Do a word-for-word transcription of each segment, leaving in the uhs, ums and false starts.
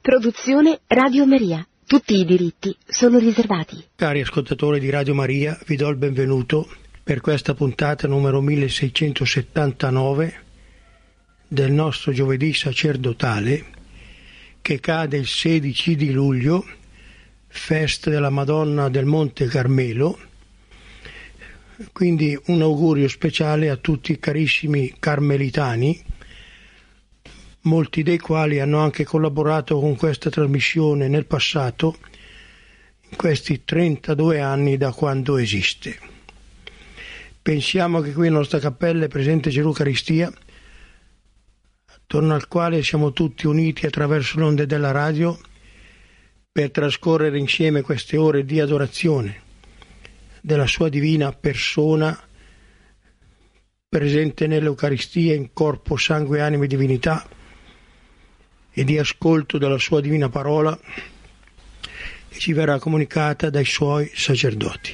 Produzione Radio Maria. Tutti i diritti sono riservati. Cari ascoltatori di Radio Maria, vi do il benvenuto per questa puntata numero milleseicentosettantanove del nostro giovedì sacerdotale, che cade il sedici di luglio, festa della Madonna del Monte Carmelo. Quindi un augurio speciale a tutti i carissimi carmelitani, molti dei quali hanno anche collaborato con questa trasmissione nel passato, in questi trentadue anni da quando esiste. Pensiamo che qui in nostra cappella è presente l'Eucaristia, attorno al quale siamo tutti uniti attraverso le onde della radio per trascorrere insieme queste ore di adorazione della sua divina persona, presente nell'Eucaristia in corpo, sangue, anima e divinità, e di ascolto della sua divina parola che ci verrà comunicata dai suoi sacerdoti.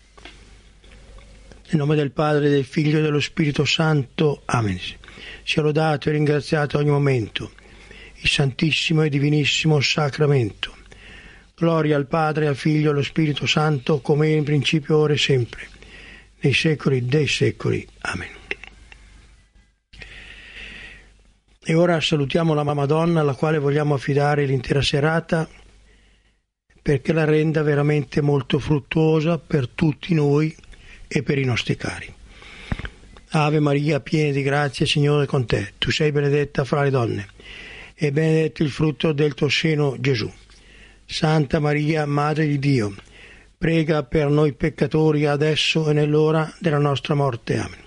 Nel nome del Padre, del Figlio e dello Spirito Santo. Amen. Sia lodato e ringraziato a ogni momento il Santissimo e Divinissimo Sacramento. Gloria al Padre, al Figlio e allo Spirito Santo, come in principio, ora e sempre, nei secoli dei secoli. Amen. E ora salutiamo la Madonna, alla quale vogliamo affidare l'intera serata, perché la renda veramente molto fruttuosa per tutti noi e per i nostri cari. Ave Maria, piena di grazia, Signore è con te. Tu sei benedetta fra le donne, e benedetto il frutto del tuo seno, Gesù. Santa Maria, Madre di Dio, prega per noi peccatori adesso e nell'ora della nostra morte. Amen.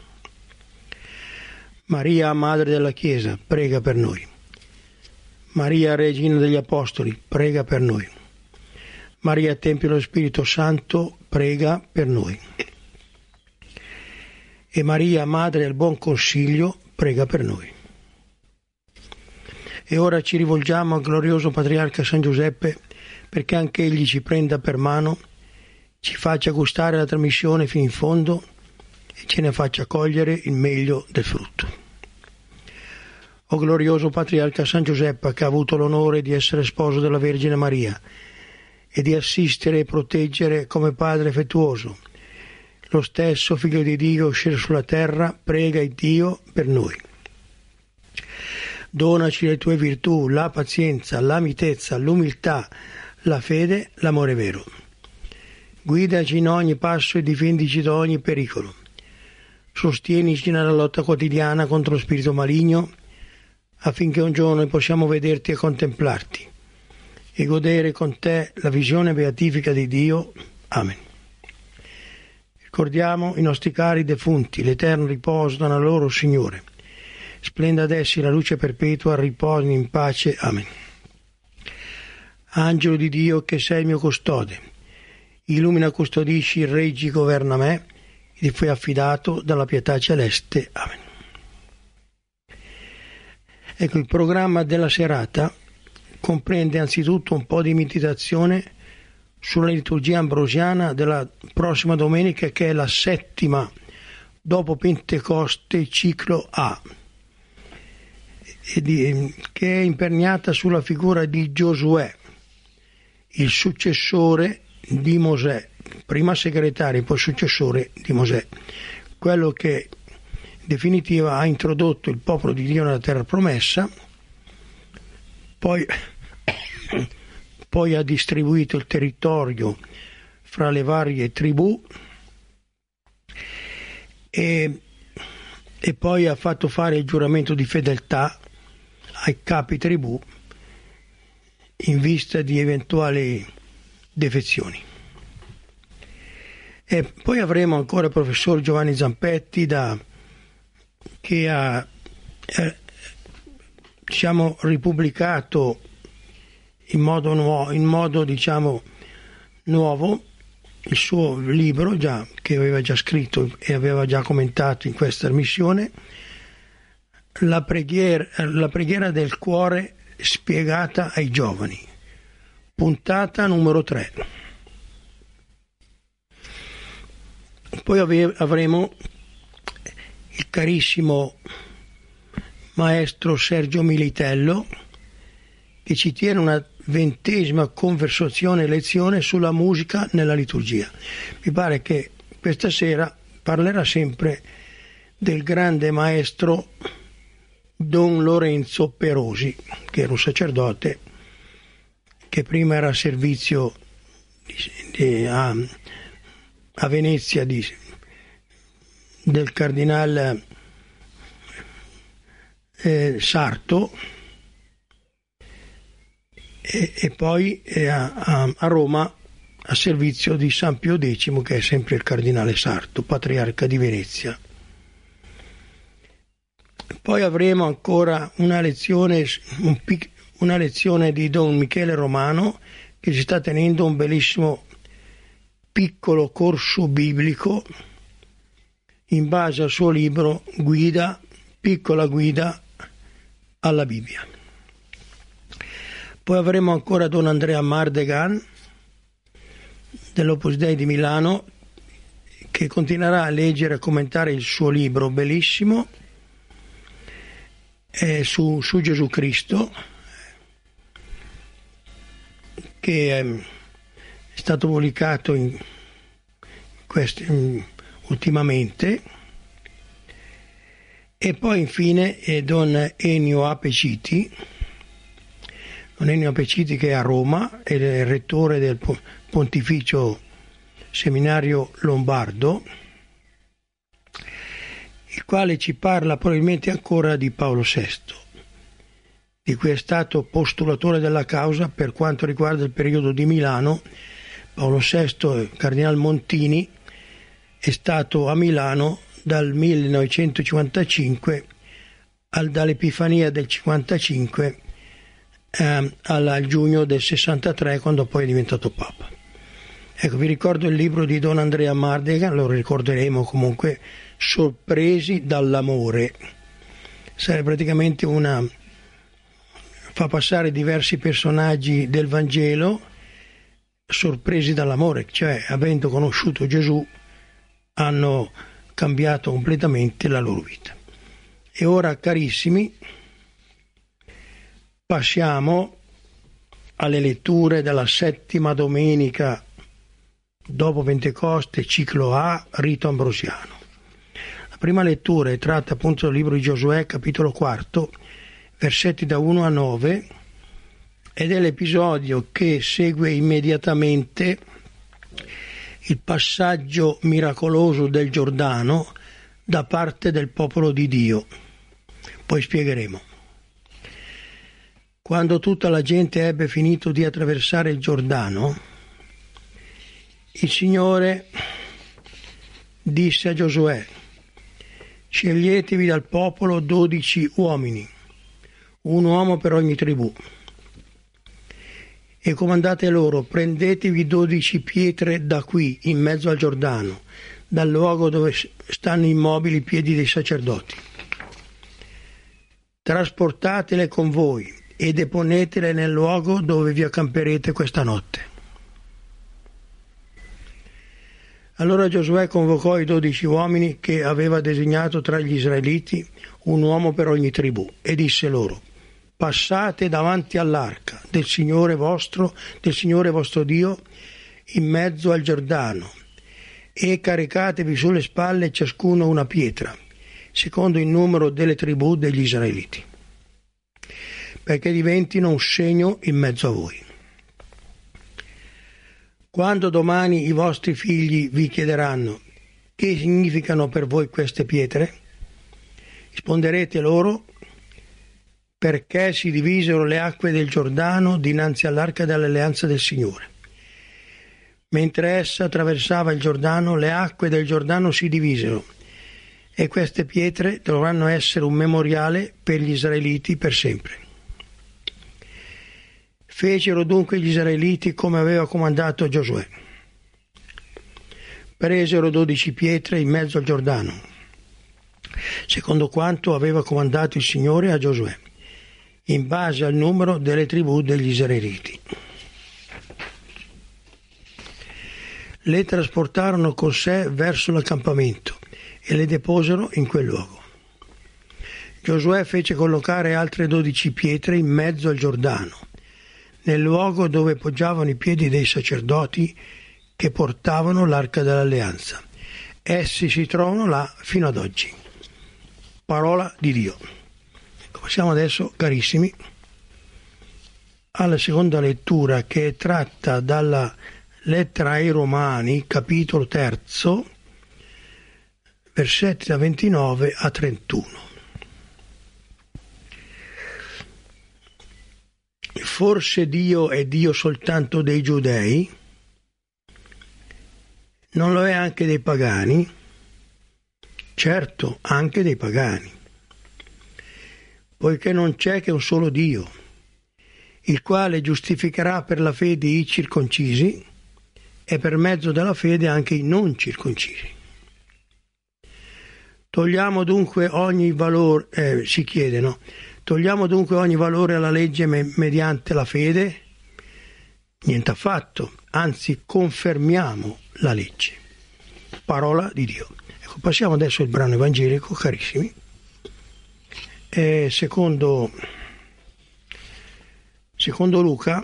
Maria, Madre della Chiesa, prega per noi. Maria, Regina degli Apostoli, prega per noi. Maria, Tempio dello Spirito Santo, prega per noi. E Maria, Madre del Buon Consiglio, prega per noi. E ora ci rivolgiamo al glorioso Patriarca San Giuseppe, perché anche egli ci prenda per mano, ci faccia gustare la trasmissione fino in fondo e ce ne faccia cogliere il meglio del frutto. O glorioso Patriarca San Giuseppe, che ha avuto l'onore di essere sposo della Vergine Maria e di assistere e proteggere come padre affettuoso lo stesso Figlio di Dio uscire sulla terra, prega il Dio per noi. Donaci le tue virtù, la pazienza, la mitezza, l'umiltà, la fede, l'amore vero. Guidaci in ogni passo e difendici da ogni pericolo. Sostienici nella lotta quotidiana contro lo spirito maligno, affinché un giorno possiamo vederti e contemplarti e godere con te la visione beatifica di Dio. Amen. Ricordiamo i nostri cari defunti, l'eterno riposo dalla loro Signore. Splenda ad essi la luce perpetua, riposi in pace. Amen. Angelo di Dio, che sei il mio custode, illumina, custodisci, reggi, governa me, e ti fui affidato dalla pietà celeste. Amen. Ecco, il programma della serata comprende anzitutto un po' di meditazione sulla liturgia ambrosiana della prossima domenica, che è la settima dopo Pentecoste, ciclo A, e di, che è imperniata sulla figura di Giosuè, il successore di Mosè, prima segretario, poi successore di Mosè, quello che in definitiva ha introdotto il popolo di Dio nella terra promessa, poi, poi ha distribuito il territorio fra le varie tribù e, e poi ha fatto fare il giuramento di fedeltà ai capi tribù in vista di eventuali defezioni. E poi avremo ancora il professor Giovanni Zampetti da, che ha eh, diciamo ripubblicato in modo, nuovo, in modo diciamo nuovo il suo libro già, che aveva già scritto e aveva già commentato in questa trasmissione, la preghiera, la preghiera del cuore spiegata ai giovani, puntata numero tre. Poi ave- avremo il carissimo maestro Sergio Militello, che ci tiene una ventesima conversazione e lezione sulla musica nella liturgia. Mi pare che questa sera parlerà sempre del grande maestro Don Lorenzo Perosi, che era un sacerdote che prima era a servizio di, di, a, a Venezia di, del cardinale eh, Sarto e, e poi eh, a, a, a Roma a servizio di San Pio X, che è sempre il cardinale Sarto, patriarca di Venezia. Poi avremo ancora una lezione, un pic, una lezione di Don Michele Romano, che ci sta tenendo un bellissimo piccolo corso biblico in base al suo libro Guida, piccola guida alla Bibbia. Poi avremo ancora Don Andrea Mardegan dell'Opus Dei di Milano, che continuerà a leggere e commentare il suo libro bellissimo eh, su, su Gesù Cristo, che è stato pubblicato in questi, in, ultimamente. E poi infine è Don Ennio Apeciti, Don Ennio Apeciti, che è a Roma, è il rettore del Pontificio Seminario Lombardo, il quale ci parla probabilmente ancora di Paolo sesto, di cui è stato postulatore della causa per quanto riguarda il periodo di Milano. Paolo sesto, il Cardinal Montini, è stato a Milano dal millenovecentocinquantacinque al, dall'Epifania del cinquantacinque eh, al giugno del sessantatré, quando poi è diventato Papa. Ecco, vi ricordo il libro di Don Andrea Mardegan, lo ricorderemo comunque, Sorpresi dall'amore. Sarebbe praticamente una... fa passare diversi personaggi del Vangelo sorpresi dall'amore, cioè avendo conosciuto Gesù hanno cambiato completamente la loro vita. E ora, carissimi, passiamo alle letture della settima domenica dopo Pentecoste, ciclo A, rito ambrosiano. La prima lettura è tratta appunto dal libro di Giosuè, capitolo quarto, versetti da uno a nove, ed è l'episodio che segue immediatamente il passaggio miracoloso del Giordano da parte del popolo di Dio. Poi spiegheremo. Quando tutta la gente ebbe finito di attraversare il Giordano, il Signore disse a Giosuè: sceglietevi dal popolo dodici uomini, un uomo per ogni tribù, e comandate loro: prendetevi dodici pietre da qui, in mezzo al Giordano, dal luogo dove stanno immobili i piedi dei sacerdoti. Trasportatele con voi e deponetele nel luogo dove vi accamperete questa notte. Allora Giosuè convocò i dodici uomini che aveva designato tra gli israeliti, un uomo per ogni tribù, e disse loro: passate davanti all'arca del Signore vostro, del Signore vostro Dio, in mezzo al Giordano, e caricatevi sulle spalle ciascuno una pietra, secondo il numero delle tribù degli israeliti, perché diventino un segno in mezzo a voi. Quando domani i vostri figli vi chiederanno: che significano per voi queste pietre? Risponderete loro: perché si divisero le acque del Giordano dinanzi all'arca dell'alleanza del Signore. Mentre essa attraversava il Giordano, le acque del Giordano si divisero, e queste pietre dovranno essere un memoriale per gli israeliti per sempre. Fecero dunque gli israeliti come aveva comandato Giosuè. Presero dodici pietre in mezzo al Giordano, secondo quanto aveva comandato il Signore a Giosuè, in base al numero delle tribù degli israeliti. Le trasportarono con sé verso l'accampamento e le deposero in quel luogo. Giosuè fece collocare altre dodici pietre in mezzo al Giordano, nel luogo dove poggiavano i piedi dei sacerdoti che portavano l'arca dell'alleanza. Essi si trovano là fino ad oggi. Parola di Dio. Passiamo adesso, carissimi, alla seconda lettura, che è tratta dalla lettera ai Romani, capitolo terzo, versetti da ventinove a trentuno. Forse Dio è Dio soltanto dei giudei? Non lo è anche dei pagani? Certo, anche dei pagani. Poiché non c'è che un solo Dio, il quale giustificherà per la fede i circoncisi e per mezzo della fede anche i non circoncisi. Togliamo dunque ogni valore, eh, si chiede, no? Togliamo dunque ogni valore alla legge me- mediante la fede? Niente affatto, anzi confermiamo la legge. Parola di Dio. Ecco, passiamo adesso al brano evangelico, carissimi. Eh, secondo, secondo Luca,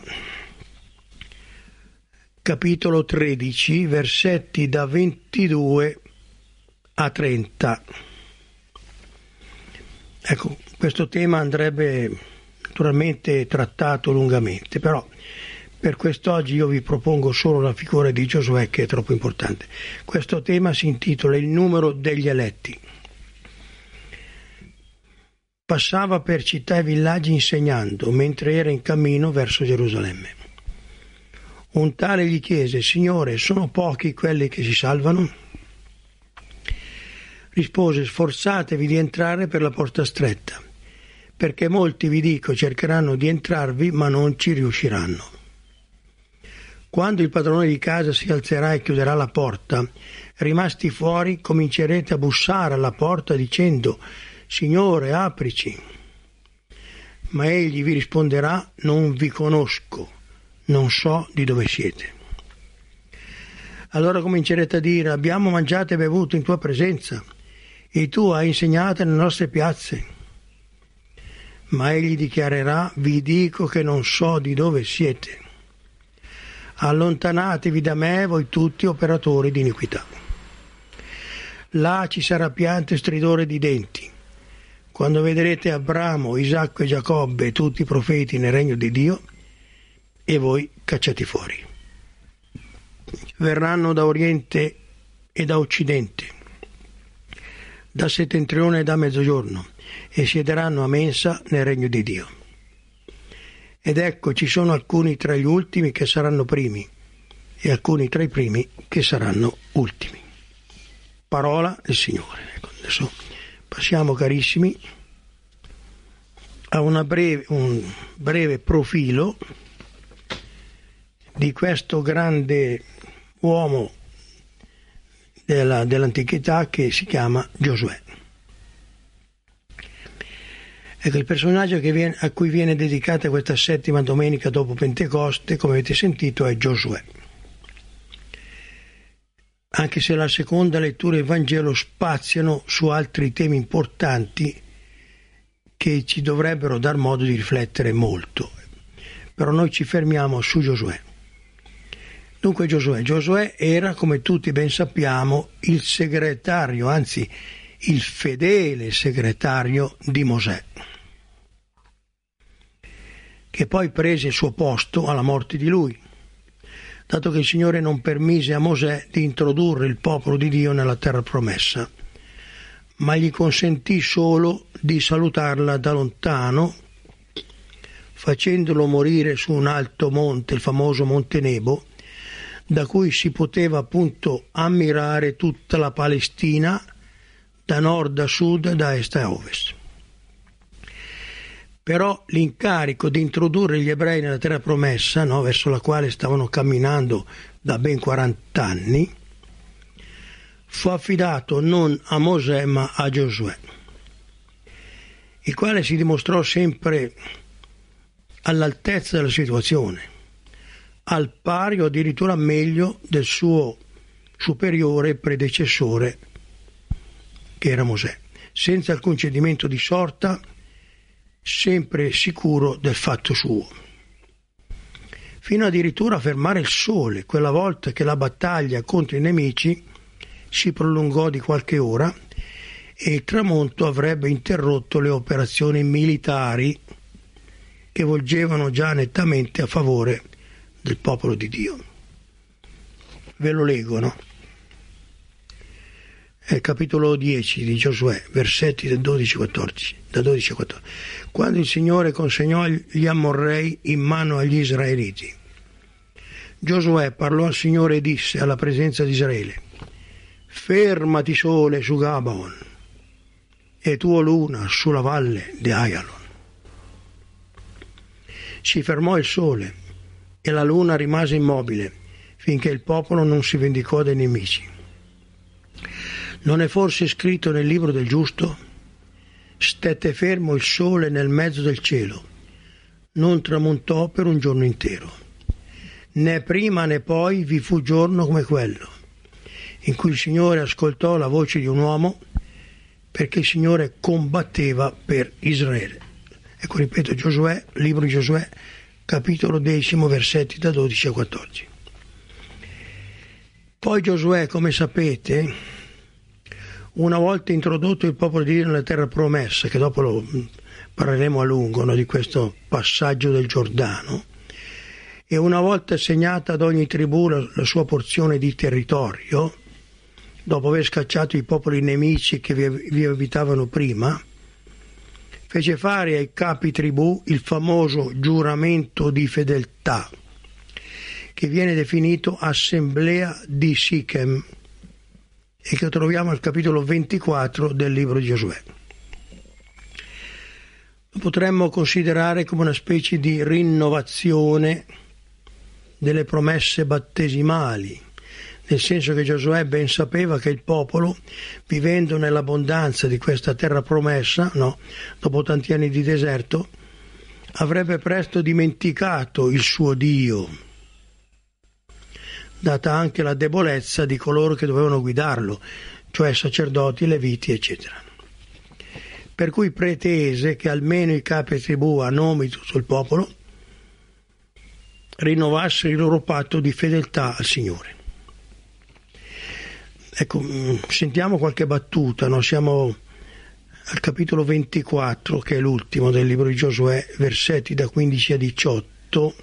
capitolo tredici, versetti da ventidue a trenta. Ecco, questo tema andrebbe naturalmente trattato lungamente, però per quest'oggi io vi propongo solo la figura di Giosuè, che è troppo importante. Questo tema si intitola Il numero degli eletti. Passava per città e villaggi insegnando, mentre era in cammino verso Gerusalemme. Un tale gli chiese: Signore, sono pochi quelli che si salvano? Rispose: sforzatevi di entrare per la porta stretta, perché molti, vi dico, cercheranno di entrarvi, ma non ci riusciranno. Quando il padrone di casa si alzerà e chiuderà la porta, rimasti fuori comincerete a bussare alla porta dicendo: Signore, aprici. Ma egli vi risponderà: non vi conosco, non so di dove siete. Allora comincerete a dire: abbiamo mangiato e bevuto in tua presenza, e tu hai insegnato nelle nostre piazze. Ma egli dichiarerà: vi dico che non so di dove siete. Allontanatevi da me, voi tutti operatori di iniquità. Là ci sarà pianto e stridore di denti, quando vedrete Abramo, Isacco e Giacobbe e tutti i profeti nel regno di Dio, e voi cacciati fuori. Verranno da oriente e da occidente, da settentrione e da mezzogiorno, e siederanno a mensa nel regno di Dio. Ed ecco, ci sono alcuni tra gli ultimi che saranno primi, e alcuni tra i primi che saranno ultimi. Parola del Signore. Ecco, adesso passiamo, carissimi, a una breve, un breve profilo di questo grande uomo della, dell'antichità che si chiama Giosuè. Ecco, il personaggio che viene, a cui viene dedicata questa settima domenica dopo Pentecoste, come avete sentito, è Giosuè. Anche se la seconda lettura e il Vangelo spaziano su altri temi importanti che ci dovrebbero dar modo di riflettere molto, però noi ci fermiamo su Giosuè. Dunque Giosuè, Giosuè era, come tutti ben sappiamo, il segretario, anzi il fedele segretario di Mosè, che poi prese il suo posto alla morte di lui, dato che il Signore non permise a Mosè di introdurre il popolo di Dio nella terra promessa, ma gli consentì solo di salutarla da lontano, facendolo morire su un alto monte, il famoso Monte Nebo, da cui si poteva appunto ammirare tutta la Palestina da nord a sud, da est a ovest. Però l'incarico di introdurre gli ebrei nella terra promessa, no, verso la quale stavano camminando da ben quaranta anni, fu affidato non a Mosè ma a Giosuè, il quale si dimostrò sempre all'altezza della situazione, al pari o addirittura meglio del suo superiore predecessore, che era Mosè, senza alcun cedimento di sorta, sempre sicuro del fatto suo. fino addirittura a fermare il sole, quella volta che la battaglia contro i nemici si prolungò di qualche ora e il tramonto avrebbe interrotto le operazioni militari che volgevano già nettamente a favore del popolo di Dio. Ve lo leggo, no? È il capitolo dieci di Giosuè, versetti da dodici a quattordici. Quando il Signore consegnò gli Ammorrei in mano agli Israeliti, Giosuè parlò al Signore e disse alla presenza di Israele: fermati sole su Gabaon e tu luna sulla valle di Ayalon. Si fermò il sole e la luna rimase immobile finché il popolo non si vendicò dai nemici. Non è forse scritto nel libro del giusto? Stette fermo il sole nel mezzo del cielo, non tramontò per un giorno intero. Né prima né poi vi fu giorno come quello, in cui il Signore ascoltò la voce di un uomo, perché il Signore combatteva per Israele. Ecco, ripeto, Giosuè, libro di Giosuè, capitolo decimo, versetti da dodici a quattordici. Poi Giosuè, come sapete, una volta introdotto il popolo di Dio nella terra promessa, che dopo lo parleremo a lungo, no, di questo passaggio del Giordano, e una volta assegnata ad ogni tribù la, la sua porzione di territorio, dopo aver scacciato i popoli nemici che vi, vi abitavano prima, fece fare ai capi tribù il famoso giuramento di fedeltà, che viene definito Assemblea di Sichem, e che troviamo al capitolo ventiquattro del libro di Giosuè. Lo potremmo considerare come una specie di rinnovazione delle promesse battesimali, nel senso che Giosuè ben sapeva che il popolo, vivendo nell'abbondanza di questa terra promessa, no, dopo tanti anni di deserto, avrebbe presto dimenticato il suo Dio, data anche la debolezza di coloro che dovevano guidarlo, cioè sacerdoti, leviti, eccetera. Per cui pretese che almeno i capi tribù, a nome di tutto il popolo, rinnovassero il loro patto di fedeltà al Signore. Ecco, sentiamo qualche battuta, no? Siamo al capitolo ventiquattro, che è l'ultimo del libro di Giosuè, versetti da quindici a diciotto.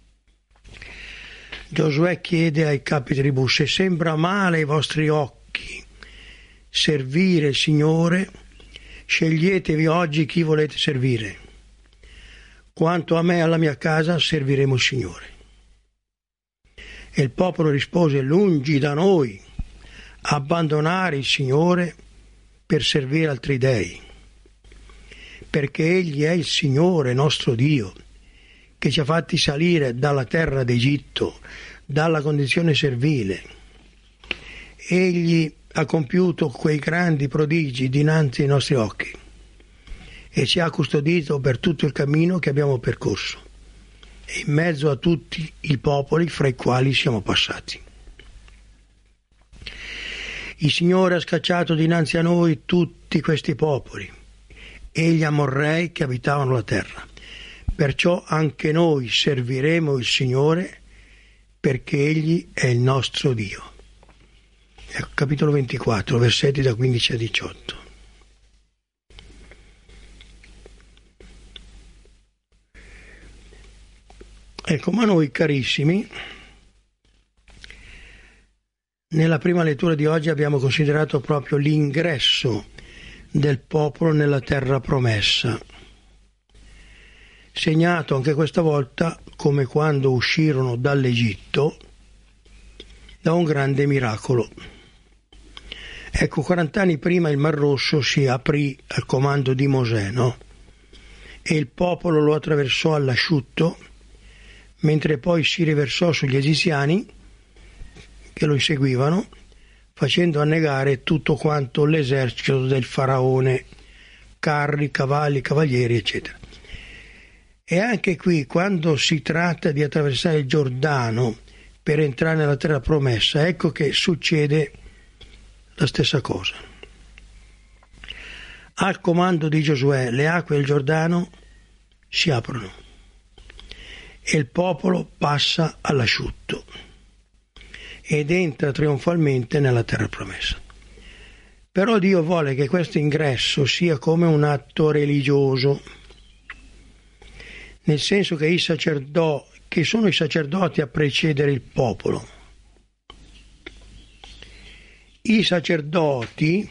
Giosuè chiede ai capi tribù: se sembra male ai vostri occhi servire il Signore, sceglietevi oggi chi volete servire. Quanto a me e alla mia casa serviremo il Signore. E il popolo rispose: lungi da noi abbandonare il Signore per servire altri dei, perché Egli è il Signore nostro Dio, che ci ha fatti salire dalla terra d'Egitto, dalla condizione servile. Egli ha compiuto quei grandi prodigi dinanzi ai nostri occhi e ci ha custodito per tutto il cammino che abbiamo percorso e in mezzo a tutti i popoli fra i quali siamo passati. Il Signore ha scacciato dinanzi a noi tutti questi popoli e gli Ammorrei che abitavano la terra. Perciò anche noi serviremo il Signore, perché Egli è il nostro Dio. Ecco, capitolo ventiquattro, versetti da quindici a diciotto. Ecco, ma noi carissimi, nella prima lettura di oggi abbiamo considerato proprio l'ingresso del popolo nella terra promessa, segnato anche questa volta, come quando uscirono dall'Egitto, da un grande miracolo. Ecco, quarant'anni prima il Mar Rosso si aprì al comando di Mosè, no? E il popolo lo attraversò all'asciutto, mentre poi si riversò sugli egiziani che lo inseguivano, facendo annegare tutto quanto l'esercito del faraone, carri, cavalli, cavalieri, eccetera. E anche qui, quando si tratta di attraversare il Giordano per entrare nella terra promessa, ecco che succede la stessa cosa. Al comando di Giosuè le acque del Giordano si aprono e il popolo passa all'asciutto ed entra trionfalmente nella terra promessa. Però Dio vuole che questo ingresso sia come un atto religioso, nel senso che i sacerdoti, che sono i sacerdoti a precedere il popolo. I sacerdoti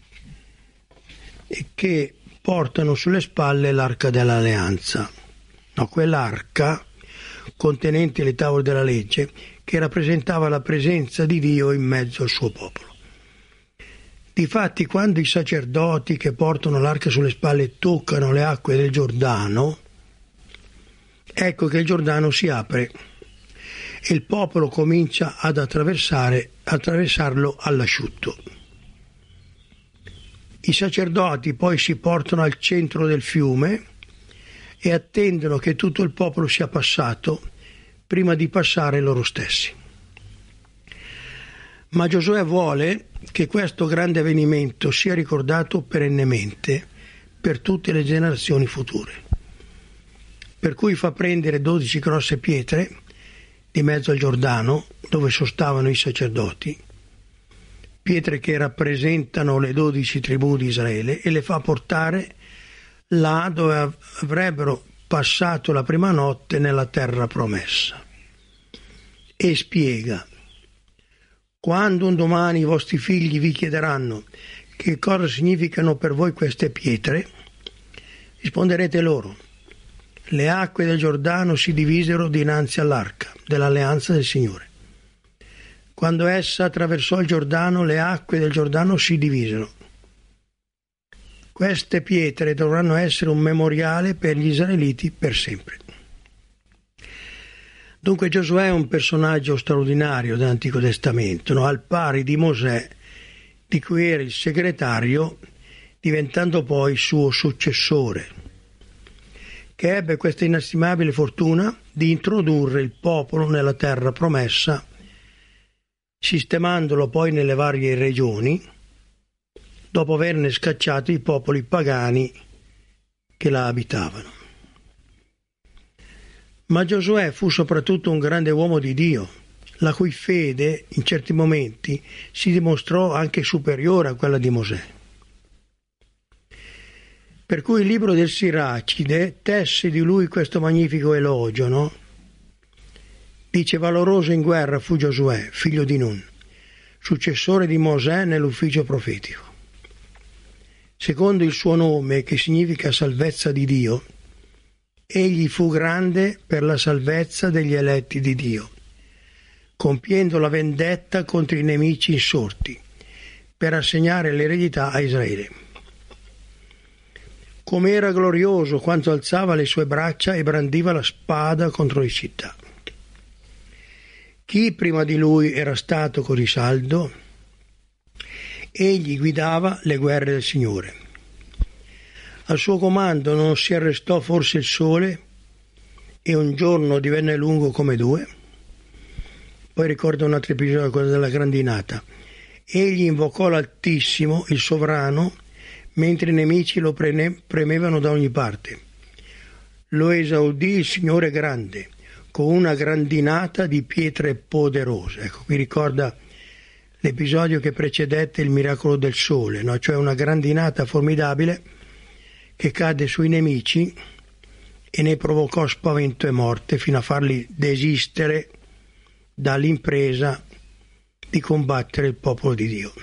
che portano sulle spalle l'arca dell'alleanza, no, quell'arca contenente le tavole della legge che rappresentava la presenza di Dio in mezzo al suo popolo. Difatti, quando i sacerdoti che portano l'arca sulle spalle toccano le acque del Giordano, ecco che il Giordano si apre e il popolo comincia ad attraversare, attraversarlo all'asciutto. I sacerdoti poi si portano al centro del fiume e attendono che tutto il popolo sia passato prima di passare loro stessi. Ma Giosuè vuole che questo grande avvenimento sia ricordato perennemente per tutte le generazioni future. Per cui fa prendere dodici grosse pietre di mezzo al Giordano, dove sostavano i sacerdoti, pietre che rappresentano le dodici tribù di Israele, e le fa portare là dove avrebbero passato la prima notte nella terra promessa. E spiega: quando un domani i vostri figli vi chiederanno che cosa significano per voi queste pietre, risponderete loro: le acque del Giordano si divisero dinanzi all'arca dell'alleanza del Signore. Quando essa attraversò il Giordano, le acque del Giordano si divisero. Queste pietre dovranno essere un memoriale per gli israeliti per sempre. Dunque Giosuè è un personaggio straordinario dell'Antico Testamento, no? Al pari di Mosè, di cui era il segretario, diventando poi suo successore, che ebbe questa inestimabile fortuna di introdurre il popolo nella terra promessa, sistemandolo poi nelle varie regioni, dopo averne scacciato i popoli pagani che la abitavano. Ma Giosuè fu soprattutto un grande uomo di Dio, la cui fede in certi momenti si dimostrò anche superiore a quella di Mosè. Per cui il libro del Siracide tesse di lui questo magnifico elogio, no? Dice: valoroso in guerra fu Giosuè, figlio di Nun, successore di Mosè nell'ufficio profetico. Secondo il suo nome, che significa salvezza di Dio, egli fu grande per la salvezza degli eletti di Dio, compiendo la vendetta contro i nemici insorti, per assegnare l'eredità a Israele. Come era glorioso quanto alzava le sue braccia e brandiva la spada contro le città. Chi prima di lui era stato così saldo? Egli guidava le guerre del Signore. Al suo comando non si arrestò forse il sole e un giorno divenne lungo come due? Poi ricordo un altro episodio, quello della grandinata. Egli invocò l'Altissimo, il Sovrano, mentre i nemici lo premevano da ogni parte. Lo esaudì il Signore grande, con una grandinata di pietre poderose. Ecco, qui ricorda l'episodio che precedette il miracolo del sole, no? Cioè una grandinata formidabile che cadde sui nemici e ne provocò spavento e morte, fino a farli desistere dall'impresa di combattere il popolo di Dio.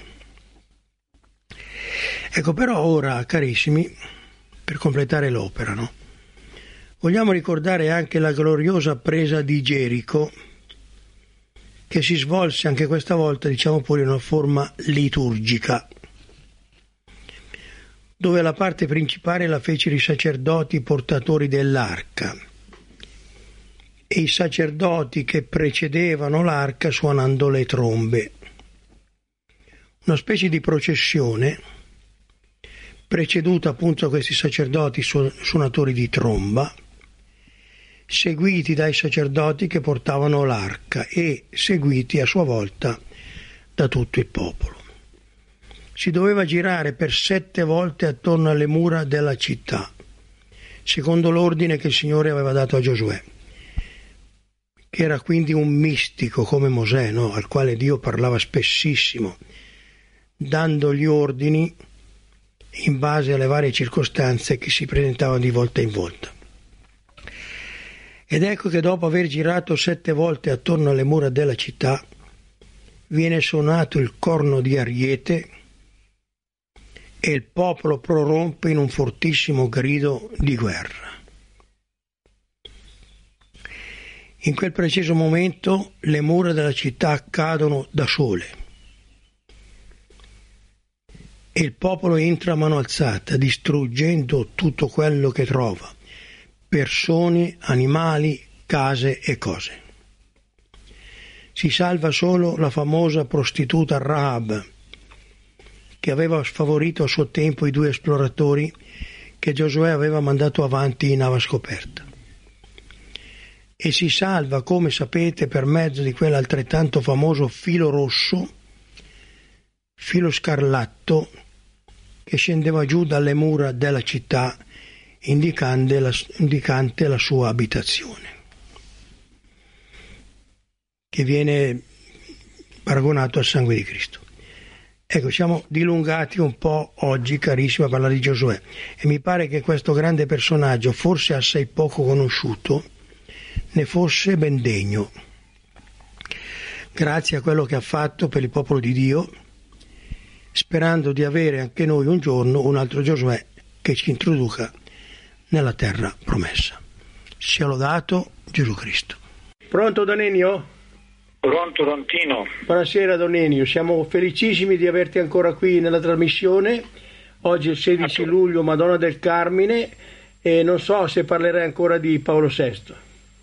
Ecco, però ora, carissimi, per completare l'opera, no? Vogliamo ricordare anche la gloriosa presa di Gerico, che si svolse anche questa volta, diciamo pure, in una forma liturgica, dove la parte principale la fecero i sacerdoti portatori dell'arca e i sacerdoti che precedevano l'arca suonando le trombe. Una specie di processione preceduta appunto da questi sacerdoti suonatori di tromba, seguiti dai sacerdoti che portavano l'arca e seguiti a sua volta da tutto il popolo. Si doveva girare per sette volte attorno alle mura della città, secondo l'ordine che il Signore aveva dato a Giosuè. che era quindi un mistico come Mosè, no? Al quale Dio parlava spessissimo, dando gli ordini in base alle varie circostanze che si presentavano di volta in volta. Ed ecco che dopo aver girato sette volte attorno alle mura della città, viene suonato il corno di ariete e il popolo prorompe in un fortissimo grido di guerra. In quel preciso momento le mura della città cadono da sole e il popolo entra a mano alzata, distruggendo tutto quello che trova, persone, animali, case e cose. Si salva solo la famosa prostituta Rahab, che aveva sfavorito a suo tempo i due esploratori che Giosuè aveva mandato avanti in ava scoperta. E si salva, come sapete, per mezzo di quell'altrettanto famoso filo rosso, filo scarlatto, che scendeva giù dalle mura della città, indicante la, indicante la sua abitazione, che viene paragonato al sangue di Cristo. Ecco, siamo dilungati un po' oggi, carissimo, a parlare di Giosuè, e mi pare che questo grande personaggio, forse assai poco conosciuto, ne fosse ben degno, grazie a quello che ha fatto per il popolo di Dio, sperando di avere anche noi un giorno un altro Giosuè che ci introduca nella terra promessa. Sia lodato Gesù Cristo. Pronto Don Ennio? Pronto Don Tino. Buonasera Don Ennio, siamo felicissimi di averti ancora qui nella trasmissione. Oggi è il sedici luglio, Madonna del Carmine, e non so se parlerai ancora di Paolo sesto.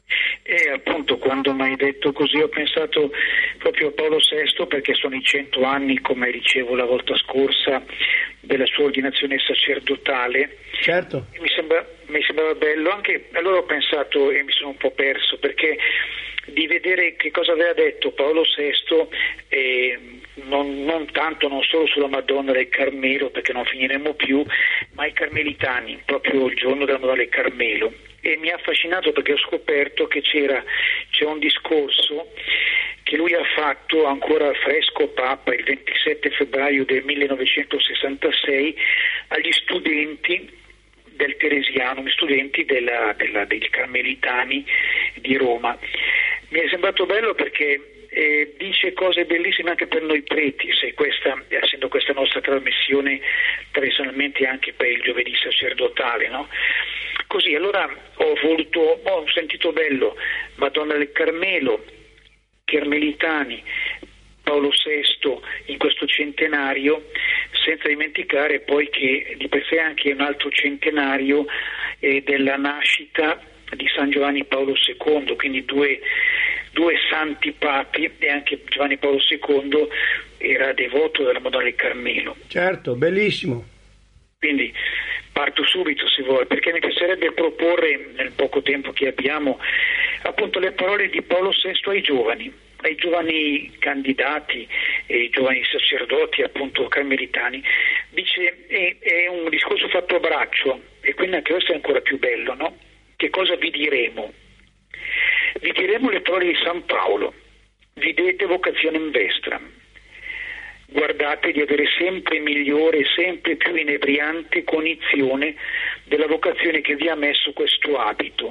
E appunto quando mi hai detto così ho pensato proprio a Paolo sesto, perché sono i cento anni, come dicevo la volta scorsa, della sua ordinazione sacerdotale. Certo. Mi, sembra, mi sembrava bello, anche allora ho pensato e mi sono un po' perso, perché di vedere che cosa aveva detto Paolo sesto, eh, non, non tanto, non solo sulla Madonna del Carmelo, perché non finiremo più, ma i carmelitani, proprio il giorno della Madonna del Carmelo. E mi ha affascinato perché ho scoperto che c'era c'è un discorso che lui ha fatto ancora fresco Papa il ventisette febbraio del millenovecentosessantasei agli studenti del Teresiano, studenti della, della, dei Carmelitani di Roma. Mi è sembrato bello perché eh, dice cose bellissime anche per noi preti, se questa, essendo questa nostra trasmissione tradizionalmente anche per il giovedì sacerdotale, no? Così, allora ho voluto, ho sentito bello Madonna del Carmelo, Carmelitani, Paolo sesto in questo centenario, senza dimenticare poi che di per sé anche un altro centenario eh, della nascita di San Giovanni Paolo secondo, quindi due, due santi papi, e anche Giovanni Paolo secondo era devoto della Madonna del Carmelo. Certo, bellissimo. Quindi parto subito se vuole, perché mi piacerebbe proporre nel poco tempo che abbiamo appunto le parole di Paolo sesto ai giovani, ai giovani candidati e ai giovani sacerdoti appunto carmelitani. Dice, è, è un discorso fatto a braccio, e quindi anche questo è ancora più bello, no? Che cosa vi diremo? Vi diremo le parole di San Paolo: videte vocazione in vestra. Guardate di avere sempre migliore e sempre più inebriante cognizione della vocazione che vi ha messo questo abito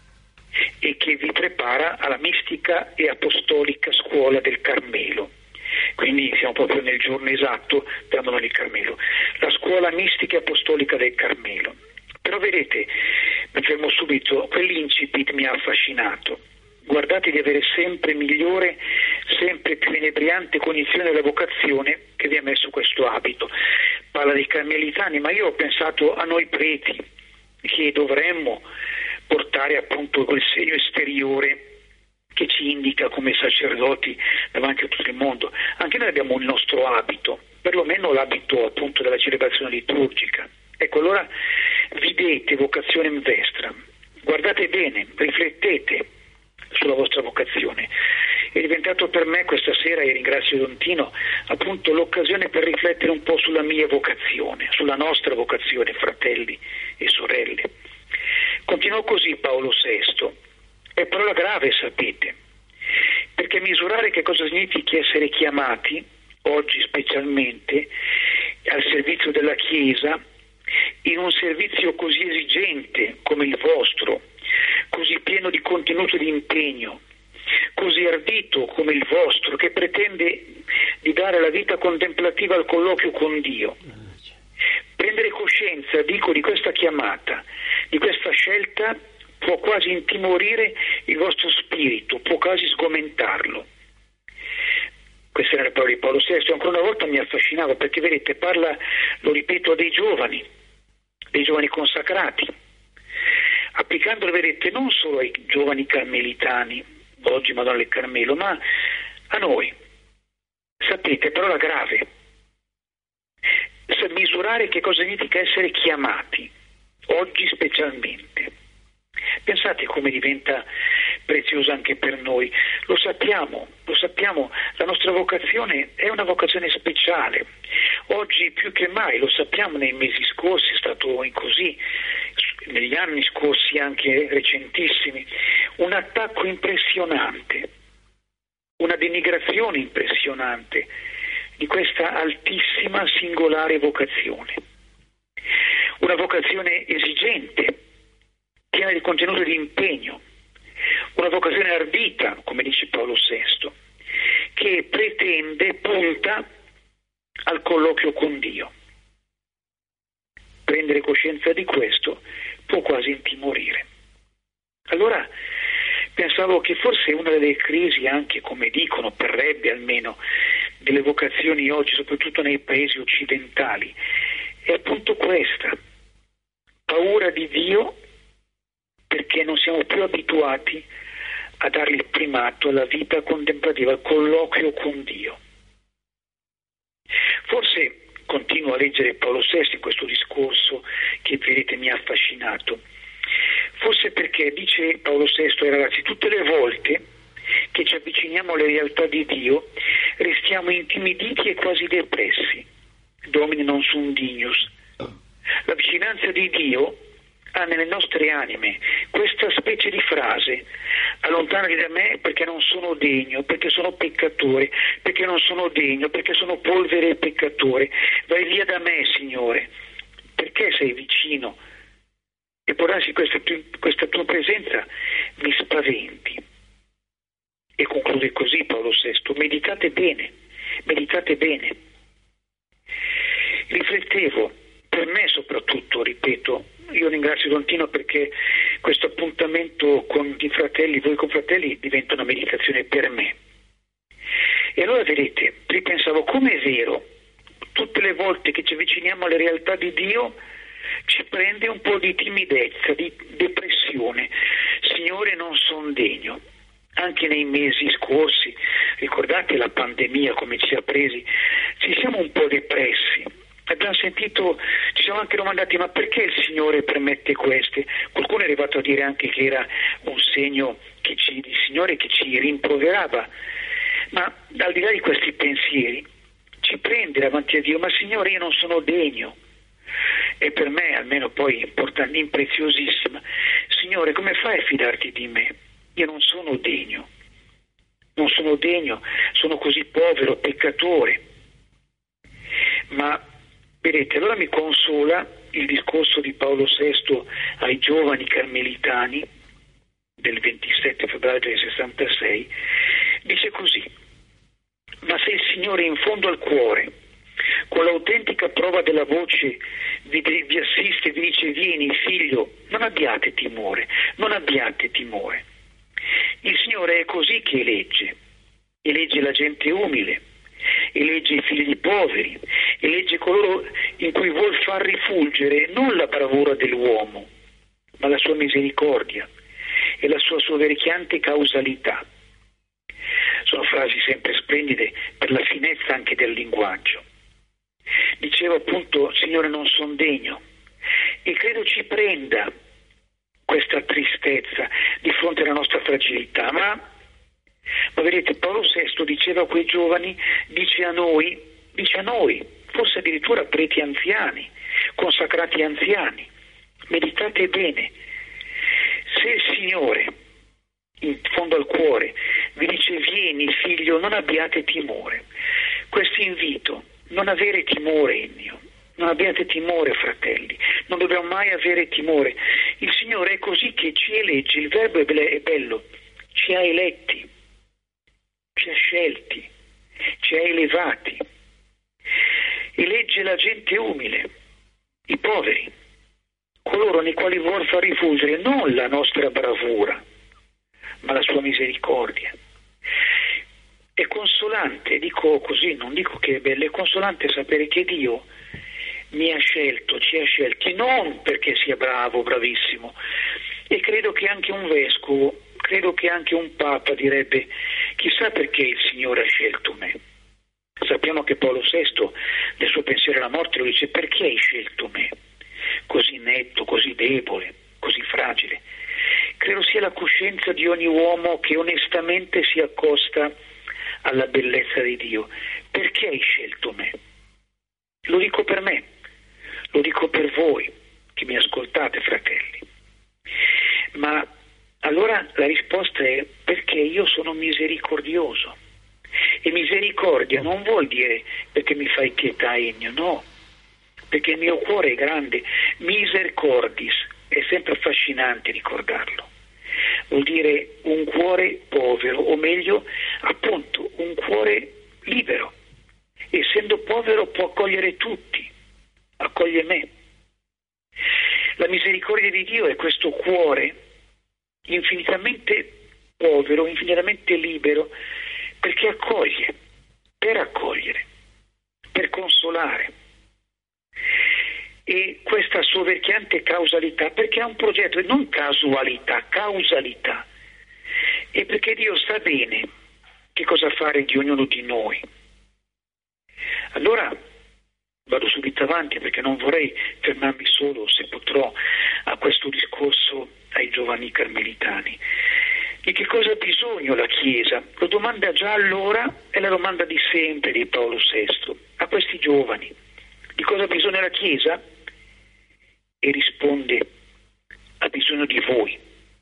e che vi prepara alla mistica e apostolica scuola del Carmelo. Quindi siamo proprio nel giorno esatto della Madonna del Carmelo, la scuola mistica e apostolica del Carmelo. Però vedete, mi fermo subito, quell'incipit mi ha affascinato. Guardate di avere sempre migliore, sempre più inebriante cognizione della vocazione che vi ha messo questo abito. Parla dei carmelitani, ma io ho pensato a noi preti, che dovremmo portare appunto quel segno esteriore che ci indica come sacerdoti davanti a tutto il mondo. Anche noi abbiamo il nostro abito, perlomeno l'abito appunto della celebrazione liturgica. Ecco, allora videte vocazione in vestra, guardate bene, riflettete sulla vostra vocazione. È diventato per me questa sera, e ringrazio Don Tino, appunto l'occasione per riflettere un po' sulla mia vocazione, sulla nostra vocazione, fratelli e sorelle. Continuò così Paolo sesto, è parola grave, sapete, misurare che cosa significa essere chiamati, oggi specialmente, al servizio della Chiesa, in un servizio così esigente come il vostro, così pieno di contenuto e di impegno, così ardito come il vostro, che pretende di dare la vita contemplativa al colloquio con Dio. Prendere coscienza, dico, di questa chiamata, di questa scelta, può quasi intimorire il vostro spirito, può quasi sgomentarlo. Queste erano le parole di Paolo sesto, ancora una volta mi affascinava, perché vedete, parla, lo ripeto, a dei giovani, dei giovani consacrati, applicandolo, vedete, non solo ai giovani carmelitani, oggi Madonna del Carmelo, ma a noi. Sapete, parola grave, misurare che cosa significa essere chiamati, oggi specialmente. Pensate come diventa prezioso anche per noi. Lo sappiamo, lo sappiamo, la nostra vocazione è una vocazione speciale. Oggi più che mai, lo sappiamo, nei mesi scorsi è stato così, negli anni scorsi anche recentissimi, un attacco impressionante, una denigrazione impressionante di questa altissima singolare vocazione. Una vocazione esigente, piena di contenuto e di impegno, una vocazione ardita, come dice Paolo sesto, che pretende, punta al colloquio con Dio. Prendere coscienza di questo può quasi intimorire. Allora pensavo che forse una delle crisi, anche come dicono, parrebbe almeno, delle vocazioni oggi, soprattutto nei paesi occidentali, è appunto questa: paura di Dio, perché non siamo più abituati a dargli il primato alla vita contemplativa, al colloquio con Dio. Forse continuo a leggere Paolo sesto in questo discorso che vedete mi ha affascinato, forse perché dice Paolo sesto ai ragazzi: tutte le volte che ci avviciniamo alle realtà di Dio restiamo intimiditi e quasi depressi. Domine non sum dignus. La vicinanza di Dio ha nelle nostre anime questa specie di frase: allontanati da me perché non sono degno, perché sono peccatore, perché non sono degno, perché sono polvere e peccatore. Vai via da me, Signore, perché sei vicino e può darsi questa, questa tua presenza mi spaventi. E conclude così Paolo sesto: meditate bene, meditate bene. Riflettevo, per me soprattutto, ripeto, io ringrazio Don Tino perché questo appuntamento con i fratelli, voi confratelli, diventa una meditazione per me. E allora vedete, ripensavo come è vero, tutte le volte che ci avviciniamo alle realtà di Dio ci prende un po' di timidezza, di depressione. Signore, non sono degno. Anche nei mesi scorsi, ricordate la pandemia come ci ha presi, ci siamo un po' depressi. Abbiamo sentito, ci siamo anche domandati: ma perché il Signore permette queste? Qualcuno è arrivato a dire anche che era un segno che ci, il Signore che ci rimproverava. Ma al di là di questi pensieri ci prende davanti a Dio: ma Signore, io non sono degno. E per me, almeno poi importante, impreziosissima: Signore, come fai a fidarti di me? Io non sono degno, non sono degno, sono così povero, peccatore. Ma vedete, allora mi consola il discorso di Paolo sesto ai giovani carmelitani del ventisette febbraio del sessantasei. Dice così: ma se il Signore in fondo al cuore, con l'autentica prova della voce, vi, vi assiste e vi dice: vieni figlio, non abbiate timore, non abbiate timore. Il Signore è così che elegge, elegge la gente umile, elegge i figli poveri, elegge coloro in cui vuol far rifulgere non la bravura dell'uomo, ma la sua misericordia e la sua soverchiante causalità. Sono frasi sempre splendide per la finezza anche del linguaggio. Dicevo appunto: Signore, non son degno, e credo ci prenda questa tristezza di fronte alla nostra fragilità, ma, ma vedete, Paolo sesto diceva a quei giovani, dice a noi, dice a noi, forse addirittura preti anziani, consacrati anziani: meditate bene, se il Signore in fondo al cuore vi dice: vieni figlio, non abbiate timore. Questo invito, non avere timore, Ennio, non abbiate timore, fratelli, non dobbiamo mai avere timore. Il Signore è così che ci elegge, il verbo è bello, ci ha eletti, ci ha scelti, ci ha elevati. Elegge la gente umile, i poveri, coloro nei quali vuol far rifulgere non la nostra bravura, ma la sua misericordia. È consolante, dico così, non dico che è bello, è consolante sapere che Dio mi ha scelto, ci ha scelti, non perché sia bravo, bravissimo, e credo che anche un vescovo, credo che anche un papa direbbe: chissà perché il Signore ha scelto me. Sappiamo che Paolo sesto, nel suo pensiero alla morte, lo dice: perché hai scelto me? Così netto, così debole, così fragile. Credo sia la coscienza di ogni uomo che onestamente si accosta alla bellezza di Dio. Perché hai scelto me? Lo dico per me, lo dico per voi che mi ascoltate, fratelli. Ma allora la risposta è: perché io sono misericordioso. E misericordia non vuol dire perché mi fai pietà, Ennio, no, perché il mio cuore è grande. Misericordis, è sempre affascinante ricordarlo, vuol dire un cuore povero, o meglio appunto un cuore libero. Essendo povero può accogliere tutti, accoglie me. La misericordia di Dio è questo cuore infinitamente povero, infinitamente libero, perché accoglie, per accogliere, per consolare. E questa soverchiante causalità, perché è un progetto, e non casualità, causalità. E perché Dio sa bene che cosa fare di ognuno di noi. Allora vado subito avanti, perché non vorrei fermarmi solo, se potrò, a questo discorso ai giovani carmelitani. Di che cosa ha bisogno la Chiesa? Lo domanda già allora, è la domanda di sempre di Paolo sesto, a questi giovani. Di cosa ha bisogno la Chiesa? E risponde: ha bisogno di voi.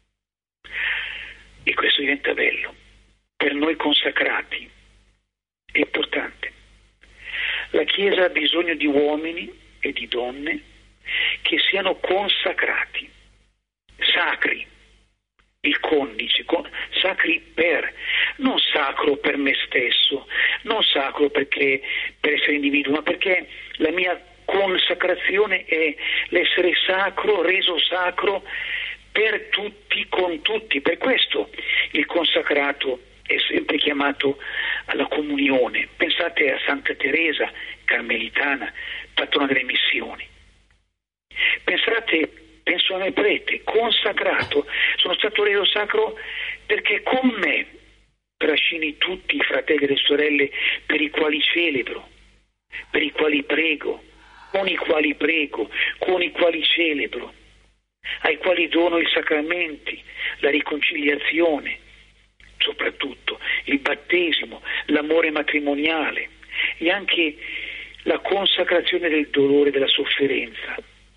E questo diventa bello. Per noi consacrati è importante. La Chiesa ha bisogno di uomini e di donne che siano consacrati, sacri. Il condice, sacri per, non sacro per me stesso, non sacro perché per essere individuo, ma perché la mia consacrazione è l'essere sacro, reso sacro per tutti, con tutti. Per questo il consacrato è sempre chiamato alla comunione. Pensate a Santa Teresa Carmelitana, patrona delle missioni. Pensate Penso a me prete, consacrato, sono stato reso sacro perché con me trascini tutti i fratelli e le sorelle per i quali celebro, per i quali prego, con i quali prego, con i quali celebro, ai quali dono i sacramenti, la riconciliazione, soprattutto il battesimo, l'amore matrimoniale e anche la consacrazione del dolore e della sofferenza.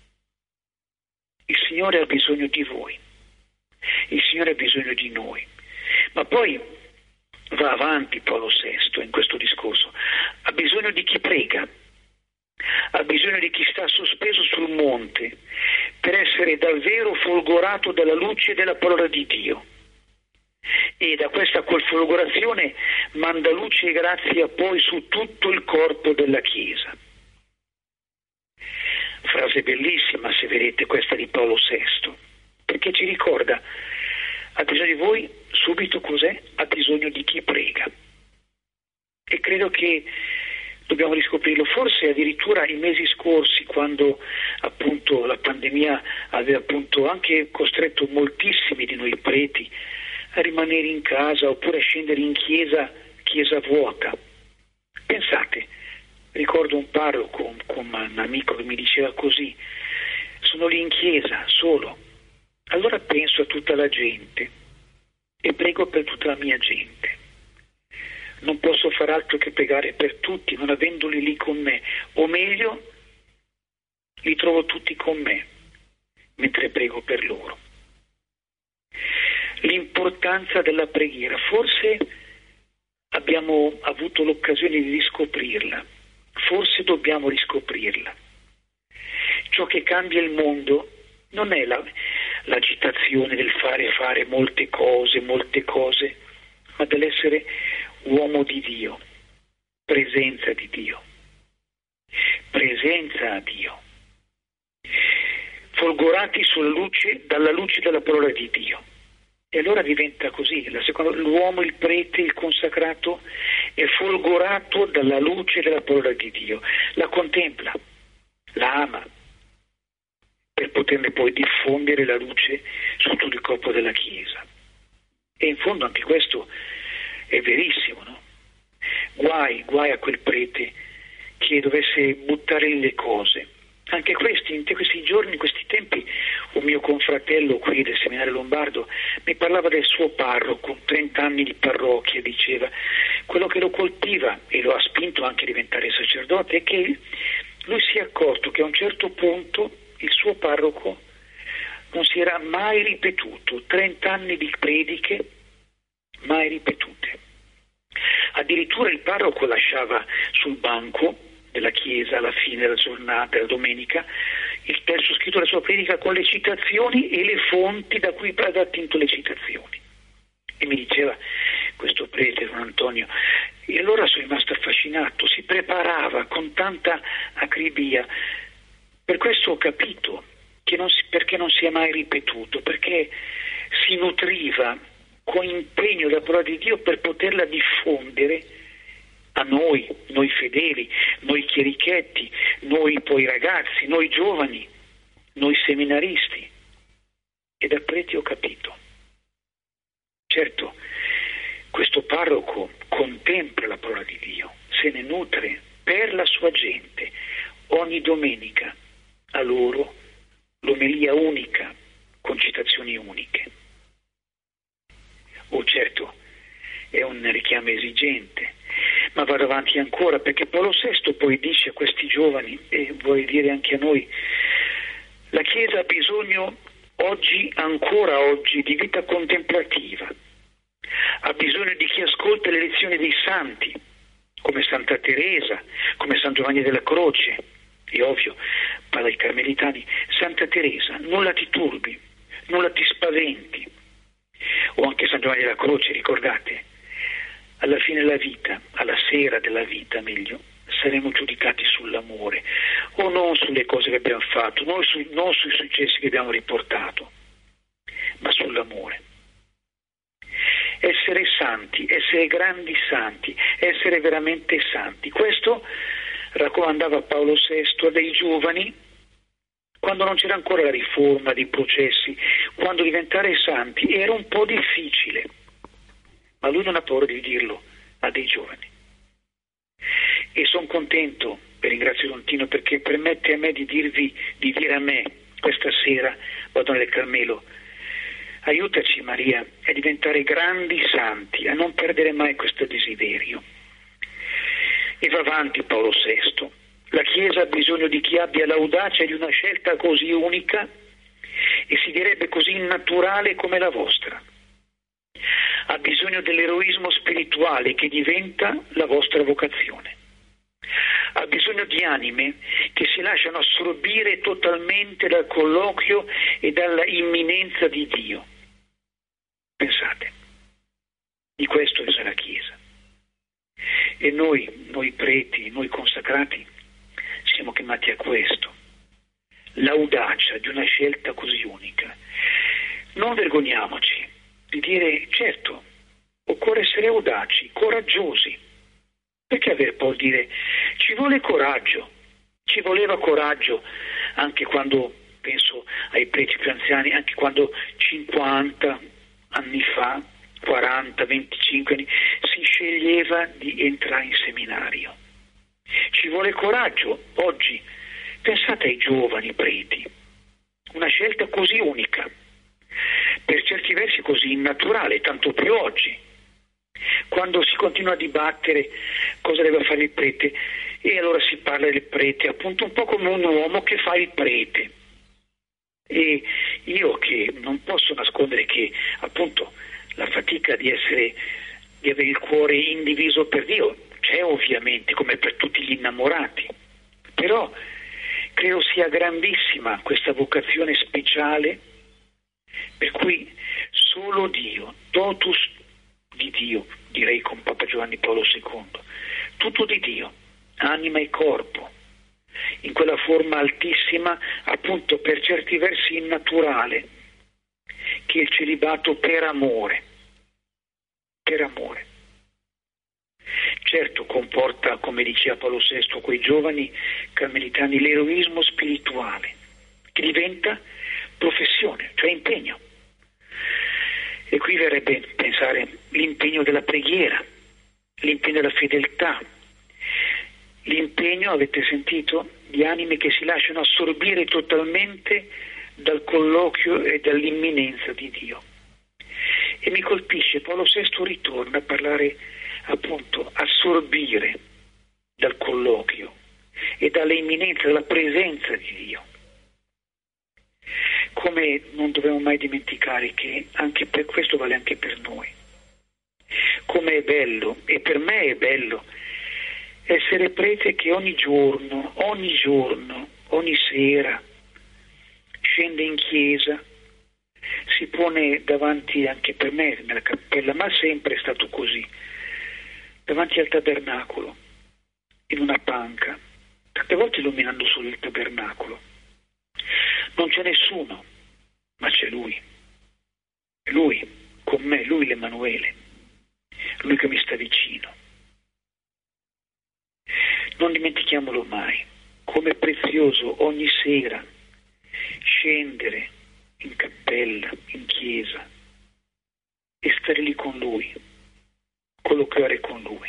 Il Signore ha bisogno di voi, il Signore ha bisogno di noi. Ma poi va avanti Paolo sesto in questo discorso, ha bisogno di chi prega, ha bisogno di chi sta sospeso sul monte per essere davvero folgorato dalla luce della parola di Dio. E da questa folgorazione manda luce e grazia poi su tutto il corpo della Chiesa. Frase bellissima, se vedete, questa di Paolo sesto, perché ci ricorda: ha bisogno di voi, subito cos'è? Ha bisogno di chi prega. E credo che dobbiamo riscoprirlo, forse addirittura i mesi scorsi, quando appunto la pandemia aveva appunto anche costretto moltissimi di noi preti a rimanere in casa oppure a scendere in chiesa, chiesa vuota. Pensate, ricordo un parroco, un, un amico che mi diceva così: sono lì in chiesa, solo. Allora penso a tutta la gente e prego per tutta la mia gente. Non posso far altro che pregare per tutti, non avendoli lì con me. O meglio, li trovo tutti con me, mentre prego per loro. l'importanza della preghiera. Forse abbiamo avuto l'occasione di riscoprirla, forse dobbiamo riscoprirla. Ciò che cambia il mondo non è la, l'agitazione del fare fare molte cose, molte cose, ma dell'essere uomo di Dio, presenza di Dio, presenza a Dio, folgorati sulla luce, dalla luce della parola di Dio. E allora diventa così, la seconda, l'uomo, il prete, il consacrato è folgorato dalla luce della parola di Dio, la contempla, la ama, per poterne poi diffondere la luce su tutto il corpo della Chiesa. E in fondo anche questo è verissimo, no? Guai, guai a quel prete che dovesse buttare lì le cose. Anche questi, in questi giorni, in questi tempi, un mio confratello qui del seminario lombardo mi parlava del suo parroco, trenta anni di parrocchia, diceva, quello che lo colpiva e lo ha spinto anche a diventare sacerdote è che lui si è accorto che a un certo punto il suo parroco non si era mai ripetuto, trenta anni di prediche mai ripetute. Addirittura il parroco lasciava sul banco della chiesa alla fine della giornata, della domenica, il testo scritto della sua predica con le citazioni e le fonti da cui aveva attinto le citazioni. E mi diceva questo prete, Don Antonio, e allora sono rimasto affascinato, si preparava con tanta acribia. Per questo ho capito che non si, perché non si è mai ripetuto, perché si nutriva con impegno della parola di Dio per poterla diffondere a noi, noi fedeli, noi chierichetti, noi poi ragazzi, noi giovani, noi seminaristi. E da prete ho capito. Certo, questo parroco contempla la parola di Dio, se ne nutre per la sua gente. Ogni domenica a loro l'omelia unica, con citazioni uniche. Oh certo, è un richiamo esigente, ma vado avanti ancora, perché Paolo sesto poi dice a questi giovani, e vuoi dire anche a noi, la Chiesa ha bisogno oggi, ancora oggi, di vita contemplativa, ha bisogno di chi ascolta le lezioni dei santi, come Santa Teresa, come San Giovanni della Croce, e ovvio, parla ai Carmelitani, Santa Teresa, nulla ti turbi, nulla ti spaventi, o anche San Giovanni della Croce, ricordate, alla fine della vita, alla sera della vita meglio, saremo giudicati sull'amore, o non sulle cose che abbiamo fatto, non, su, non sui successi che abbiamo riportato, ma sull'amore. Essere santi, essere grandi santi, essere veramente santi, questo raccomandava Paolo sesto a dei giovani quando non c'era ancora la riforma dei processi, quando diventare santi era un po' difficile, ma lui non ha paura di dirlo a dei giovani. E sono contento e ringrazio Don Tino perché permette a me di dirvi, di dire a me questa sera, Madonna del Carmelo, aiutaci Maria a diventare grandi santi, a non perdere mai questo desiderio. E va avanti Paolo sesto. La Chiesa ha bisogno di chi abbia l'audacia di una scelta così unica e si direbbe così naturale come la vostra. Ha bisogno dell'eroismo spirituale che diventa la vostra vocazione. Ha bisogno di anime che si lasciano assorbire totalmente dal colloquio e dalla imminenza di Dio. Pensate, di questo è la Chiesa. E noi, noi preti, noi consacrati, siamo chiamati a questo, l'audacia di una scelta così unica. Non vergogniamoci di dire, certo, occorre essere audaci, coraggiosi. Perché aver poi dire, ci vuole coraggio, ci voleva coraggio anche quando, penso ai preti più anziani, anche quando cinquanta anni fa, quaranta, venticinque anni, si sceglieva di entrare in seminario. Ci vuole coraggio oggi. Pensate ai giovani preti, una scelta così unica, per certi versi così innaturale, tanto più oggi, quando si continua a dibattere cosa deve fare il prete, e allora si parla del prete appunto un po' come un uomo che fa il prete, e io che non posso nascondere che appunto la fatica di essere, di avere il cuore indiviso per Dio c'è ovviamente, come per tutti gli innamorati, però credo sia grandissima questa vocazione speciale per cui solo Dio, totus di Dio, direi con Papa Giovanni Paolo secondo, tutto di Dio, anima e corpo, in quella forma altissima, appunto per certi versi innaturale, che è il celibato per amore, per amore. Certo comporta, come diceva Paolo sesto, quei giovani carmelitani, l'eroismo spirituale, che diventa professione, cioè impegno. E qui verrebbe pensare l'impegno della preghiera, l'impegno della fedeltà, l'impegno, avete sentito, di anime che si lasciano assorbire totalmente dal colloquio e dall'imminenza di Dio. E mi colpisce, Paolo sesto ritorna a parlare appunto, assorbire dal colloquio e dall'imminenza, dalla presenza di Dio. Come non dobbiamo mai dimenticare che anche per questo vale anche per noi. Come è bello, e per me è bello, essere prete che ogni giorno, ogni giorno, ogni sera scende in chiesa, si pone davanti, anche per me nella cappella, ma sempre è stato così, davanti al tabernacolo, in una panca, tante volte illuminando solo il tabernacolo. Non c'è nessuno, ma c'è Lui. Lui con me, Lui l'Emanuele, Lui che mi sta vicino. Non dimentichiamolo mai, come prezioso ogni sera scendere in cappella, in chiesa e stare lì con Lui, colloquiare con Lui.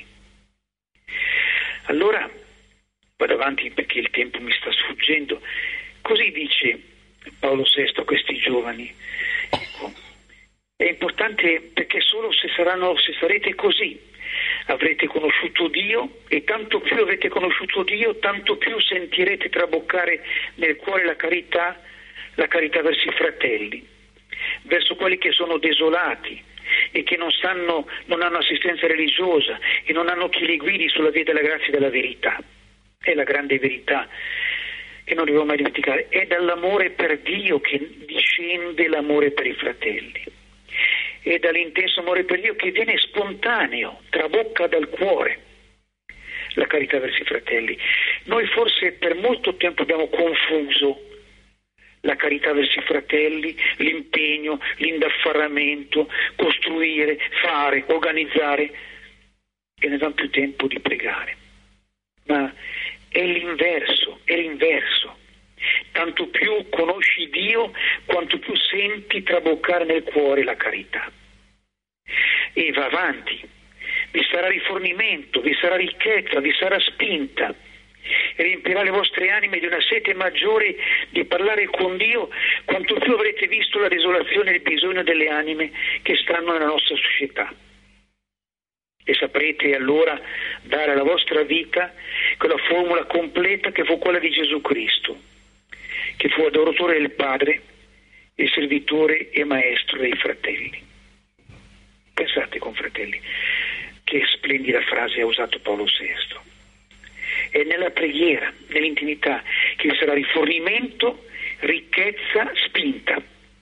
Allora vado avanti perché il tempo mi sta sfuggendo. Così dice Paolo sesto a questi giovani, ecco, è importante perché solo se saranno, se sarete così avrete conosciuto Dio, e tanto più avrete conosciuto Dio, tanto più sentirete traboccare nel cuore la carità, la carità verso i fratelli, verso quelli che sono desolati e che non sanno, non hanno assistenza religiosa e non hanno chi li guidi sulla via della grazia e della verità. È la grande verità che non dobbiamo mai dimenticare, è dall'amore per Dio che discende l'amore per i fratelli, è dall'intenso amore per Dio che viene spontaneo, trabocca dal cuore la carità verso i fratelli. Noi forse per molto tempo abbiamo confuso la carità verso i fratelli, l'impegno, l'indaffaramento, costruire, fare, organizzare, e non abbiamo più tempo di pregare. Ma è l'inverso, è l'inverso. Tanto più conosci Dio, quanto più senti traboccare nel cuore la carità. E va avanti, vi sarà rifornimento, vi sarà ricchezza, vi sarà spinta, e riempirà le vostre anime di una sete maggiore di parlare con Dio, quanto più avrete visto la desolazione e il bisogno delle anime che stanno nella nostra società. E saprete allora dare alla vostra vita quella formula completa che fu quella di Gesù Cristo, che fu adoratore del Padre e servitore e maestro dei fratelli. Pensate, confratelli, che splendida frase ha usato Paolo sesto. È nella preghiera, nell'intimità, che vi sarà rifornimento, ricchezza, spinta.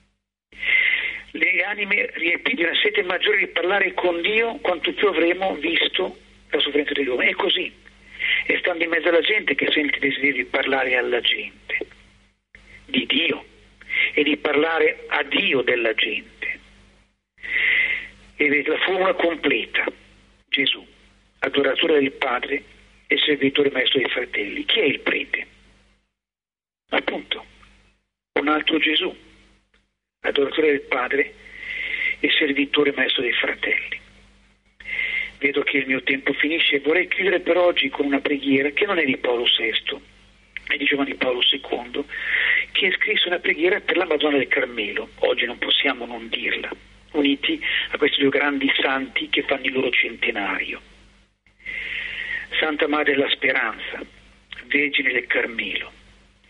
Le anime riempite di una sete maggiore di parlare con Dio, quanto più avremo visto la sofferenza degli uomini. È così. È stando in mezzo alla gente che sente il desiderio di parlare alla gente, di Dio, e di parlare a Dio della gente. E vedete la formula completa: Gesù, adoratore del Padre e servitore maestro dei fratelli. Chi è il prete? Appunto, un altro Gesù, adoratore del Padre e servitore maestro dei fratelli. Vedo che il mio tempo finisce, vorrei chiudere per oggi con una preghiera che non è di Paolo sesto, è di Giovanni Paolo secondo, che scrisse una preghiera per la Madonna del Carmelo. Oggi non possiamo non dirla, uniti a questi due grandi santi che fanno il loro centenario. Santa Madre della Speranza, Vergine del Carmelo,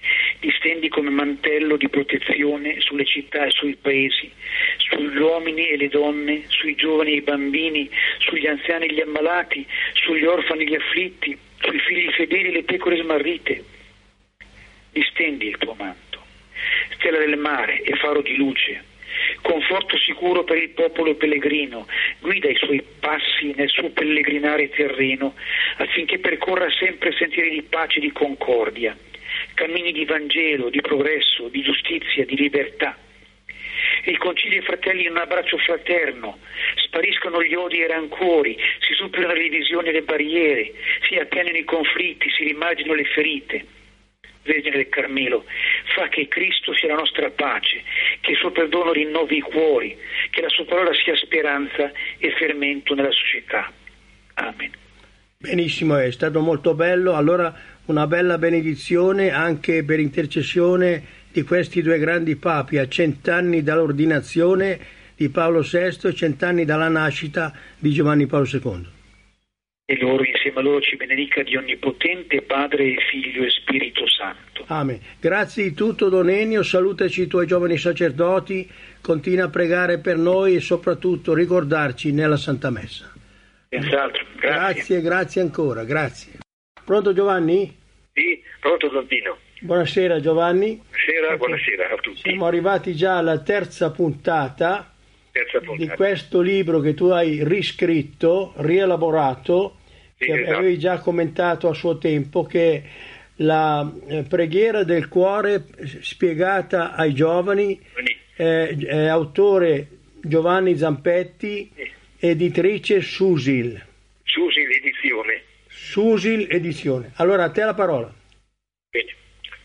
li stendi come mantello di protezione sulle città e sui paesi, sugli uomini e le donne, sui giovani e i bambini, sugli anziani e gli ammalati, sugli orfani e gli afflitti, sui figli fedeli e le pecore smarrite. Distendi il tuo manto, stella del mare e faro di luce, conforto sicuro per il popolo pellegrino, guida i suoi passi nel suo pellegrinare terreno, affinché percorra sempre sentieri di pace e di concordia, cammini di Vangelo, di progresso, di giustizia, di libertà. Riconcili i fratelli in un abbraccio fraterno, spariscono gli odi e i rancori, si superano le divisioni e le barriere, si appianino i conflitti, si rimarginano le ferite. Vergine del Carmelo, fa che Cristo sia la nostra pace, che il suo perdono rinnovi i cuori, che la sua parola sia speranza e fermento nella società. Amen. Benissimo, è stato molto bello. Allora una bella benedizione anche per intercessione di questi due grandi papi a cent'anni dall'ordinazione di Paolo sesto e cent'anni dalla nascita di Giovanni Paolo secondo. E loro, insieme a loro, ci benedica Dio Onnipotente, Padre, Figlio e Spirito Santo. Amen. Grazie di tutto, Don Ennio, salutaci i tuoi giovani sacerdoti, continua a pregare per noi e soprattutto ricordarci nella Santa Messa. Senz'altro, grazie. Grazie, grazie ancora, grazie. Pronto Giovanni? Sì, pronto Don Pino. Buonasera Giovanni. Buonasera, Okay. buonasera a tutti. Siamo arrivati già alla terza puntata, Terza puntata di questo libro che tu hai riscritto, rielaborato, sì, che esatto. avevi già commentato a suo tempo, che la eh, preghiera del cuore spiegata ai giovani, eh, è autore Giovanni Zampetti, Sì. editrice Susil. Susi l'edizione. Susil edizione. Allora a te la parola. Bene.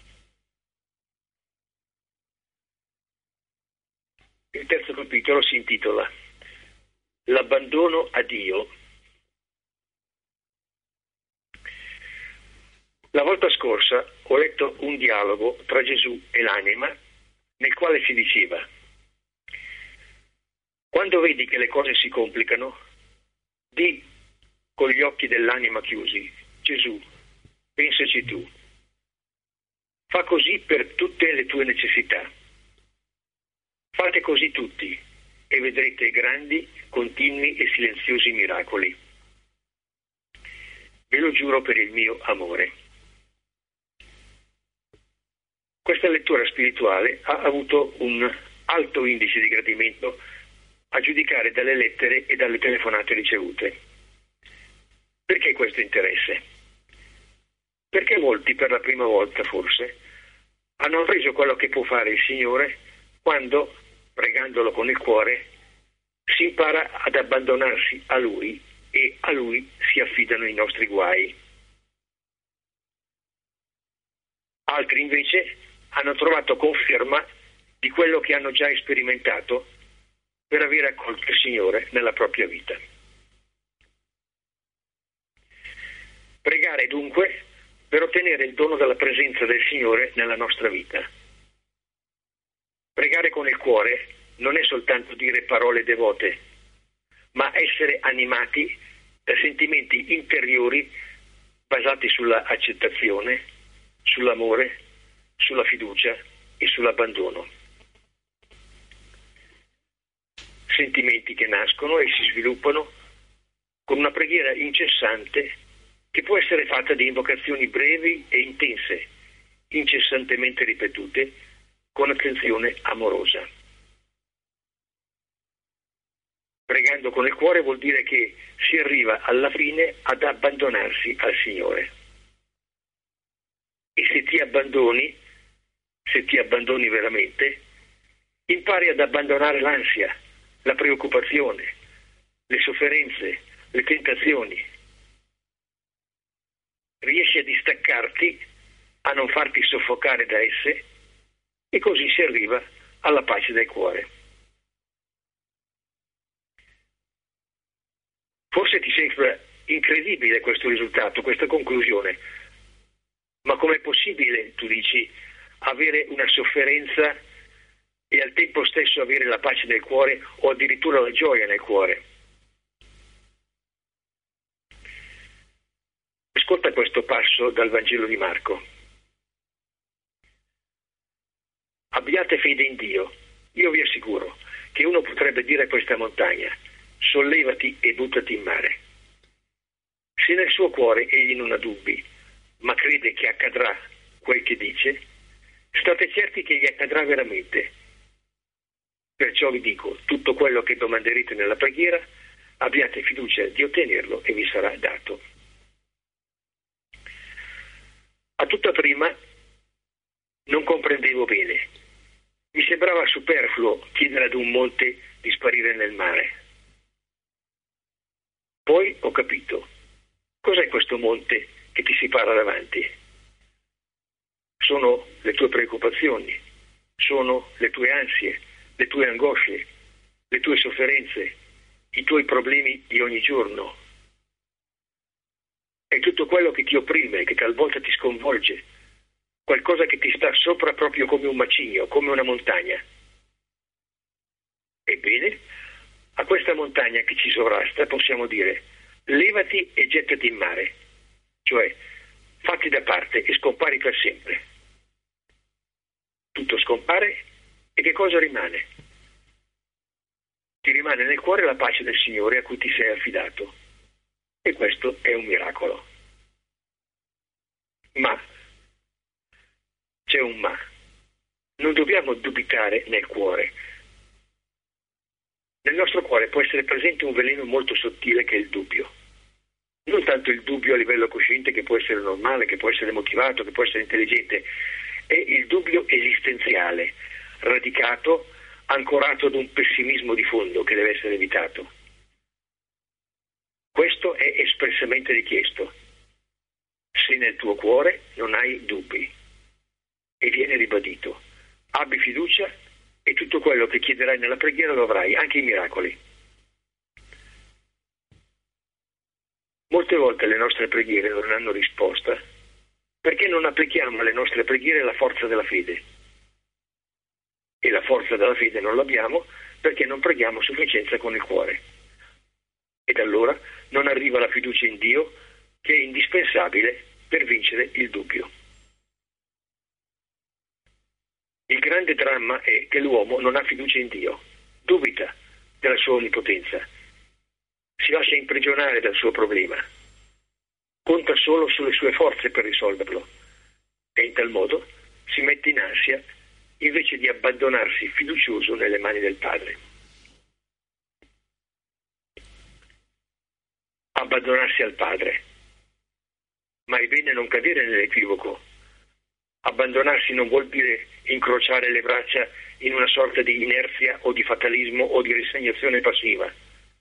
Il terzo capitolo si intitola L'abbandono a Dio. La volta scorsa ho letto un dialogo tra Gesù e l'anima nel quale si diceva: quando vedi che le cose si complicano, di con gli occhi dell'anima chiusi: Gesù, pensaci tu. Fa così per tutte le tue necessità. Fate così tutti e vedrete grandi, continui e silenziosi miracoli. Ve lo giuro per il mio amore. Questa lettura spirituale ha avuto un alto indice di gradimento a giudicare dalle lettere e dalle telefonate ricevute. Perché questo interesse? Perché molti per la prima volta forse hanno appreso quello che può fare il Signore quando, pregandolo con il cuore, si impara ad abbandonarsi a Lui e a Lui si affidano i nostri guai. Altri invece hanno trovato conferma di quello che hanno già sperimentato per aver accolto il Signore nella propria vita. Pregare dunque per ottenere il dono della presenza del Signore nella nostra vita. Pregare con il cuore non è soltanto dire parole devote, ma essere animati da sentimenti interiori basati sulla accettazione, sull'amore, sulla fiducia e sull'abbandono. Sentimenti che nascono e si sviluppano con una preghiera incessante che può essere fatta di invocazioni brevi e intense, incessantemente ripetute, con attenzione amorosa. Pregando con il cuore vuol dire che si arriva alla fine ad abbandonarsi al Signore. E se ti abbandoni, se ti abbandoni veramente, impari ad abbandonare l'ansia, la preoccupazione, le sofferenze, le tentazioni. Riesci a distaccarti, a non farti soffocare da esse, e così si arriva alla pace del cuore. Forse ti sembra incredibile questo risultato, questa conclusione, ma com'è possibile, tu dici, avere una sofferenza e al tempo stesso avere la pace del cuore o addirittura la gioia nel cuore? Ascolta questo passo dal Vangelo di Marco. abbiate fede in Dio. Io vi assicuro che uno potrebbe dire a questa montagna: sollevati e buttati in mare. Se nel suo cuore egli non ha dubbi, ma crede che accadrà quel che dice, state certi che gli accadrà veramente. Perciò vi dico, tutto quello che domanderete nella preghiera, abbiate fiducia di ottenerlo e vi sarà dato. A tutta prima non comprendevo bene. Mi sembrava superfluo chiedere ad un monte di sparire nel mare. Poi ho capito. Cos'è questo monte che ti si para davanti? Sono le tue preoccupazioni, sono le tue ansie, le tue angosce, le tue sofferenze, i tuoi problemi di ogni giorno. È tutto quello che ti opprime, che talvolta ti sconvolge, qualcosa che ti sta sopra proprio come un macigno, come una montagna. Ebbene, a questa montagna che ci sovrasta possiamo dire: levati e gettati in mare, cioè fatti da parte e scompari per sempre. Tutto scompare e che cosa rimane? Ti rimane nel cuore la pace del Signore a cui ti sei affidato, e questo è un miracolo. Ma c'è un ma. Non dobbiamo dubitare nel cuore. Nel nostro cuore può essere presente un veleno molto sottile che è il dubbio. Non tanto il dubbio a livello cosciente, che può essere normale, che può essere motivato, che può essere intelligente, è il dubbio esistenziale, radicato, ancorato ad un pessimismo di fondo che deve essere evitato. Questo è espressamente richiesto. Se nel tuo cuore non hai dubbi, e viene ribadito: abbi fiducia e tutto quello che chiederai nella preghiera lo avrai, anche i miracoli. Molte volte le nostre preghiere non hanno risposta perché non applichiamo alle nostre preghiere la forza della fede. E la forza della fede non l'abbiamo perché non preghiamo a sufficienza con il cuore. Ed allora non arriva la fiducia in Dio, che è indispensabile per vincere il dubbio. Il grande dramma è che l'uomo non ha fiducia in Dio, dubita della sua onnipotenza, si lascia imprigionare dal suo problema, conta solo sulle sue forze per risolverlo e in tal modo si mette in ansia invece di abbandonarsi fiducioso nelle mani del Padre. Abbandonarsi al Padre. Ma è bene non cadere nell'equivoco. Abbandonarsi non vuol dire incrociare le braccia in una sorta di inerzia o di fatalismo o di risignazione passiva.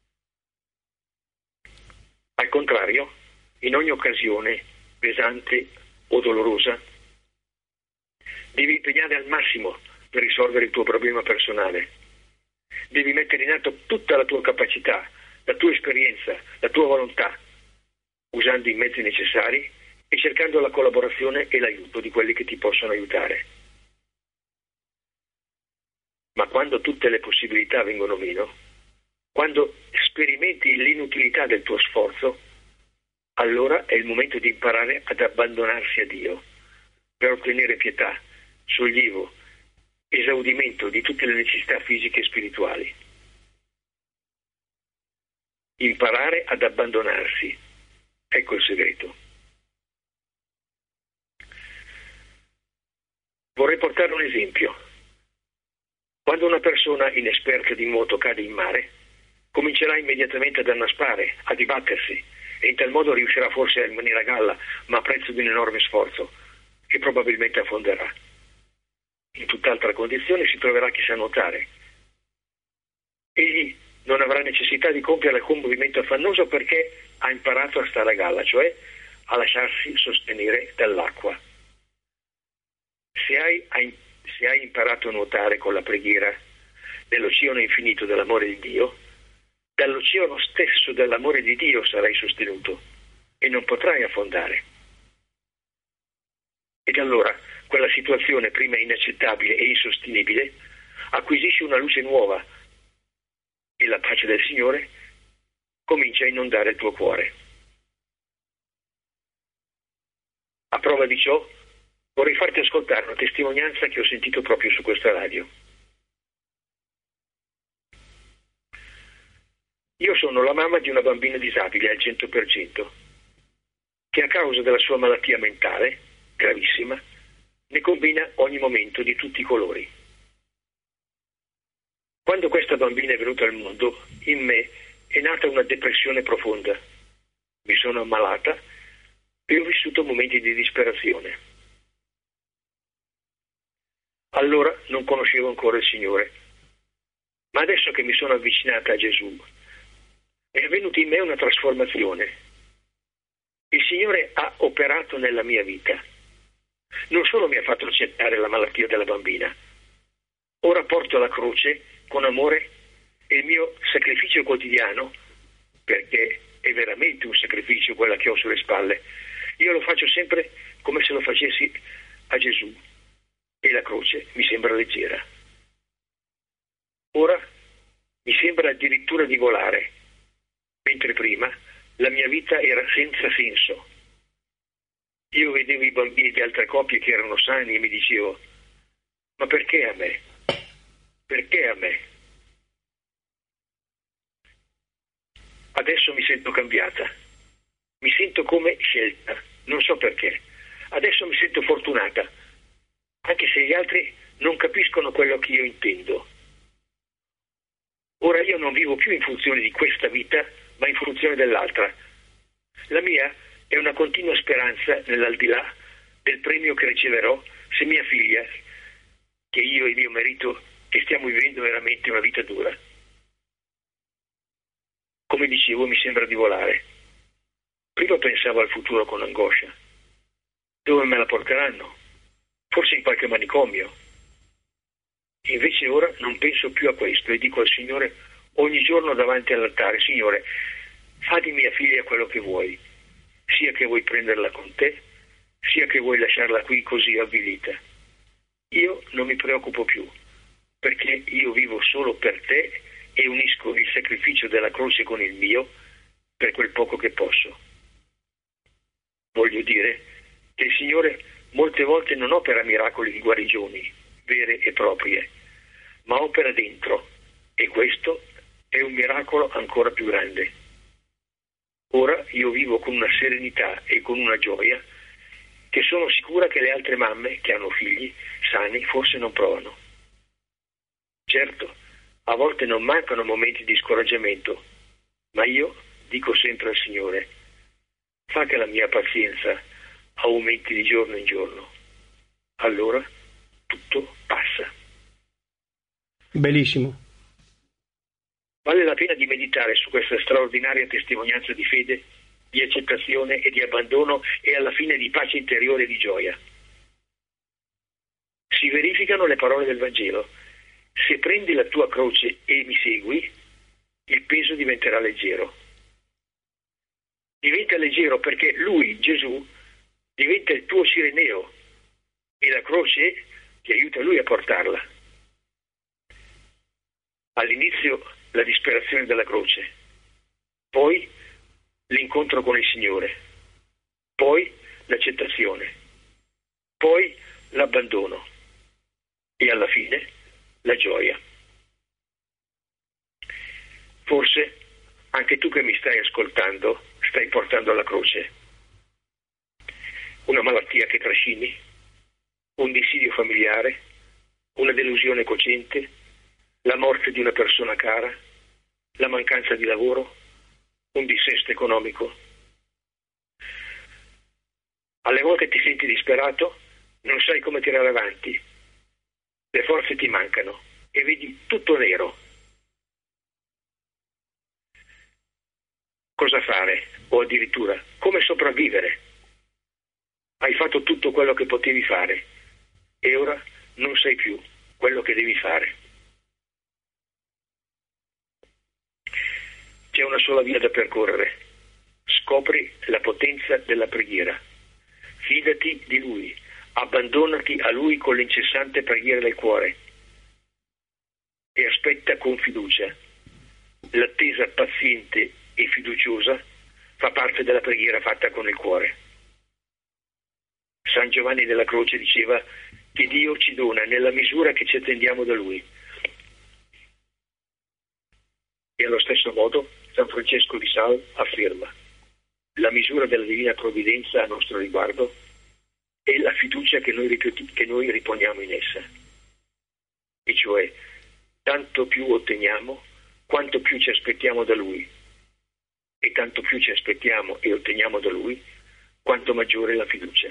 Al contrario, in ogni occasione, pesante o dolorosa, devi impegnare al massimo per risolvere il tuo problema personale. Devi mettere in atto tutta la tua capacità, la tua esperienza, la tua volontà, usando i mezzi necessari e cercando la collaborazione e l'aiuto di quelli che ti possono aiutare. Ma quando tutte le possibilità vengono meno, quando sperimenti l'inutilità del tuo sforzo, allora è il momento di imparare ad abbandonarsi a Dio per ottenere pietà, sollievo, esaudimento di tutte le necessità fisiche e spirituali. Imparare ad abbandonarsi, ecco il segreto. Vorrei portare un esempio. Quando una persona inesperta di nuoto cade in mare, comincerà immediatamente ad annaspare, a dibattersi, e in tal modo riuscirà forse a rimanere a galla, ma a prezzo di un enorme sforzo, e probabilmente affonderà. In tutt'altra condizione si troverà chi sa nuotare. Egli non avrà necessità di compiere alcun movimento affannoso perché ha imparato a stare a galla, cioè a lasciarsi sostenere dall'acqua. Se hai, se hai imparato a nuotare con la preghiera nell'oceano infinito dell'amore di Dio, dall'oceano stesso dell'amore di Dio sarai sostenuto e non potrai affondare. Ed allora quella situazione prima inaccettabile e insostenibile acquisisce una luce nuova e la pace del Signore comincia a inondare il tuo cuore. A prova di ciò, Vorrei farti ascoltare una testimonianza che ho sentito proprio su questa radio. Io sono la mamma di una bambina disabile al cento per cento, che a causa della sua malattia mentale, gravissima, ne combina ogni momento di tutti i colori. Quando questa bambina è venuta al mondo, in me è nata una depressione profonda. Mi sono ammalata e ho vissuto momenti di disperazione. Allora non conoscevo ancora il Signore, ma adesso che mi sono avvicinata a Gesù è avvenuta in me una trasformazione. Il Signore ha operato nella mia vita. Non solo mi ha fatto accettare la malattia della bambina, ora porto la croce con amore e il mio sacrificio quotidiano, perché è veramente un sacrificio quella che ho sulle spalle. Io lo faccio sempre come se lo facessi a Gesù. E la croce mi sembra leggera. Ora mi sembra addirittura di volare, mentre prima la mia vita era senza senso. Io vedevo i bambini di altre coppie che erano sani e mi dicevo: ma perché a me? Perché a me? Adesso mi sento cambiata, mi sento come scelta, non so perché. Adesso mi sento fortunata, anche se gli altri non capiscono quello che io intendo. Ora io non vivo più in funzione di questa vita, ma in funzione dell'altra. La mia è una continua speranza nell'aldilà del premio che riceverò se mia figlia, che io e mio marito, che stiamo vivendo veramente una vita dura. Come dicevo, mi sembra di volare. Prima pensavo al futuro con angoscia. Dove me la porteranno? Forse in qualche manicomio. Invece ora non penso più a questo e dico al Signore ogni giorno davanti all'altare: Signore, fa di mia figlia quello che vuoi, sia che vuoi prenderla con te, sia che vuoi lasciarla qui così avvilita. Io non mi preoccupo più, perché io vivo solo per te e unisco il sacrificio della croce con il mio per quel poco che posso. Voglio dire che il Signore molte volte non opera miracoli di guarigioni vere e proprie, ma opera dentro, e questo è un miracolo ancora più grande. Ora io vivo con una serenità e con una gioia che sono sicura che le altre mamme che hanno figli sani forse non provano. Certo, a volte non mancano momenti di scoraggiamento, ma io dico sempre al Signore: fa che la mia pazienza aumenti di giorno in giorno. Allora tutto passa. Bellissimo. Vale la pena di meditare su questa straordinaria testimonianza di fede, di accettazione e di abbandono e alla fine di pace interiore e di gioia. Si verificano le parole del Vangelo: se prendi la tua croce e mi segui, il peso diventerà leggero. Diventa leggero perché Lui, Gesù, diventa il tuo cireneo e la croce ti aiuta Lui a portarla. All'inizio la disperazione della croce, poi l'incontro con il Signore, poi l'accettazione, poi l'abbandono e alla fine la gioia. Forse anche tu che mi stai ascoltando stai portando alla croce una malattia che trascini, un dissidio familiare, una delusione cocente, la morte di una persona cara, la mancanza di lavoro, un dissesto economico. Alle volte ti senti disperato, non sai come tirare avanti, le forze ti mancano e vedi tutto nero. Cosa fare? O addirittura come sopravvivere? Hai fatto tutto quello che potevi fare e ora non sai più quello che devi fare. C'è una sola via da percorrere. Scopri la potenza della preghiera. Fidati di Lui. Abbandonati a Lui con l'incessante preghiera del cuore. E aspetta con fiducia. L'attesa paziente e fiduciosa fa parte della preghiera fatta con il cuore. San Giovanni della Croce diceva che Dio ci dona nella misura che ci attendiamo da Lui. E allo stesso modo San Francesco di Sales afferma: la misura della divina provvidenza a nostro riguardo è la fiducia che noi, che noi riponiamo in essa. E cioè, tanto più otteniamo, quanto più ci aspettiamo da Lui. E tanto più ci aspettiamo e otteniamo da Lui, quanto maggiore è la fiducia.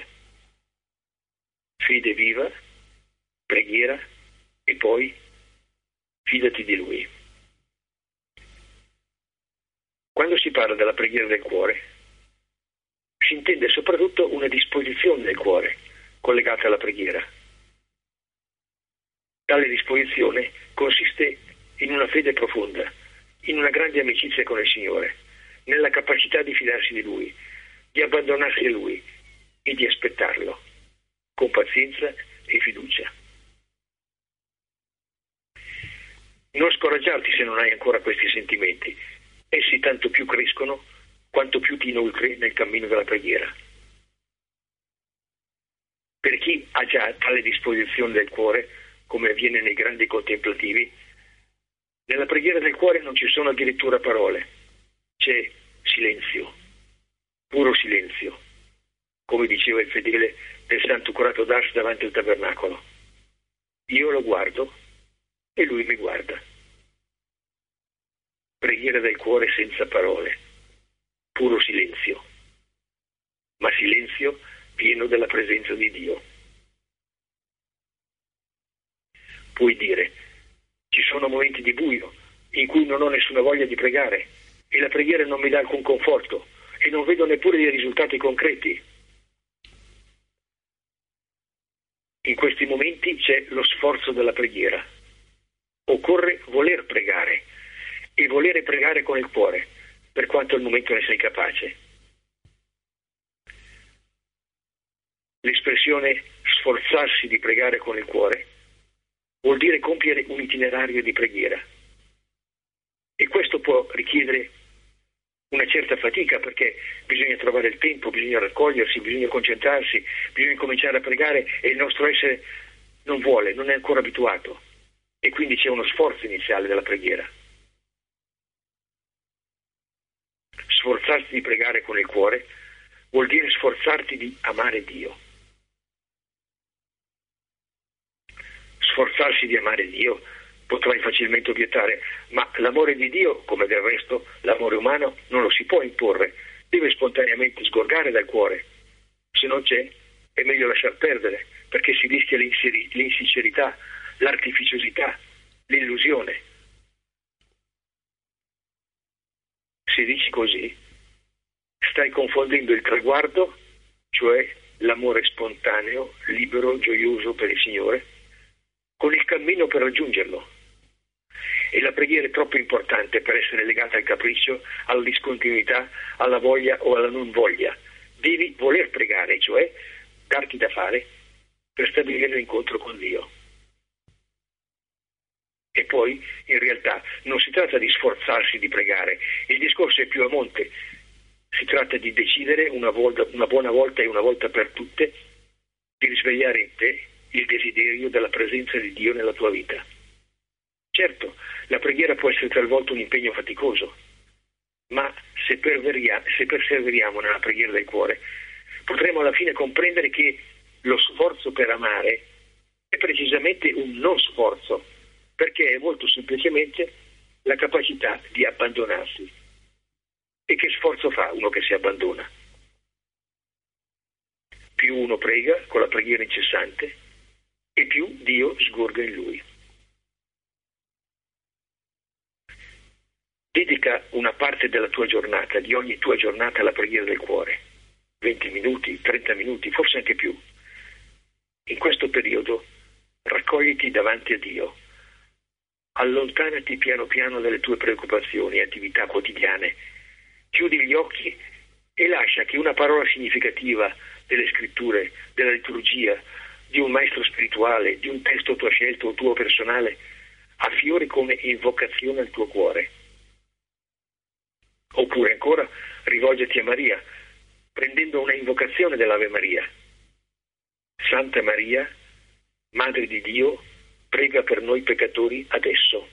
Fede viva, preghiera e poi fidati di Lui. Quando si parla della preghiera del cuore, si intende soprattutto una disposizione del cuore collegata alla preghiera. Tale disposizione consiste in una fede profonda, in una grande amicizia con il Signore, nella capacità di fidarsi di Lui, di abbandonarsi a Lui e di aspettarlo con pazienza e fiducia. Non scoraggiarti se non hai ancora questi sentimenti. Essi tanto più crescono quanto più ti inoltri nel cammino della preghiera. Per chi ha già tale disposizione del cuore, come avviene nei grandi contemplativi, nella preghiera del cuore non ci sono addirittura parole, c'è silenzio, puro silenzio, come diceva il fedele del Santo Curato d'Ars davanti al tabernacolo. Io lo guardo e lui mi guarda. Preghiera del cuore senza parole, puro silenzio, ma silenzio pieno della presenza di Dio. Puoi dire: ci sono momenti di buio in cui non ho nessuna voglia di pregare e la preghiera non mi dà alcun conforto e non vedo neppure dei risultati concreti. In questi momenti c'è lo sforzo della preghiera. Occorre voler pregare e volere pregare con il cuore, per quanto al momento ne sei capace. L'espressione sforzarsi di pregare con il cuore vuol dire compiere un itinerario di preghiera. E questo può richiedere una certa fatica, perché bisogna trovare il tempo, bisogna raccogliersi, bisogna concentrarsi, bisogna cominciare a pregare e il nostro essere non vuole, non è ancora abituato. E quindi c'è uno sforzo iniziale della preghiera. Sforzarsi di pregare con il cuore vuol dire sforzarti di amare Dio. Sforzarsi di amare Dio, potrai facilmente obiettare, ma l'amore di Dio, come del resto l'amore umano, non lo si può imporre, deve spontaneamente sgorgare dal cuore. Se non c'è, è meglio lasciar perdere, perché si rischia l'insincerità, l'artificiosità, l'illusione. Se dici così, stai confondendo il traguardo, cioè l'amore spontaneo, libero, gioioso per il Signore, con il cammino per raggiungerlo. E la preghiera è troppo importante per essere legata al capriccio, alla discontinuità, alla voglia o alla non voglia. Devi voler pregare, cioè darti da fare per stabilire l'incontro con Dio. E poi, in realtà, non si tratta di sforzarsi di pregare, il discorso è più a monte. Si tratta di decidere una, volta, una buona volta e una volta per tutte di risvegliare in te il desiderio della presenza di Dio nella tua vita. Certo, la preghiera può essere talvolta un impegno faticoso, ma se, se perseveriamo nella preghiera del cuore, potremo alla fine comprendere che lo sforzo per amare è precisamente un non sforzo, perché è molto semplicemente la capacità di abbandonarsi. E che sforzo fa uno che si abbandona? Più uno prega con la preghiera incessante e più Dio sgorga in lui. Dedica una parte della tua giornata, di ogni tua giornata, alla preghiera del cuore. venti minuti, trenta minuti, forse anche più. In questo periodo raccogliti davanti a Dio. Allontanati piano piano dalle tue preoccupazioni e attività quotidiane. Chiudi gli occhi e lascia che una parola significativa delle scritture, della liturgia, di un maestro spirituale, di un testo tua scelto o tuo personale, affiori come invocazione al tuo cuore. Oppure ancora rivolgiti a Maria, prendendo una invocazione dell'Ave Maria. Santa Maria, Madre di Dio, prega per noi peccatori adesso.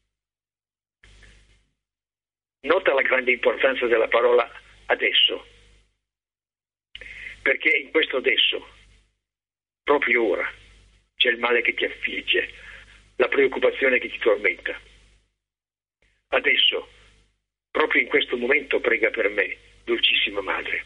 Nota la grande importanza della parola adesso, perché in questo adesso, proprio ora, c'è il male che ti affligge, la preoccupazione che ti tormenta. Adesso, proprio in questo momento, prega per me, dolcissima Madre.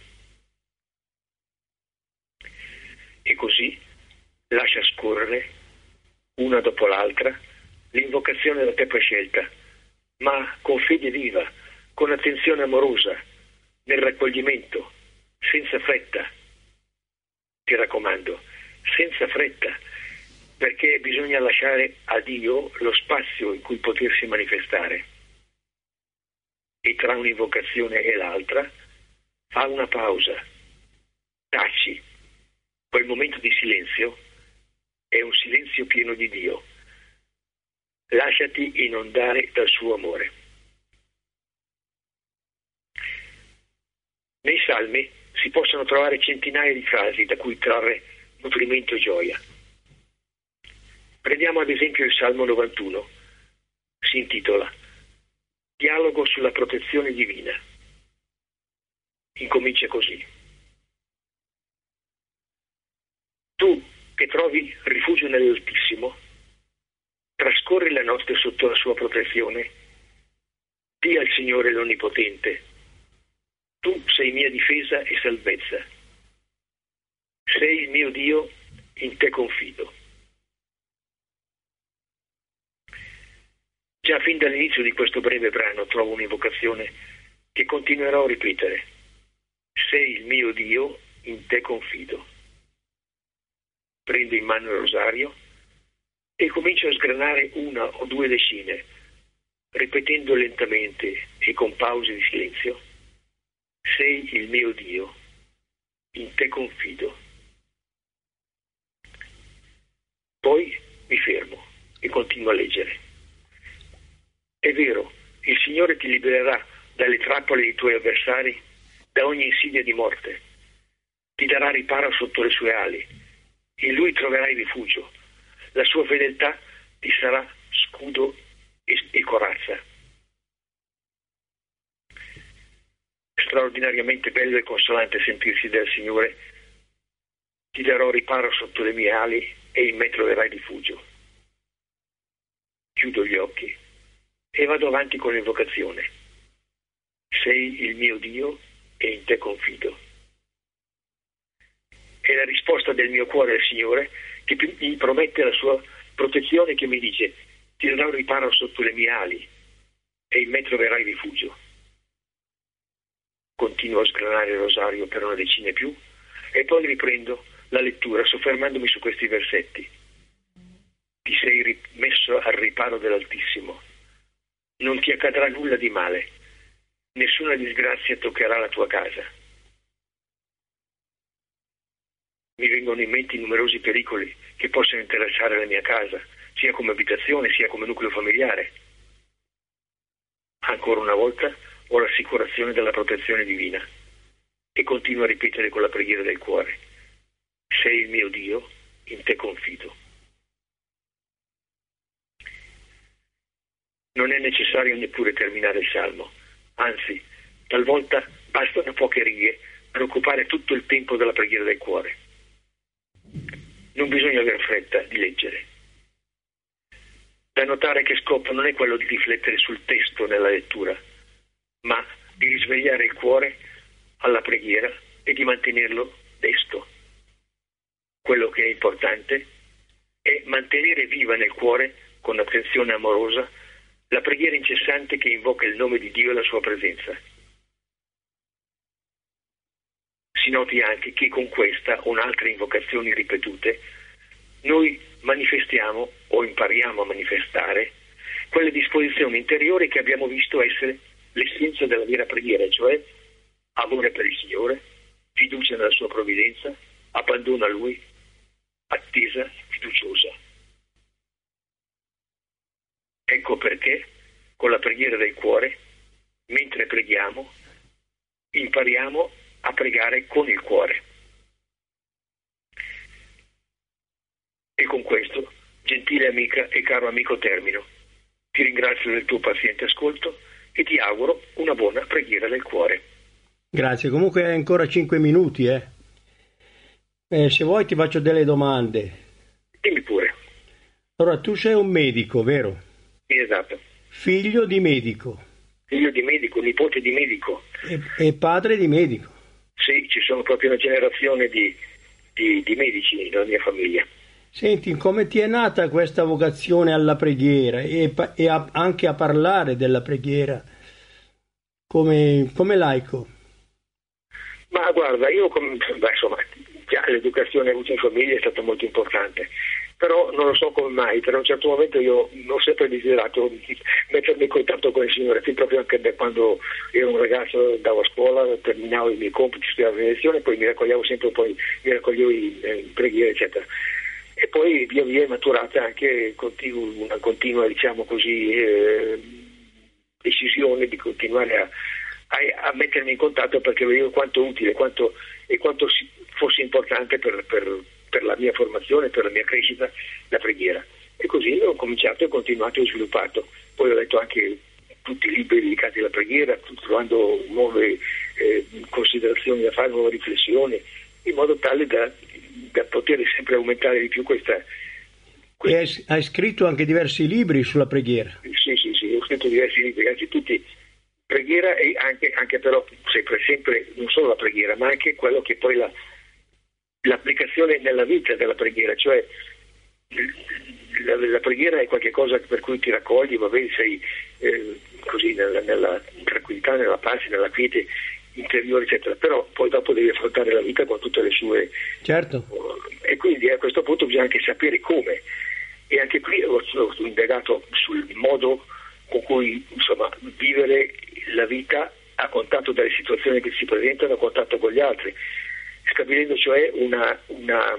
E così lascia scorrere, una dopo l'altra, l'invocazione da te prescelta, ma con fede viva, con attenzione amorosa, nel raccoglimento, senza fretta. Ti raccomando, senza fretta, perché bisogna lasciare a Dio lo spazio in cui potersi manifestare. E tra un'invocazione e l'altra fa una pausa, taci. Quel momento di silenzio è un silenzio pieno di Dio. Lasciati inondare dal suo amore. Nei salmi si possono trovare centinaia di frasi da cui trarre nutrimento e gioia. Prendiamo ad esempio il Salmo novantuno. Si intitola Dialogo sulla protezione divina. Incomincia così. Tu che trovi rifugio nell'Altissimo, trascorri la notte sotto la sua protezione. Dì al Signore l'Onnipotente: tu sei mia difesa e salvezza. Sei il mio Dio, in te confido. Già fin dall'inizio di questo breve brano trovo un'invocazione che continuerò a ripetere. Sei il mio Dio, in te confido. Prendo in mano il rosario e comincio a sgranare una o due decine, ripetendo lentamente e con pause di silenzio. Sei il mio Dio, in te confido. Poi mi fermo e continuo a leggere. È vero, il Signore ti libererà dalle trappole dei tuoi avversari, da ogni insidia di morte. Ti darà riparo sotto le sue ali. In Lui troverai rifugio. La sua fedeltà ti sarà scudo e, e corazza. Straordinariamente bello e consolante sentirsi del Signore. Ti darò riparo sotto le mie ali e in me troverai rifugio. Chiudo gli occhi e vado avanti con l'invocazione. Sei il mio Dio e in te confido. È la risposta del mio cuore al Signore che mi promette la sua protezione, che mi dice: ti darò riparo sotto le mie ali e in me troverai rifugio. Continuo a sgranare il rosario per una decina e più e poi riprendo la lettura soffermandomi su questi versetti. Ti sei messo al riparo dell'Altissimo. Non ti accadrà nulla di male. Nessuna disgrazia toccherà la tua casa. Mi vengono in mente i numerosi pericoli che possono interessare la mia casa, sia come abitazione sia come nucleo familiare. Ancora una volta ho l'assicurazione della protezione divina e continuo a ripetere con la preghiera del cuore: sei il mio Dio, in te confido. Non è necessario neppure terminare il Salmo, anzi, talvolta bastano poche righe per occupare tutto il tempo della preghiera del cuore. Non bisogna aver fretta di leggere. Da notare che scopo non è quello di riflettere sul testo nella lettura, ma di risvegliare il cuore alla preghiera e di mantenerlo desto. Quello che è importante è mantenere viva nel cuore, con attenzione amorosa, la preghiera incessante che invoca il nome di Dio e la sua presenza. Si noti anche che con questa o altre invocazioni ripetute noi manifestiamo o impariamo a manifestare quelle disposizioni interiori che abbiamo visto essere l'essenza della vera preghiera, cioè amore per il Signore, fiducia nella sua provvidenza, abbandono a Lui, attesa fiduciosa. Ecco perché con la preghiera del cuore, mentre preghiamo, impariamo a pregare con il cuore. gentile amica e caro amico Termino. Ti ringrazio del tuo paziente ascolto e ti auguro una buona preghiera del cuore. Grazie, comunque hai ancora cinque minuti, eh. Eh, se vuoi ti faccio delle domande. Dimmi pure. Allora, tu sei un medico, vero? Sì, esatto. Figlio di medico. Figlio di medico, nipote di medico. E, e padre di medico. Sì, ci sono proprio una generazione di, di, di medici nella mia famiglia. Senti, come ti è nata questa vocazione alla preghiera e, e a, anche a parlare della preghiera come, come laico? Ma guarda, io come, beh, insomma, già l'educazione avuta in famiglia è stata molto importante, però non lo so come mai, per un certo momento io ho sempre desiderato mettermi in contatto con il Signore, fin proprio anche da quando ero un ragazzo, andavo a scuola, terminavo i miei compiti, studiavo le lezioni, poi mi raccogliavo sempre, poi mi raccoglievo in, in preghiera, eccetera. E poi via via è maturata anche continu- una continua, diciamo così, eh, decisione di continuare a, a, a mettermi in contatto, perché vedevo quanto utile quanto, e quanto si, fosse importante per, per, per la mia formazione, per la mia crescita, la preghiera. E così ho cominciato e ho continuato e ho sviluppato. Poi ho letto anche tutti i libri dedicati alla preghiera, trovando nuove eh, considerazioni da fare, nuove riflessioni, in modo tale da da poter sempre aumentare di più questa, questa... E hai, hai scritto anche diversi libri sulla preghiera. Sì, sì, sì, ho scritto diversi libri, anzi tutti preghiera e anche, anche però sempre, sempre non solo la preghiera, ma anche quello che poi la, l'applicazione nella vita della preghiera, cioè la, la preghiera è qualcosa per cui ti raccogli, va bene, sei eh, così nella, nella tranquillità, nella pace, nella quiete interiore, eccetera, però poi dopo devi affrontare la vita con tutte le sue, certo, e quindi a questo punto bisogna anche sapere come, e anche qui ho, ho indagato sul modo con cui, insomma, vivere la vita a contatto delle situazioni che si presentano, a contatto con gli altri, stabilendo cioè una, una,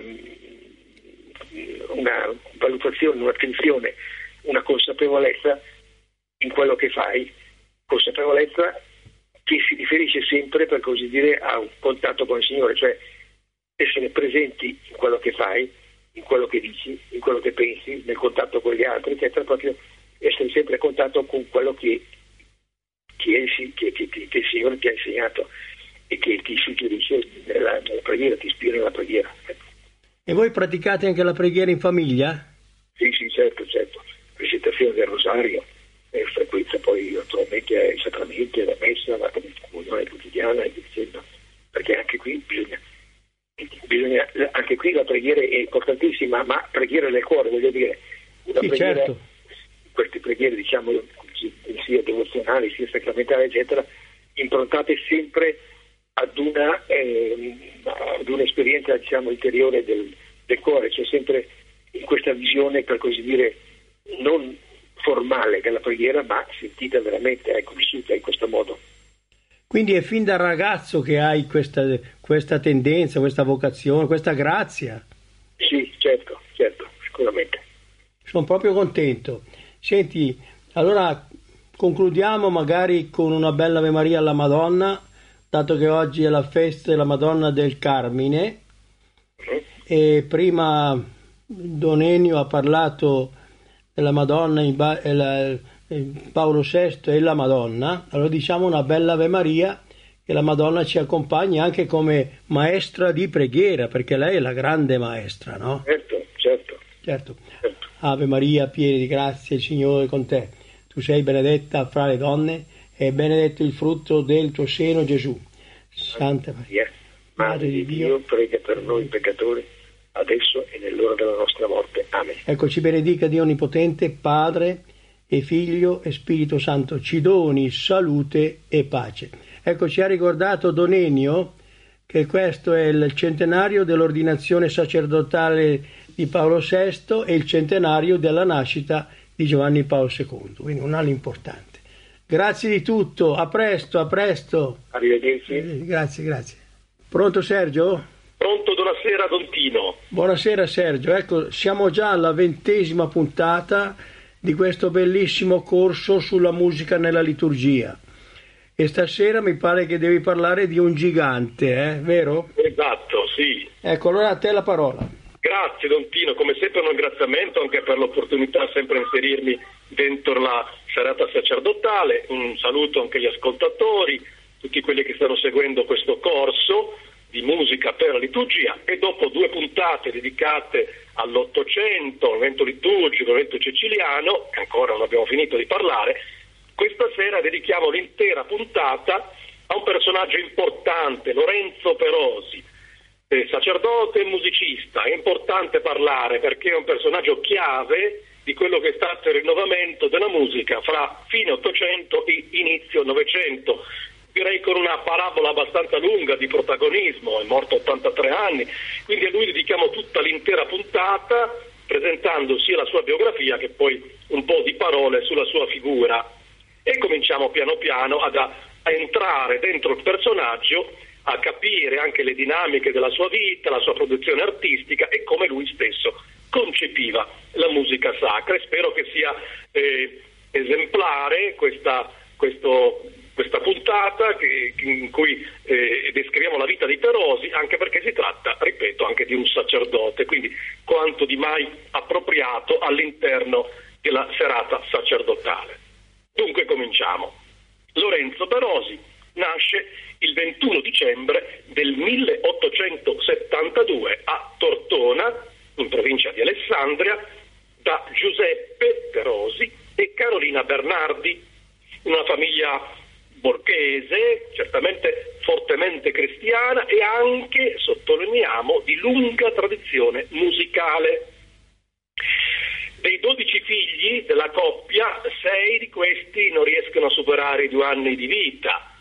una valutazione, un'attenzione, una consapevolezza in quello che fai, consapevolezza che si riferisce sempre, per così dire, a un contatto con il Signore, cioè essere presenti in quello che fai, in quello che dici, in quello che pensi, nel contatto con gli altri, eccetera, proprio essere sempre a contatto con quello che, che, che, che, che il Signore ti ha insegnato e che ti suggerisce nella, nella preghiera, ti ispira nella preghiera. E voi praticate anche la preghiera in famiglia? Sì, sì, certo, certo. Recitazione del rosario, e frequenza poi naturalmente ai sacramenti, alla messa, alla comunione quotidiana e dicendo, perché anche qui bisogna, bisogna anche qui la preghiera è importantissima, ma preghiera nel cuore, voglio dire, una sì, preghiera, certo. Queste preghiere, diciamo, sia devozionali sia sacramentali, eccetera, improntate sempre ad una eh, ad un'esperienza, diciamo, interiore del, del cuore, c'è sempre in questa visione, per così dire, non formale della preghiera, ma sentita veramente, ecco, vissuta in questo modo. Quindi è fin da ragazzo che hai questa, questa tendenza, questa vocazione, questa grazia? Sì, certo, certo, sicuramente. Sono proprio contento. Senti, allora concludiamo magari con una bella Ave Maria alla Madonna, dato che oggi è la festa della Madonna del Carmine, mm-hmm. E prima Don Ennio ha parlato della Madonna in ba- la, Paolo sesto e la Madonna, allora diciamo una bella Ave Maria, che la Madonna ci accompagni anche come maestra di preghiera, perché lei è la grande maestra, no? Certo, certo. Certo. Certo. Ave Maria, piena di grazia, il Signore è con te. Tu sei benedetta fra le donne e benedetto il frutto del tuo seno, Gesù. Santa Maria, Madre di Dio, prega per noi peccatori, adesso e nell'ora della nostra morte. Amen. Ecco, ci benedica Dio Onnipotente, Padre e Figlio e Spirito Santo, ci doni salute e pace. Ecco, ci ha ricordato Don Ennio che questo è il centenario dell'ordinazione sacerdotale di Paolo sesto e il centenario della nascita di Giovanni Paolo secondo, quindi un anno importante. Grazie di tutto, a presto, a presto. Arrivederci. Eh, grazie, grazie. Pronto Sergio? Pronto, buonasera Don Tino. Buonasera Sergio, ecco, siamo già alla ventesima puntata di questo bellissimo corso sulla musica nella liturgia. E stasera mi pare che devi parlare di un gigante, eh? Vero? Esatto, sì. Ecco, allora a te la parola. Grazie. Grazie Don Tino, come sempre un ringraziamento anche per l'opportunità sempre di inserirmi dentro la serata sacerdotale. Un saluto anche agli ascoltatori, tutti quelli che stanno seguendo questo corso di musica per la liturgia, e dopo due puntate dedicate all'Ottocento, all'evento liturgico, all'evento ceciliano, che ancora non abbiamo finito di parlare, questa sera dedichiamo l'intera puntata a un personaggio importante, Lorenzo Perosi, eh, sacerdote e musicista. È importante parlare perché è un personaggio chiave di quello che è stato il rinnovamento della musica fra fine Ottocento e inizio Novecento. Direi con una parabola abbastanza lunga di protagonismo, è morto a ottantatré anni, quindi a lui dedichiamo tutta l'intera puntata presentando sia la sua biografia che poi un po' di parole sulla sua figura, e cominciamo piano piano ad, a entrare dentro il personaggio, a capire anche le dinamiche della sua vita, la sua produzione artistica e come lui stesso concepiva la musica sacra. E spero che sia eh, esemplare questa, questo, questa puntata che, in cui eh, descriviamo la vita di Perosi, anche perché si tratta, ripeto, anche di un sacerdote, quindi quanto di mai appropriato all'interno della serata sacerdotale. Dunque cominciamo. Lorenzo Perosi nasce il ventuno dicembre del milleottocentosettantadue a Tortona, in provincia di Alessandria, da Giuseppe Perosi e Carolina Bernardi, in una famiglia borghese, certamente fortemente cristiana e anche, sottolineiamo, di lunga tradizione musicale. Dei dodici figli della coppia, sei di questi non riescono a superare i due anni di vita,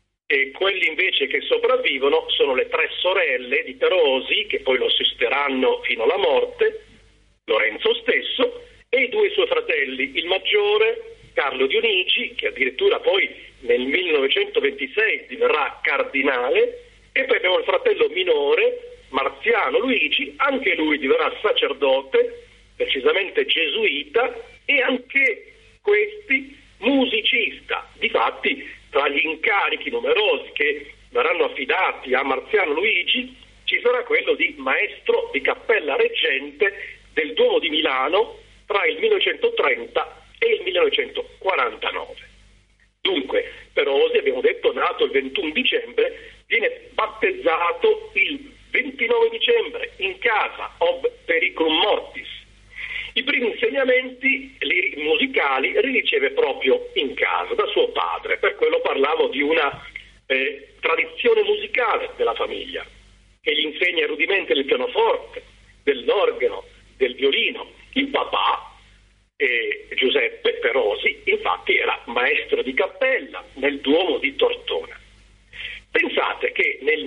e quelli invece che sopravvivono sono le tre sorelle di Perosi, che poi lo assisteranno fino alla morte, Lorenzo stesso, e i due suoi fratelli, il maggiore Carlo Dionigi, che addirittura poi nel millenovecentoventisei diverrà cardinale, e poi abbiamo il fratello minore Marziano Luigi, anche lui diverrà sacerdote, precisamente gesuita, e anche questi musicista. Difatti, tra gli incarichi numerosi che verranno affidati a Marziano Luigi ci sarà quello di maestro di cappella reggente del Duomo di Milano tra il millenovecentotrenta e il millenovecentoquarantanove. Dunque, Perosi, abbiamo detto, nato il ventuno dicembre, viene battezzato il ventinove dicembre in casa ob periculum mortis. I primi insegnamenti musicali li riceve proprio in casa, da suo padre. Per quello parlavo di una eh, tradizione musicale della famiglia, che gli insegna i rudimenti del pianoforte, dell'organo, del violino. Il papà, eh, Giuseppe Perosi, infatti era maestro di cappella nel Duomo di Tortona. Pensate che nel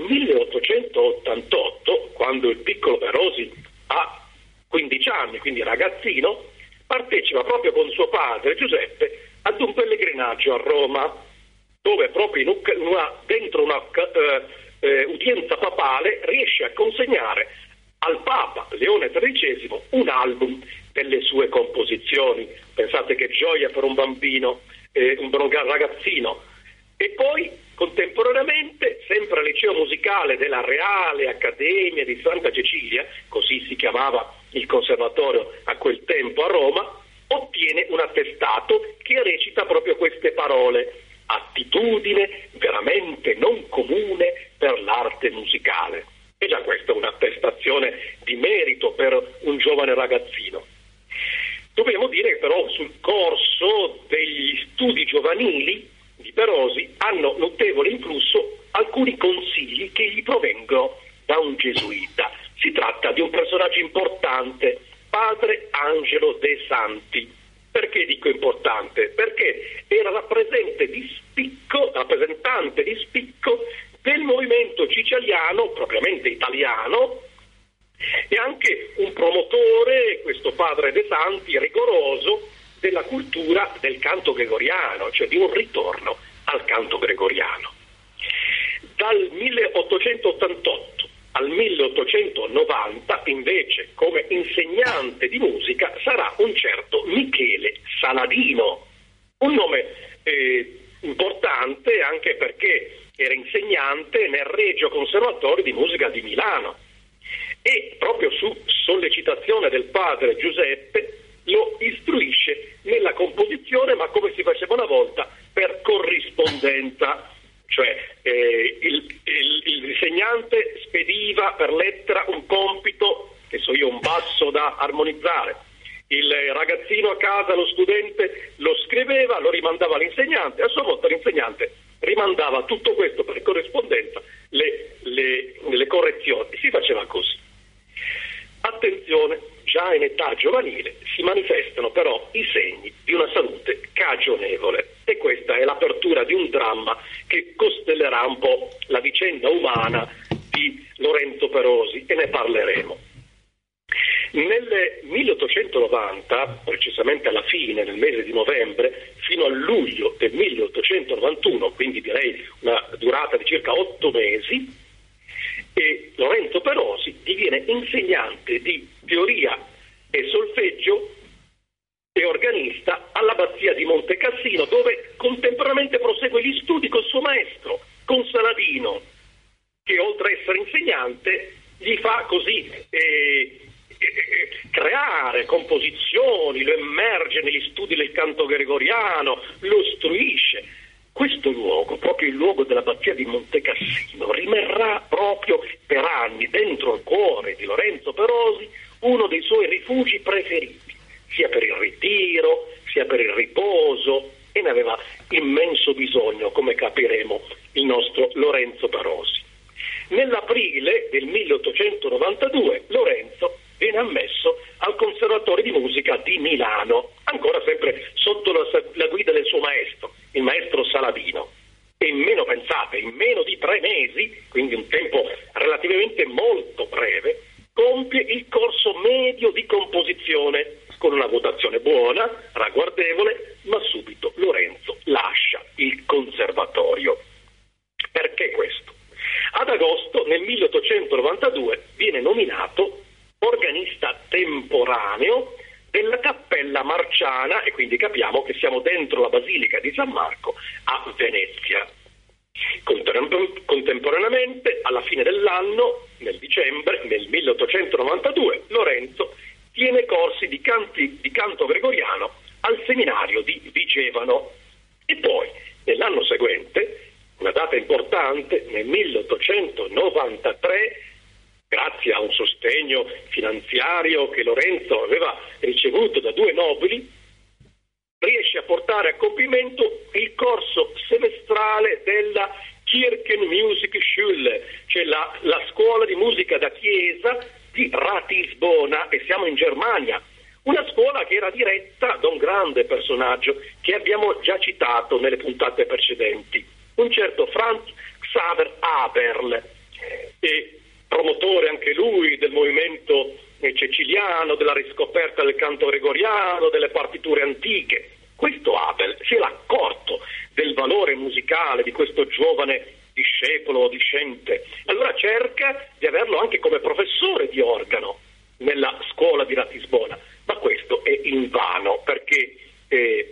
milleottocentottantotto, quando il piccolo Perosi ha quindici anni, quindi ragazzino, partecipa proprio con suo padre Giuseppe ad un pellegrinaggio a Roma, dove proprio in una, dentro una eh, eh, udienza papale riesce a consegnare al Papa Leone tredicesimo un album delle sue composizioni. Pensate che gioia per un bambino, eh, un ragazzino. E poi contemporaneamente, sempre al liceo musicale della Reale Accademia di Santa Cecilia, così si chiamava il conservatorio a quel tempo a Roma, ottiene un attestato che recita proprio queste parole: attitudine veramente non comune per l'arte musicale. E già questa è un'attestazione di merito per un giovane ragazzino. Dobbiamo dire che però sul corso degli studi giovanili di Perosi hanno notevole influsso alcuni consigli che gli provengono da un gesuita. Si tratta di un personaggio importante, padre Angelo De Santi. Perché dico importante? Perché era rappresentante di spicco, rappresentante di spicco del movimento ciciliano, propriamente italiano, e anche un promotore, questo padre De Santi, rigoroso della cultura del canto gregoriano, cioè di un ritorno al canto gregoriano. Dal milleottocentottantotto al milleottocentonovanta, invece, come insegnante di musica sarà un certo Michele Saladino, un nome eh, importante anche perché era insegnante nel Regio Conservatorio di Musica di Milano. e proprio su sollecitazione del padre Giuseppe lo istruisce nella composizione, ma come si faceva una volta, per corrispondenza, cioè eh, il, il, il insegnante spediva per lettera un compito, che so io, un basso da armonizzare, il ragazzino a casa, lo studente, lo scriveva, lo rimandava all'insegnante, a sua volta l'insegnante rimandava tutto questo per corrispondenza, le, le, le correzioni, si faceva così. Attenzione, già in età giovanile si manifestano però i segni di una salute cagionevole, e questa è l'apertura di un dramma che costellerà un po' la vicenda umana di Lorenzo Perosi, e ne parleremo. Nel milleottocentonovanta, precisamente alla fine, nel mese di novembre, fino a luglio del milleottocentonovantuno, quindi direi una durata di circa otto mesi, e Lorenzo Perosi diviene insegnante di teoria e solfeggio e organista all'abbazia di Montecassino, dove contemporaneamente prosegue gli studi col suo maestro, con Saladino, che oltre a essere insegnante gli fa così eh, eh, creare composizioni, lo immerge negli studi del canto gregoriano, lo istruisce. Questo luogo, proprio il luogo dell'abbazia di Montecassino, rimarrà proprio per anni dentro il cuore di Lorenzo Perosi uno dei suoi rifugi preferiti, sia per il ritiro, sia per il riposo, e ne aveva immenso bisogno, come capiremo, il nostro Lorenzo Perosi. Nell'aprile del milleottocentonovantadue Lorenzo viene ammesso al Conservatorio di Musica di Milano, ancora sempre sotto la, la guida del suo maestro, il maestro Saladino. E in meno, pensate, in meno di tre mesi, quindi un tempo relativamente molto breve, compie il corso medio di composizione con una votazione buona, ragguardevole, ma subito Lorenzo lascia il conservatorio. Perché questo? Ad agosto nel milleottocentonovantadue viene nominato organista temporaneo della Cappella Marciana, e quindi capiamo che siamo dentro la Basilica di San Marco a Venezia. Contemporaneamente, alla fine dell'anno, nel dicembre, nel milleottocentonovantadue, Lorenzo tiene corsi di, canti, di canto gregoriano al seminario di Vigevano, e poi nell'anno seguente, una data importante, nel milleottocentonovantatré, grazie a un sostegno finanziario che Lorenzo aveva ricevuto da due nobili, riesce a portare a compimento il corso semestrale della Kirchenmusikschule, cioè la, la scuola di musica da chiesa di Ratisbona, e siamo in Germania. Una scuola che era diretta da un grande personaggio che abbiamo già citato nelle puntate precedenti, un certo Franz Xaver Haberl, e promotore anche lui del movimento ceciliano, della riscoperta del canto gregoriano, delle partiture antiche. Questo Abel si era accorto del valore musicale di questo giovane discepolo o discente, allora cerca di averlo anche come professore di organo nella scuola di Ratisbona, ma questo è invano, perché eh,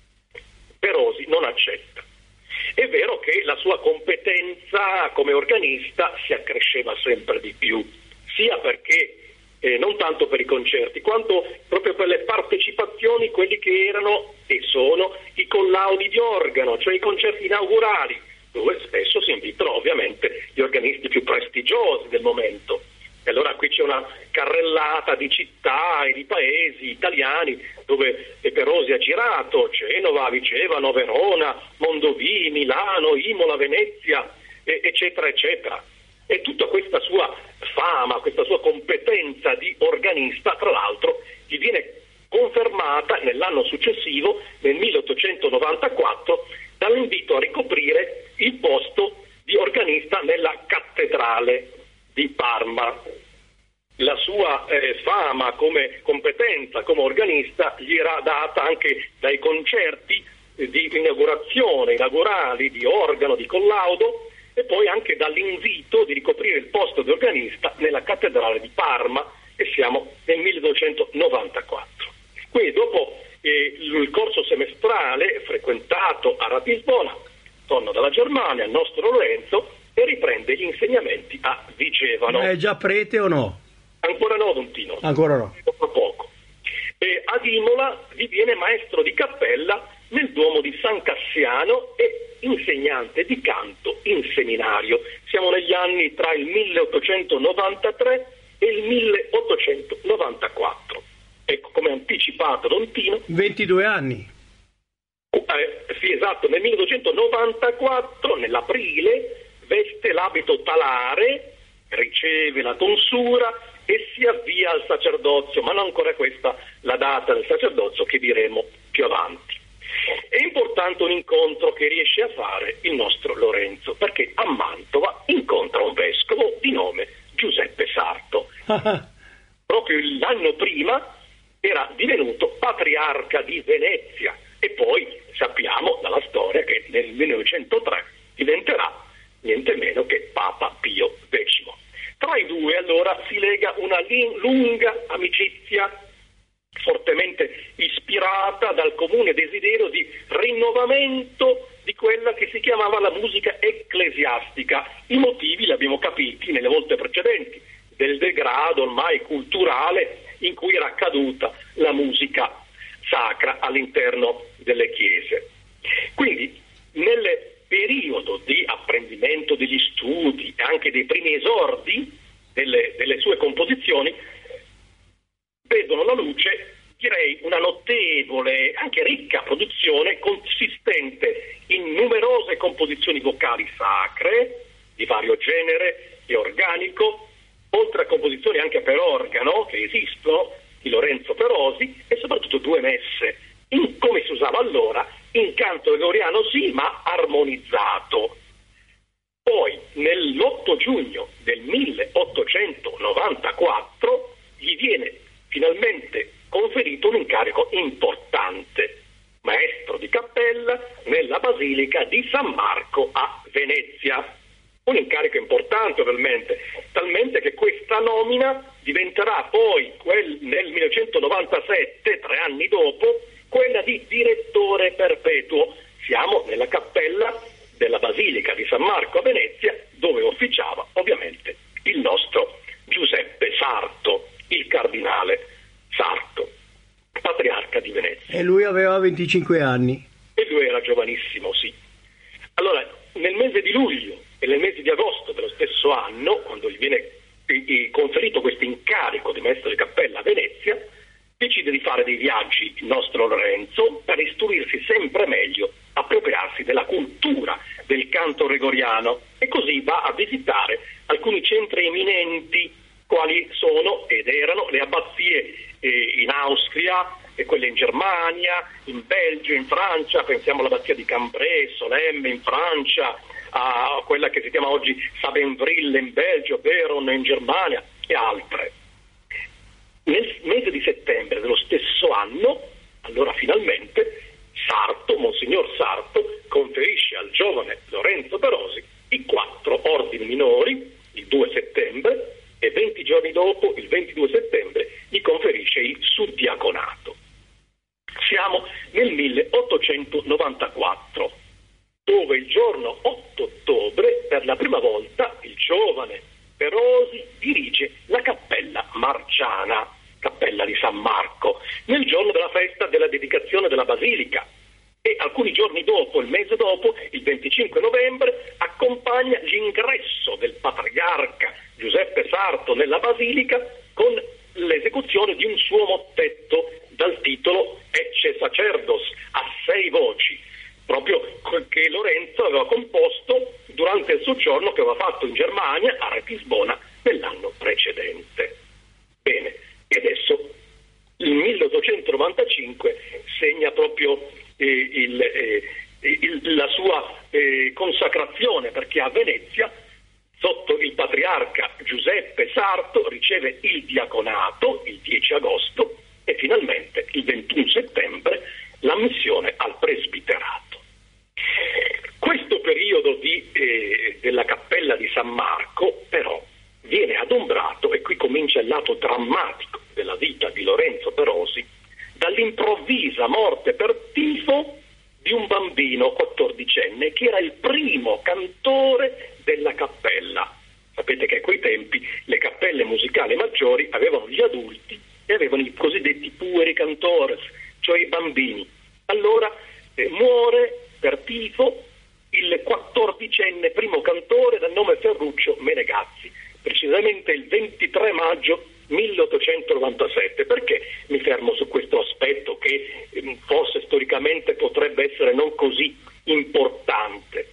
Perosi non accetta. È vero che la sua competenza come organista si accresceva sempre di più, sia perché eh, non tanto per i concerti, quanto proprio per le partecipazioni, quelli che erano e sono i collaudi di organo, cioè i concerti inaugurali, dove spesso si invitano ovviamente gli organisti più prestigiosi del momento. E allora qui c'è una carrellata di città e di paesi italiani dove Perosi ha girato: Genova, Vigevano, Verona, Mondovì, Milano, Imola, Venezia, eccetera, eccetera. E tutta questa sua fama, questa sua competenza di organista, tra l'altro, gli viene confermata nell'anno successivo, nel milleottocentonovantaquattro, dall'invito a ricoprire il posto di organista nella cattedrale di Parma. La sua eh, fama come competenza come organista gli era data anche dai concerti eh, di inaugurazione, inaugurali, di organo, di collaudo, e poi anche dall'invito di ricoprire il posto di organista nella cattedrale di Parma, e siamo nel milleduecentonovantaquattro. Quindi dopo eh, il corso semestrale frequentato a Ratisbona, torna dalla Germania il nostro Lorenzo e riprende gli insegnamenti a Vigevano. È già prete o no? no, Don Tino? Ancora no. Tra poco. E ad Imola diviene maestro di cappella nel Duomo di San Cassiano e insegnante di canto in seminario. Siamo negli anni tra il milleottocentonovantatré e il milleottocentonovantaquattro. Ecco, come anticipato Don Tino, ventidue anni. Eh, sì, esatto, nel milleottocentonovantaquattro, nell'aprile, veste l'abito talare, riceve la tonsura e si avvia al sacerdozio, ma non ancora questa la data del sacerdozio che diremo più avanti. È importante un incontro che riesce a fare il nostro Lorenzo, perché a Mantova incontra un vescovo di nome Giuseppe Sarto. Proprio l'anno prima era divenuto patriarca di Venezia e poi sappiamo dalla storia che nel millenovecentotre diventerà niente meno che Papa Pio decimo. Tra i due allora si lega una lunga amicizia fortemente ispirata dal comune desiderio di rinnovamento di quella che si chiamava la musica ecclesiastica. I motivi li abbiamo capiti nelle volte precedenti, del degrado ormai culturale in cui era caduta la musica sacra all'interno delle chiese. Quindi nel periodo di apprendimento degli studi e anche dei primi esordi delle, delle sue composizioni vedono la luce, direi, una notevole, anche ricca produzione consistente in numerose composizioni vocali sacre di vario genere e organico, oltre a composizioni anche per organo che esistono di Lorenzo Perosi e soprattutto due messe, in, come si usava allora, in canto gregoriano sì, ma armonizzato. Poi nell'otto giugno del milleottocentonovantaquattro gli viene finalmente conferito un incarico importante, maestro di cappella nella Basilica di San Marco a Venezia. Un incarico importante ovviamente, talmente che questa nomina diventerà poi quel, nel millenovecentonovantasette, tre anni dopo, quella di direttore perpetuo. Siamo nella cappella della Basilica di San Marco a Venezia, dove officiava ovviamente il nostro Giuseppe Sarto, il cardinale Sarto, patriarca di Venezia. E lui aveva venticinque anni. E lui era giovanissimo, sì. Allora, nel mese di luglio e nel mese di agosto dello stesso anno, quando gli viene conferito questo incarico di maestro di cappella a Venezia, decide di fare dei viaggi il nostro Lorenzo per istruirsi sempre meglio, appropriarsi della cultura del canto gregoriano, e così va a visitare alcuni centri eminenti quali sono ed erano le abbazie eh, in Austria e quelle in Germania, in Belgio, in Francia. Pensiamo all'abbazia di Cambrai, Solesmes in Francia, a quella che si chiama oggi Sabenvrille in Belgio, Veron in Germania e altre. Nel mese di settembre dello stesso anno, allora finalmente, Sarto, Monsignor Sarto, conferisce al giovane Lorenzo Perosi i quattro ordini minori, il due settembre, e venti giorni dopo, il ventidue settembre, gli conferisce il suddiaconato. Siamo nel milleottocentonovantaquattro, dove il giorno otto ottobre, per la prima volta, il giovane Perosi dirige la Cappella Marciana, Cappella di San Marco, nel giorno della festa della dedicazione della Basilica. E alcuni giorni dopo, il mese dopo, il venticinque novembre, accompagna l'ingresso del patriarca Giuseppe Sarto nella Basilica con l'esecuzione di un suo mottetto dal titolo Ecce Sacerdos, a sei voci, proprio che Lorenzo aveva composto durante il soggiorno che aveva fatto in Germania, a Ratisbona, nell'anno precedente. Bene, e adesso il milleottocentonovantacinque segna proprio eh, il, eh, il, la sua eh, consacrazione, perché a Venezia, sotto il patriarca Giuseppe Sarto, riceve il diaconato il dieci agosto e finalmente il ventuno settembre l'ammissione al presbiterato. Questo periodo di, eh, della Cappella di San Marco però viene adombrato, e qui comincia il lato drammatico della vita di Lorenzo Perosi, dall'improvvisa morte per tifo di un bambino quattordicenne che era il primo cantore della cappella. Sapete che a quei tempi le cappelle cappelle musicali maggiori avevano gli adulti e avevano i cosiddetti pueri cantores, cioè i bambini. Allora eh, muore per tifo il quattordicenne primo cantore dal nome Ferruccio Menegazzi, precisamente il ventitré maggio milleottocentonovantasette. Perché mi fermo su questo aspetto che eh, forse storicamente potrebbe essere non così importante?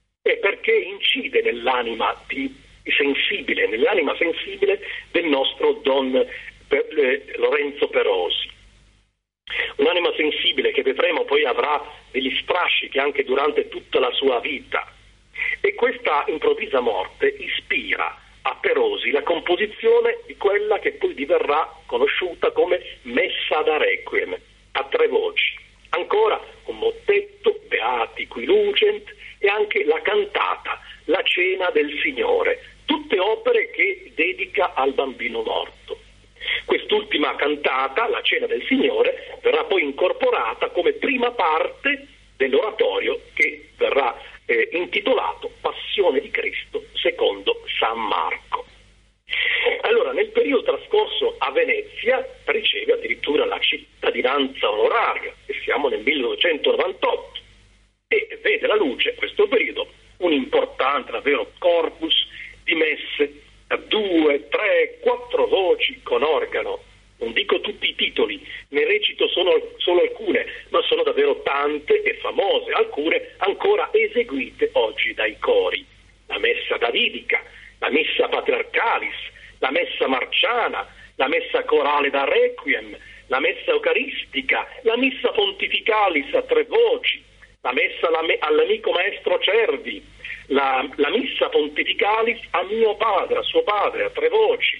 È perché incide nell'anima di, sensibile, nell'anima sensibile del nostro Don eh, Lorenzo Perosi. Un'anima sensibile che vedremo poi avrà degli strascichi anche durante tutta la sua vita. E questa improvvisa morte ispira a Perosi la composizione di quella che poi diverrà conosciuta come Messa da Requiem, a tre voci. Ancora un mottetto, Beati qui lucent, e anche la cantata, La Cena del Signore, tutte opere che dedica al bambino morto. Quest'ultima cantata, La Cena del Signore, verrà poi incorporata come prima parte dell'oratorio che verrà eh, intitolato Passione di Cristo secondo San Marco. Allora, nel periodo trascorso a Venezia riceve addirittura la cittadinanza onoraria, e siamo nel milleduecentonovantotto, e vede la luce, questo periodo, un importante davvero corpus di messe a due, tre, quattro voci con organo. Non dico tutti i titoli, ne recito solo, solo alcune, ma sono davvero tante e famose, alcune ancora eseguite oggi dai cori. La messa davidica, la messa patriarcalis, la messa marciana, la messa corale da requiem, la messa eucaristica, la messa pontificalis a tre voci, la messa all'amico maestro Cervi, la, la missa pontificalis a mio padre, a suo padre, a tre voci,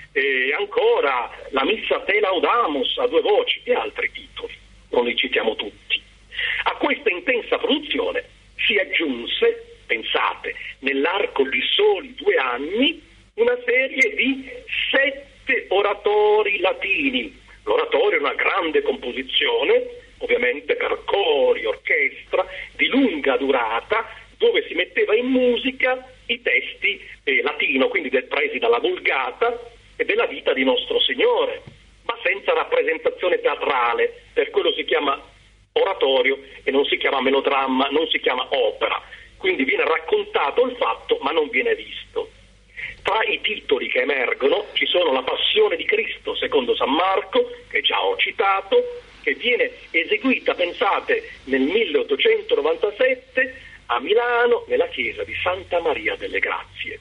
e ancora la missa Te Laudamus a due voci e altri titoli, non li citiamo tutti. A questa intensa produzione si aggiunse, pensate, nell'arco di soli due anni, una serie di sette oratori latini. L'oratorio è una grande composizione, ovviamente per cori, orchestra, di lunga durata, dove si metteva in musica i testi eh, latino, quindi del, presi dalla Vulgata e della vita di Nostro Signore, ma senza rappresentazione teatrale, per quello si chiama oratorio e non si chiama melodramma, non si chiama opera, quindi viene raccontato il fatto ma non viene visto. Tra i titoli che emergono ci sono la Passione di Cristo secondo San Marco, che già ho citato, che viene eseguita, pensate, nel milleottocentonovantasette a Milano nella chiesa di Santa Maria delle Grazie.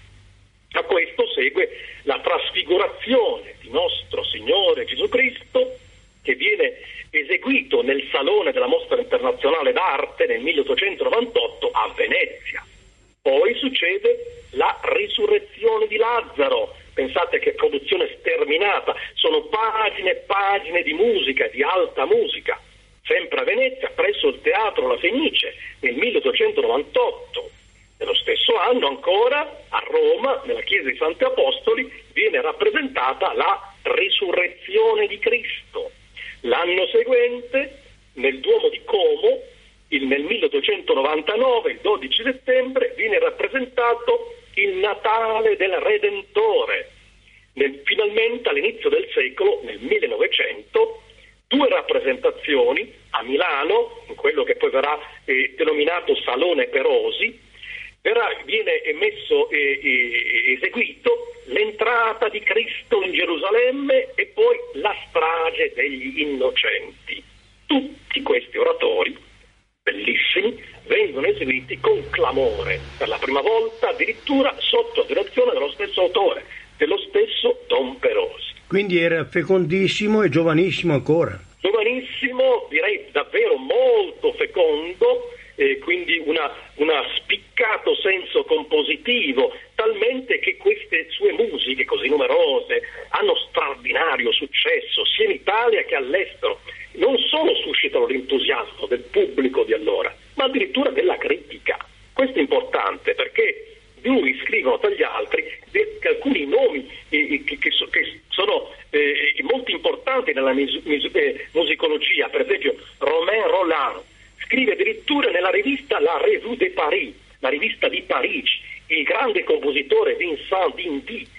A questo segue la Trasfigurazione di Nostro Signore Gesù Cristo, che viene eseguito nel Salone della Mostra Internazionale d'Arte nel milleottocentonovantotto a Venezia. Poi succede la Risurrezione di Lazzaro. Pensate che produzione sterminata, sono pagine e pagine di musica, di alta musica, sempre a Venezia, presso il Teatro La Fenice, nel milleottocentonovantotto. Nello stesso anno ancora, a Roma, nella chiesa di Santi Apostoli, viene rappresentata la Risurrezione di Cristo. L'anno seguente, nel Duomo di Como, il, nel milleottocentonovantanove, il dodici settembre, viene rappresentato il Natale del Redentore. Nel, finalmente all'inizio del secolo, nel millenovecento, due rappresentazioni a Milano, in quello che poi verrà eh, denominato Salone Perosi, verrà, viene emesso e eh, eseguito l'entrata di Cristo in Gerusalemme e poi la strage degli innocenti. Tutti questi oratori, bellissimi, vengono eseguiti con clamore, per la prima volta addirittura sotto direzione dello stesso autore, dello stesso Don Perosi. Quindi era fecondissimo e giovanissimo ancora. Giovanissimo, direi davvero molto fecondo, eh, quindi una, una spiccato senso compositivo, talmente che queste sue musiche così numerose hanno straordinario successo sia in Italia che all'estero. Non solo suscitano l'entusiasmo del pubblico di allora, ma addirittura della critica. Questo è importante perché lui scrivono tra gli altri de- alcuni nomi eh, che, che, so- che sono eh, molto importanti nella mus- mus- eh, musicologia, per esempio Romain Rolland scrive addirittura nella rivista La Revue de Paris, la rivista di Parigi, il grande compositore Vincent D'indy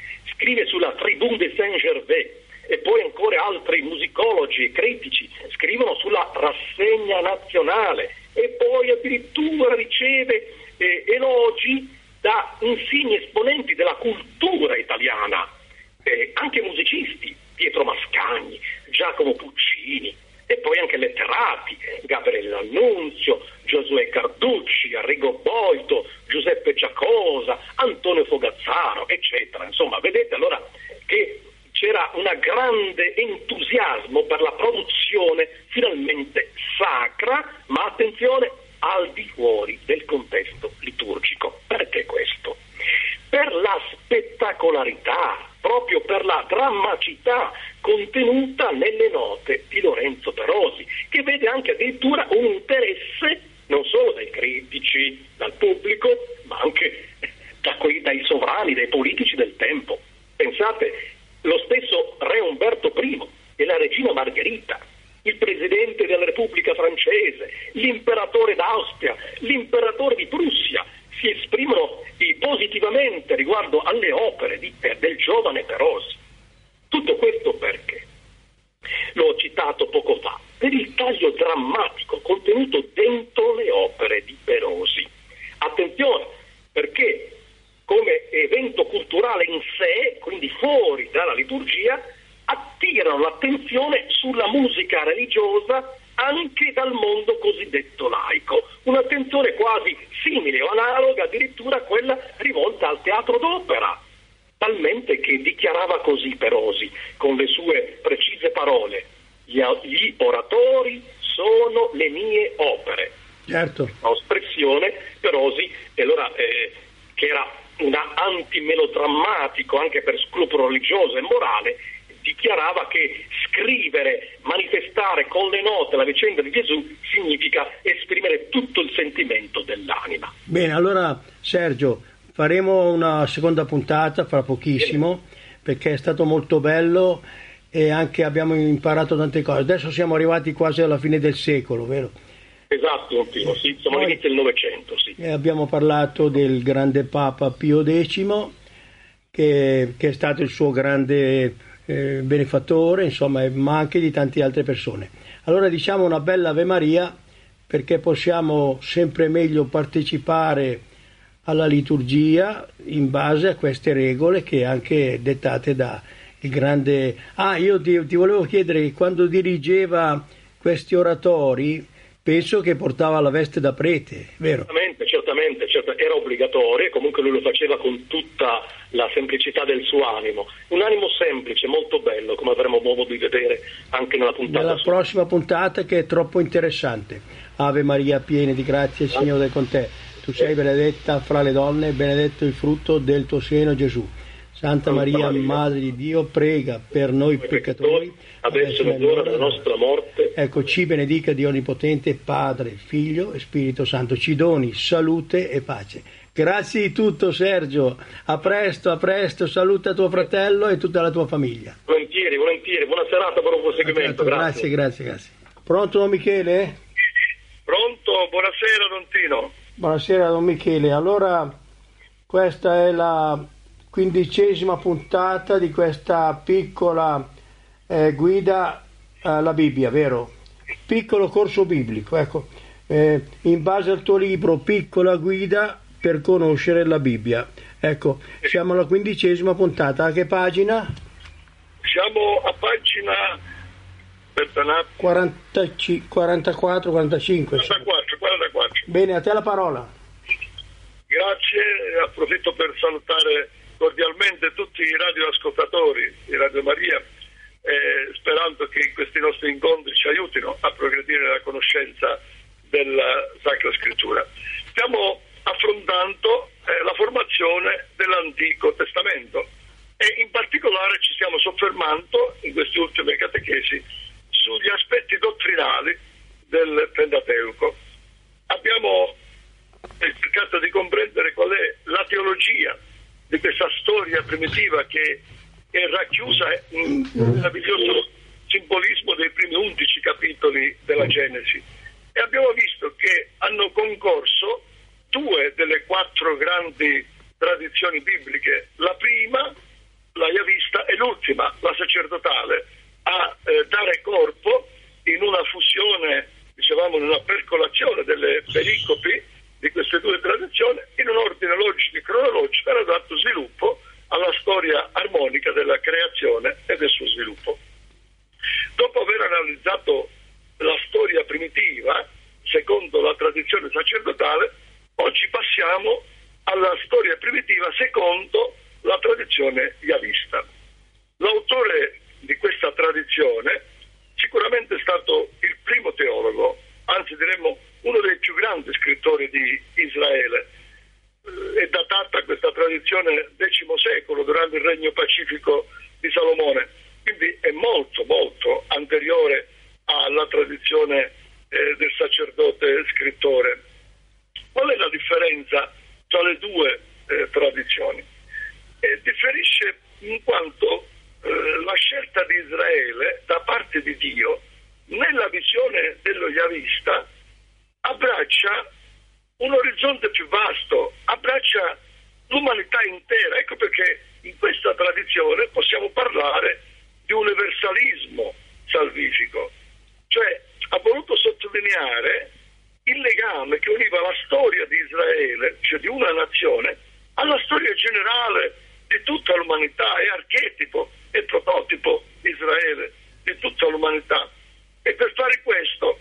scrive sulla Tribune de Saint-Gervais, e poi ancora altri musicologi e critici scrivono sulla Rassegna Nazionale, e poi addirittura riceve eh, elogi da insigni esponenti della cultura italiana, eh, anche musicisti, Pietro Mascagni, Giacomo Puccini, e poi anche letterati, Gabriele D'Annunzio, Giosuè Carducci, Arrigo Boito, Giuseppe Giacosa, Antonio Fogazzaro, eccetera. Insomma, vedete allora che c'era un grande entusiasmo per la produzione finalmente sacra, ma attenzione, al di fuori del contesto liturgico. Perché questo? Per la spettacolarità, proprio per la drammaticità contenuta nelle note di Lorenzo Perosi, che vede anche addirittura un interesse non solo dai critici, dal pubblico, ma anche da quei, dai sovrani, dai politici del tempo. Pensate, lo stesso re Umberto primo e la regina Margherita, il presidente della Repubblica francese, l'imperatore d'Austria, l'imperatore di Prussia si esprimono positivamente riguardo alle opere di, del giovane Perosi. Tutto questo perché? L'ho citato poco fa, per il taglio drammatico contenuto dentro le opere di Perosi. Attenzione, perché come evento culturale in sé, quindi fuori dalla liturgia, attirano l'attenzione sulla musica religiosa anche dal mondo cosiddetto laico, un'attenzione quasi simile o analoga addirittura a quella rivolta al teatro d'opera, talmente che dichiarava così Perosi, con le sue precise parole: gli, gli oratori sono le mie opere. Certo. Espressione Perosi, e allora eh, che era una antimelodrammatico anche per scrupolo religioso e morale, dichiarava che scrivere, manifestare con le note la vicenda di Gesù significa esprimere tutto il sentimento dell'anima. Bene, allora Sergio, faremo una seconda puntata fra pochissimo, perché è stato molto bello e anche abbiamo imparato tante cose. Adesso siamo arrivati quasi alla fine del secolo, vero? Esatto, Antino, sì, siamo all'inizio del Novecento, sì. E abbiamo parlato del grande Papa Pio decimo, che, che è stato il suo grande eh, benefattore, insomma, ma anche di tante altre persone. Allora diciamo una bella Ave Maria, perché possiamo sempre meglio partecipare alla liturgia in base a queste regole che anche dettate da il grande... Ah, io ti, ti volevo chiedere, quando dirigeva questi oratori penso che portava la veste da prete, vero? Certamente, certamente, certamente, era obbligatorio, comunque lui lo faceva con tutta la semplicità del suo animo, un animo semplice, molto bello, come avremo modo di vedere anche nella puntata. Nella su. prossima puntata, che è troppo interessante. Ave Maria, piena di grazia, il Signore è con te. Tu sei benedetta fra le donne, benedetto il frutto del tuo seno, Gesù. Santa, Santa Maria, Maria, Madre di Dio, prega per noi peccatori, adesso è l'ora della nostra morte. Ecco, ci benedica Dio Onnipotente, Padre, Figlio e Spirito Santo. Ci doni salute e pace. Grazie di tutto, Sergio. A presto, a presto. Saluta tuo fratello e tutta la tua famiglia. Volentieri, volentieri. Buona serata, buon proseguimento. Grazie, grazie, grazie. Pronto, don Michele? Pronto, buonasera, don Tino. Buonasera, don Michele. Allora, questa è la quindicesima puntata di questa piccola eh, guida alla Bibbia, vero? Piccolo corso biblico, ecco, eh, in base al tuo libro Piccola guida per conoscere la Bibbia. Ecco, siamo alla quindicesima puntata. A che pagina? Siamo a pagina quarantacinque, quarantaquattro, quarantacinque. quarantaquattro, quarantaquattro. Bene, a te la parola. Grazie, approfitto per salutare cordialmente tutti i radioascoltatori di Radio Maria, eh, sperando che questi nostri incontri ci aiutino a progredire nella conoscenza della Sacra Scrittura. Stiamo affrontando eh, la formazione dell'Antico Testamento e in particolare ci stiamo soffermando in queste ultime catechesi sugli aspetti dottrinali del Pentateuco. Abbiamo cercato di comprendere qual è la teologia di questa storia primitiva che è racchiusa in un meraviglioso simbolismo dei primi undici capitoli della Genesi, e abbiamo visto che hanno concorso due delle quattro grandi tradizioni bibliche. La prima, la l'ultima, la sacerdotale, a eh, dare corpo in una fusione, dicevamo in una percolazione delle pericopi di queste due tradizioni in un ordine logico e cronologico per adatto sviluppo alla storia armonica della creazione e del suo sviluppo. Dopo aver analizzato la storia primitiva secondo la tradizione sacerdotale, oggi passiamo alla storia primitiva secondo la tradizione yavista. L'autore di questa tradizione sicuramente è stato il primo teologo, anzi diremmo uno dei più grandi scrittori di Israele. È datata questa tradizione decimo secolo, durante il regno pacifico di Salomone, quindi è molto molto anteriore alla tradizione eh, del sacerdote scrittore. Qual è la differenza tra le due eh, tradizioni? Eh, differisce in quanto eh, la scelta di Israele da parte di Dio nella visione dello yavista abbraccia un orizzonte più vasto, abbraccia l'umanità intera. Ecco perché in questa tradizione possiamo parlare di universalismo salvifico, cioè ha voluto sottolineare il legame che univa la storia di Israele, cioè di una nazione, alla storia generale di tutta l'umanità, è archetipo e prototipo Israele di tutta l'umanità. E per fare questo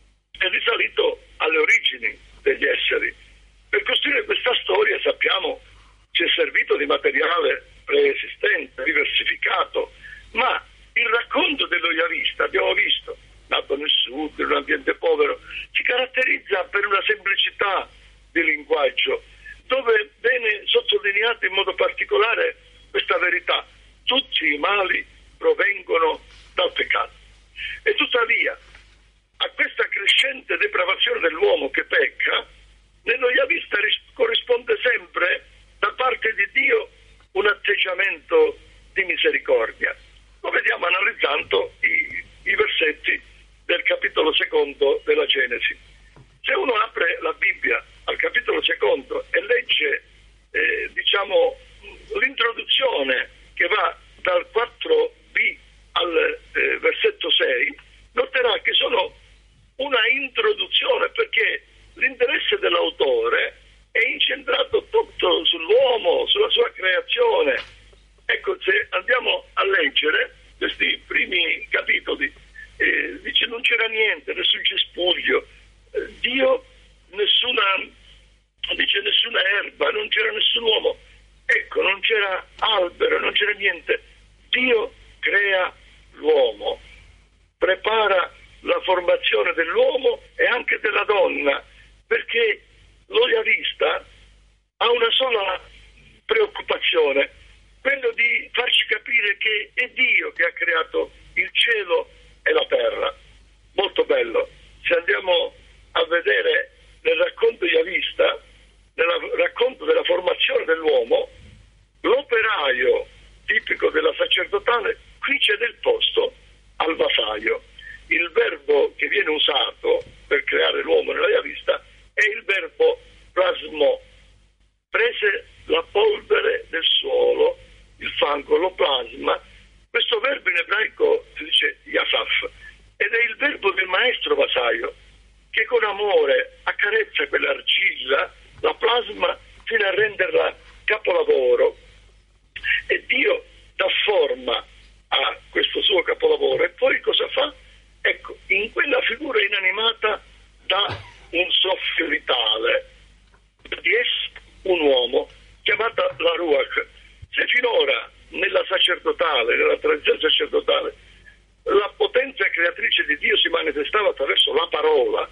è risalito alle origini degli esseri. Per costruire questa storia, sappiamo, ci è servito di materiale preesistente, diversificato, ma il racconto dello yavista, abbiamo visto, nato nel sud, in un ambiente povero, si caratterizza per una semplicità di linguaggio, dove viene sottolineata in modo particolare questa verità: tutti i mali provengono dal peccato. E tuttavia, a questa crescente depravazione dell'uomo che pecca, nello yavista corrisponde sempre da parte di Dio un atteggiamento di misericordia. Lo vediamo analizzando i, i versetti del capitolo secondo della Genesi. Se uno apre la Bibbia al capitolo secondo e legge eh, diciamo l'introduzione che va dal quattro b al eh, versetto sei, noterà che sono una introduzione, perché l'interesse dell'autore è incentrato tutto sull'uomo, sulla sua creazione. Ecco, se andiamo a leggere questi primi capitoli, eh, dice non c'era niente, nessun cespuglio, eh, Dio nessuna, dice nessuna erba, non c'era nessun uomo, ecco, non c'era albero, non c'era niente. Dio crea l'uomo, prepara la formazione dell'uomo e anche della donna, perché lo yavista ha una sola preoccupazione, quello di farci capire che è Dio che ha creato il cielo e la terra. Molto bello. Se andiamo a vedere nel racconto yavista, nel racconto della formazione dell'uomo, l'operaio tipico della sacerdotale qui cede il posto al vasaio. Il verbo che viene usato per creare l'uomo nella yavista è il verbo plasmò. Prese la polvere del suolo, il fango, lo plasma. Questo verbo in ebraico si dice yasaf ed è il verbo del maestro vasaio che con amore accarezza quell'argilla, la plasma fino a renderla capolavoro, e Dio dà forma a questo suo capolavoro. E poi cosa fa? Ecco, in quella figura inanimata dà un soffio vitale di essere un uomo, chiamata la Ruach. Se finora nella sacerdotale, nella tradizione sacerdotale, la potenza creatrice di Dio si manifestava attraverso la parola,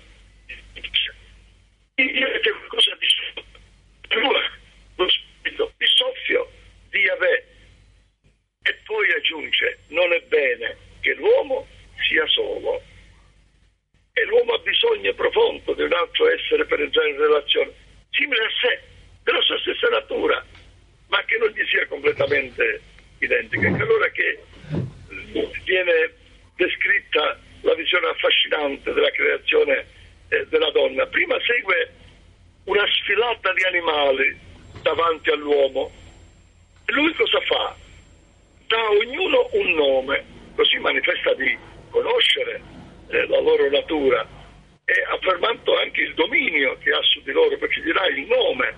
Dio è qualcosa di Ruach, lo spirito, il soffio di Yahweh. E poi aggiunge: non è bene che l'uomo sia solo, e l'uomo ha bisogno profondo di un altro essere per entrare in relazione, simile a sé, della sua stessa natura, ma che non gli sia completamente identica. Ecco allora che viene descritta la visione affascinante della creazione eh, della donna. Prima segue una sfilata di animali davanti all'uomo, e lui cosa fa? Dà ognuno un nome, così manifesta di conoscere eh, la loro natura, e affermando anche il dominio che ha su di loro, perché gli dà il nome,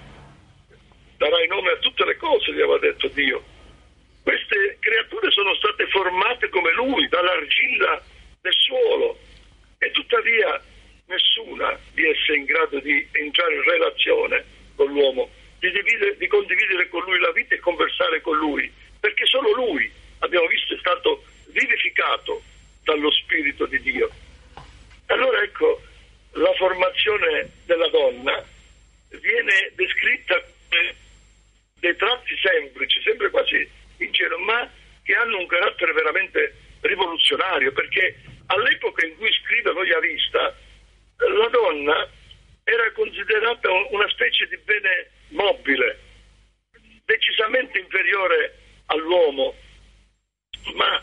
darai nome a tutte le cose, gli aveva detto Dio. Queste creature sono state formate come lui, dall'argilla del suolo, e tuttavia nessuna di esse è in grado di entrare in relazione con l'uomo, di, dividere, di condividere con lui la vita e conversare con lui, perché solo lui, abbiamo visto, è stato vivificato dallo Spirito di Dio. Allora ecco, la formazione della donna viene descritta come dei tratti semplici, sempre quasi ingenui, ma che hanno un carattere veramente rivoluzionario, perché all'epoca in cui scrive lo Yavista, la donna era considerata una specie di bene mobile, decisamente inferiore all'uomo, ma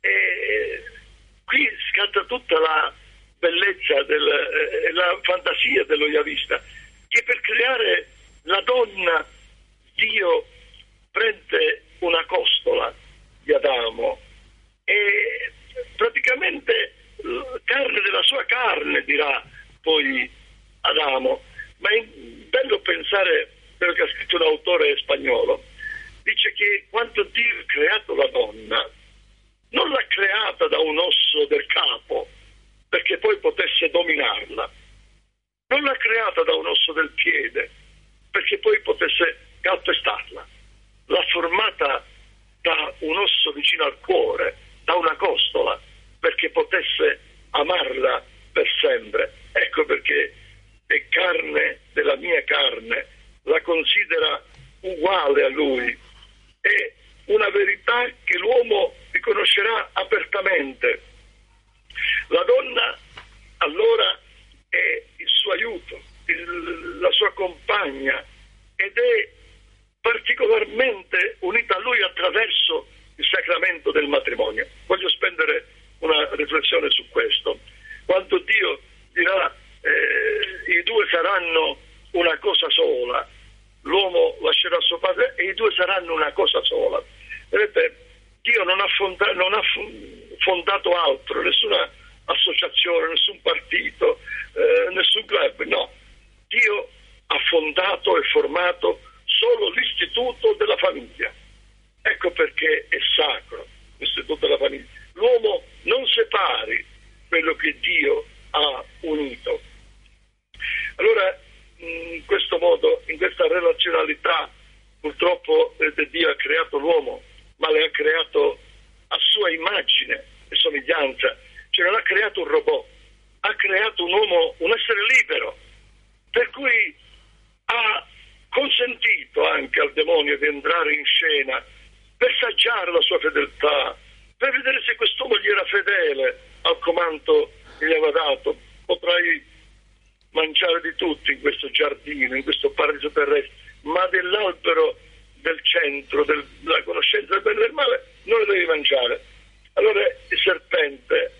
eh, qui scatta tutta la bellezza e eh, la fantasia dello Yavista, che per creare la donna Dio prende una costola di Adamo e praticamente carne della sua carne, dirà poi Adamo. Ma è bello pensare, quello che ha scritto un autore spagnolo, dice che quando Dio ha creato la donna non l'ha creata da un osso del capo perché poi potesse dominarla, non l'ha creata da un osso del piede perché poi potesse calpestarla, l'ha formata da un osso vicino al cuore, da una costola, perché potesse amarla per sempre. Ecco perché è carne della mia carne, la considera uguale a lui, è una verità che l'uomo riconoscerà apertamente. La donna allora è il suo aiuto, il, la sua compagna, ed è particolarmente unita a lui attraverso il sacramento del matrimonio. Voglio spendere una riflessione su questo. Quando Dio dirà eh, i due saranno una cosa sola, l'uomo lascerà suo padre e i due saranno una cosa sola. Vedete, Dio non ha, fonda- non ha fondato altro, nessuna associazione, nessun partito, eh, nessun club, no. Dio ha fondato e formato solo l'istituto della famiglia. Ecco perché è sacro l'istituto della famiglia. L'uomo non separi quello che Dio ha unito. Allora, in questo modo, in questa relazionalità, purtroppo eh, Dio ha creato l'uomo, ma le ha creato a sua immagine e somiglianza. Cioè non ha creato un robot, ha creato un uomo, un essere libero, per cui ha consentito anche al demonio di entrare in scena per saggiare la sua fedeltà, per vedere se quest'uomo gli era fedele al comando che gli aveva dato. Potrai mangiare di tutto in questo giardino, in questo paradiso terrestre, ma dell'albero del centro, del, della conoscenza del bene e del male, non lo devi mangiare. Allora il serpente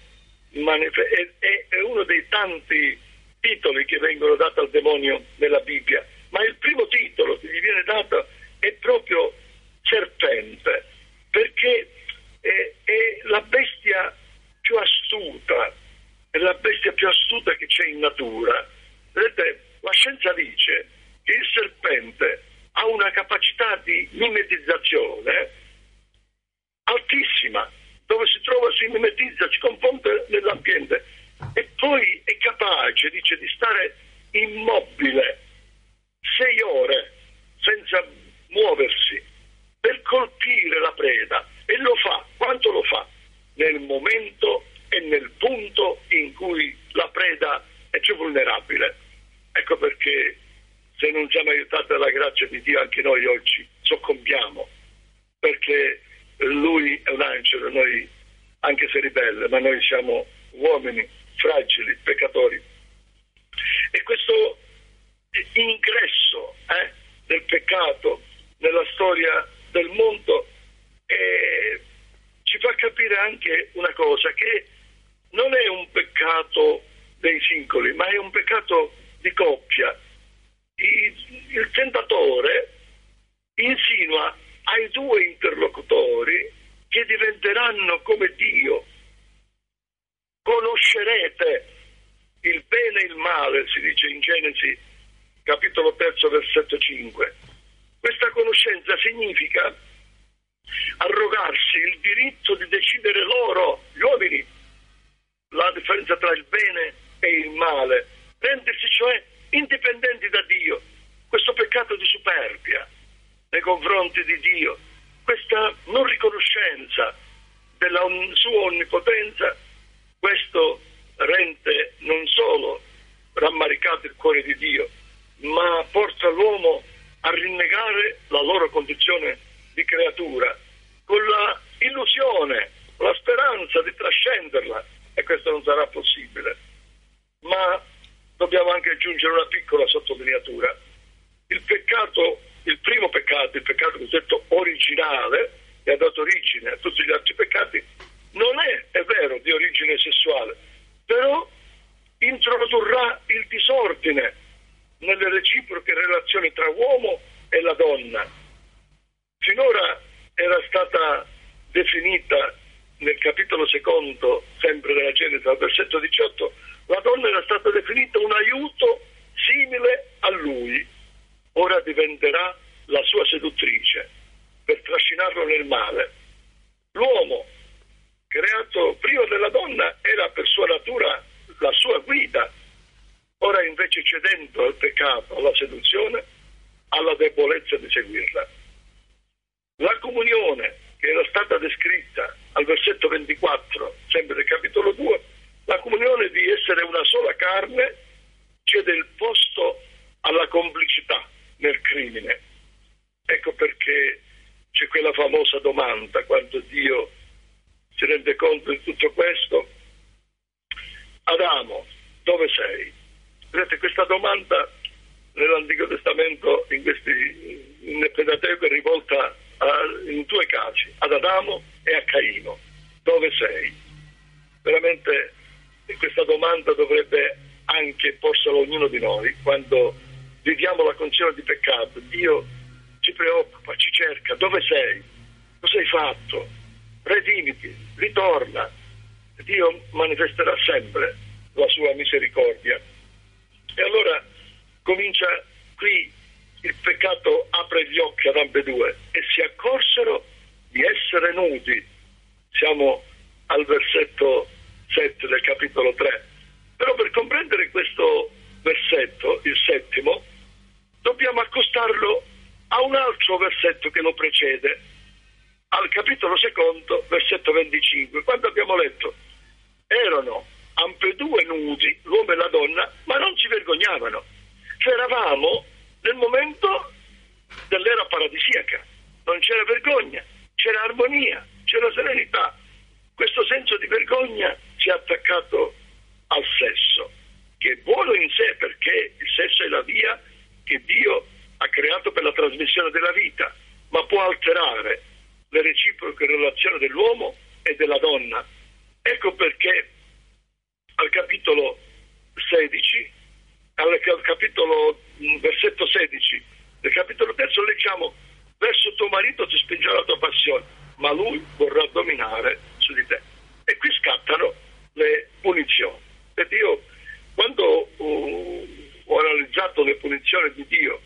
è, è, è uno dei tanti titoli che vengono dati al demonio nella Bibbia, ma il primo titolo che gli viene dato è proprio serpente, perché è, è la bestia più astuta, è la bestia più astuta che c'è in natura. Vedete, la scienza dice che il serpente ha una capacità di mimetizzazione altissima, dove si trova si mimetizza, si confonde nell'ambiente, e poi è capace, dice, di stare immobile sei ore senza muoversi per colpire la preda, e lo fa. Quanto lo fa? Nel momento e nel punto in cui la preda è più vulnerabile. Ecco perché, se non siamo aiutati dalla grazia di Dio, anche noi oggi soccombiamo, perché lui è un angelo, noi, anche se ribelle, ma noi siamo uomini fragili, peccatori. E questo ingresso eh, del peccato nella storia del mondo eh, ci fa capire anche una cosa, che non è un peccato dei singoli, ma è un peccato di coppia. Il, il tentatore insinua ai due interlocutori che diventeranno come Dio. Conoscerete il bene e il male, si dice in Genesi capitolo terzo versetto cinque. Questa conoscenza significa arrogarsi il diritto di decidere loro, gli uomini, la differenza tra il bene e il male, rendersi cioè indipendenti da Dio. Questo peccato di superbia nei confronti di Dio, questa non riconoscenza della on- sua onnipotenza, questo rende non solo rammaricato il cuore di Dio, ma porta l'uomo a rinnegare la loro condizione di creatura con la illusione, la speranza di trascenderla, e questo non sarà possibile. Ma dobbiamo anche aggiungere una piccola sottolineatura. Il peccato, il primo peccato, il peccato cosiddetto originale, che ha dato origine a tutti gli altri peccati, non è, è vero, di origine sessuale, però introdurrà il disordine nelle reciproche relazioni tra uomo e la donna. Finora era stata definita nel capitolo secondo, sempre della Genesi, al versetto diciotto, la donna era stata definita un aiuto simile a lui. Ora diventerà la sua seduttrice per trascinarlo nel male. L'uomo, creato prima della donna, era per sua natura la sua guida. Ora invece, cedendo al peccato, alla seduzione, alla debolezza di seguirla. La comunione che era stata descritta al versetto ventiquattro, sempre del capitolo due, la comunione di essere una sola carne, cede il posto alla complicità nel crimine. Ecco perché c'è quella famosa domanda, quando Dio si rende conto di tutto questo: Adamo, dove sei? Vedete, questa domanda nell'Antico Testamento, in questi nel Pentateuco, è rivolta a, in due casi, ad Adamo e a Caino. Dove sei? Veramente questa domanda dovrebbe anche porsela ognuno di noi quando viviamo la condizione di peccato. Dio ci preoccupa, ci cerca. Dove sei? Cosa hai fatto? Redimiti, ritorna. Dio manifesterà sempre la sua misericordia. E allora comincia qui, il peccato apre gli occhi ad ambedue e si accorsero di essere nudi. Siamo al versetto sette del capitolo tre. Però per comprendere questo versetto, il settimo, dobbiamo accostarlo a un altro versetto che lo precede, al capitolo secondo, versetto venticinque, quando abbiamo letto: erano ambedue nudi, l'uomo e la donna, ma non si vergognavano. Cioè eravamo nel momento dell'era paradisiaca, non c'era vergogna, c'era armonia, c'era serenità. Questo senso di vergogna si è attaccato al sesso, che è buono in sé, perché il sesso è la via che Dio ha creato per la trasmissione della vita, ma può alterare le reciproche relazioni dell'uomo e della donna. Ecco perché al capitolo sedici, al capitolo versetto sedici del capitolo terzo leggiamo: verso tuo marito ti spingerà la tua passione, ma lui vorrà dominare su di te. E qui scattano le punizioni. E Dio, quando uh, ho analizzato le punizioni di Dio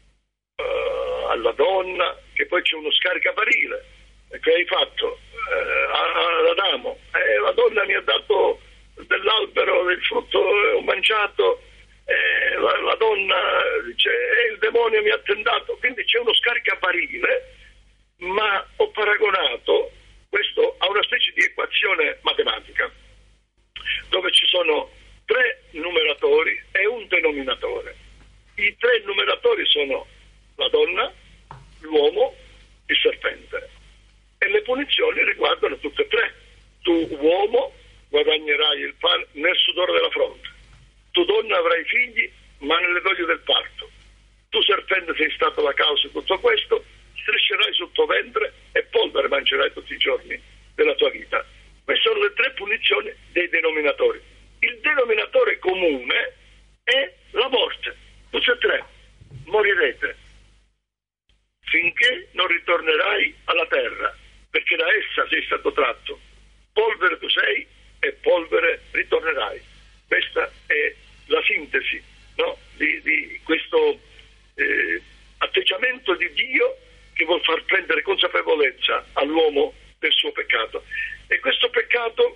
uh, alla donna, che poi c'è uno scaricabarile, e che hai fatto uh, ad Adamo, eh, la donna mi ha dato dell'albero del frutto, ho mangiato, eh, la, la donna dice, eh, il demonio mi ha tentato. Quindi c'è uno scaricabarile, ma ho paragonato questo a una specie di equazione matematica dove ci sono tre numeratori e un denominatore. I tre numeratori sono la donna, l'uomo, il serpente, e le punizioni riguardano tutte e tre. Tu uomo guadagnerai il pane nel sudore della fronte, tu donna avrai figli ma nelle doglie del parto, tu serpente sei stato la causa di tutto questo, striscerai sul tuo ventre e polvere mangerai tutti i giorni della tua vita. Queste sono le tre punizioni dei denominatori. Il denominatore comune è la morte. Tutti e tre morirete finché non ritornerai alla terra, perché da essa sei stato tratto. Polvere tu sei e polvere ritornerai. Questa è la sintesi, no? di, di questo eh, atteggiamento di Dio che vuol far prendere consapevolezza all'uomo del suo peccato. E questo peccato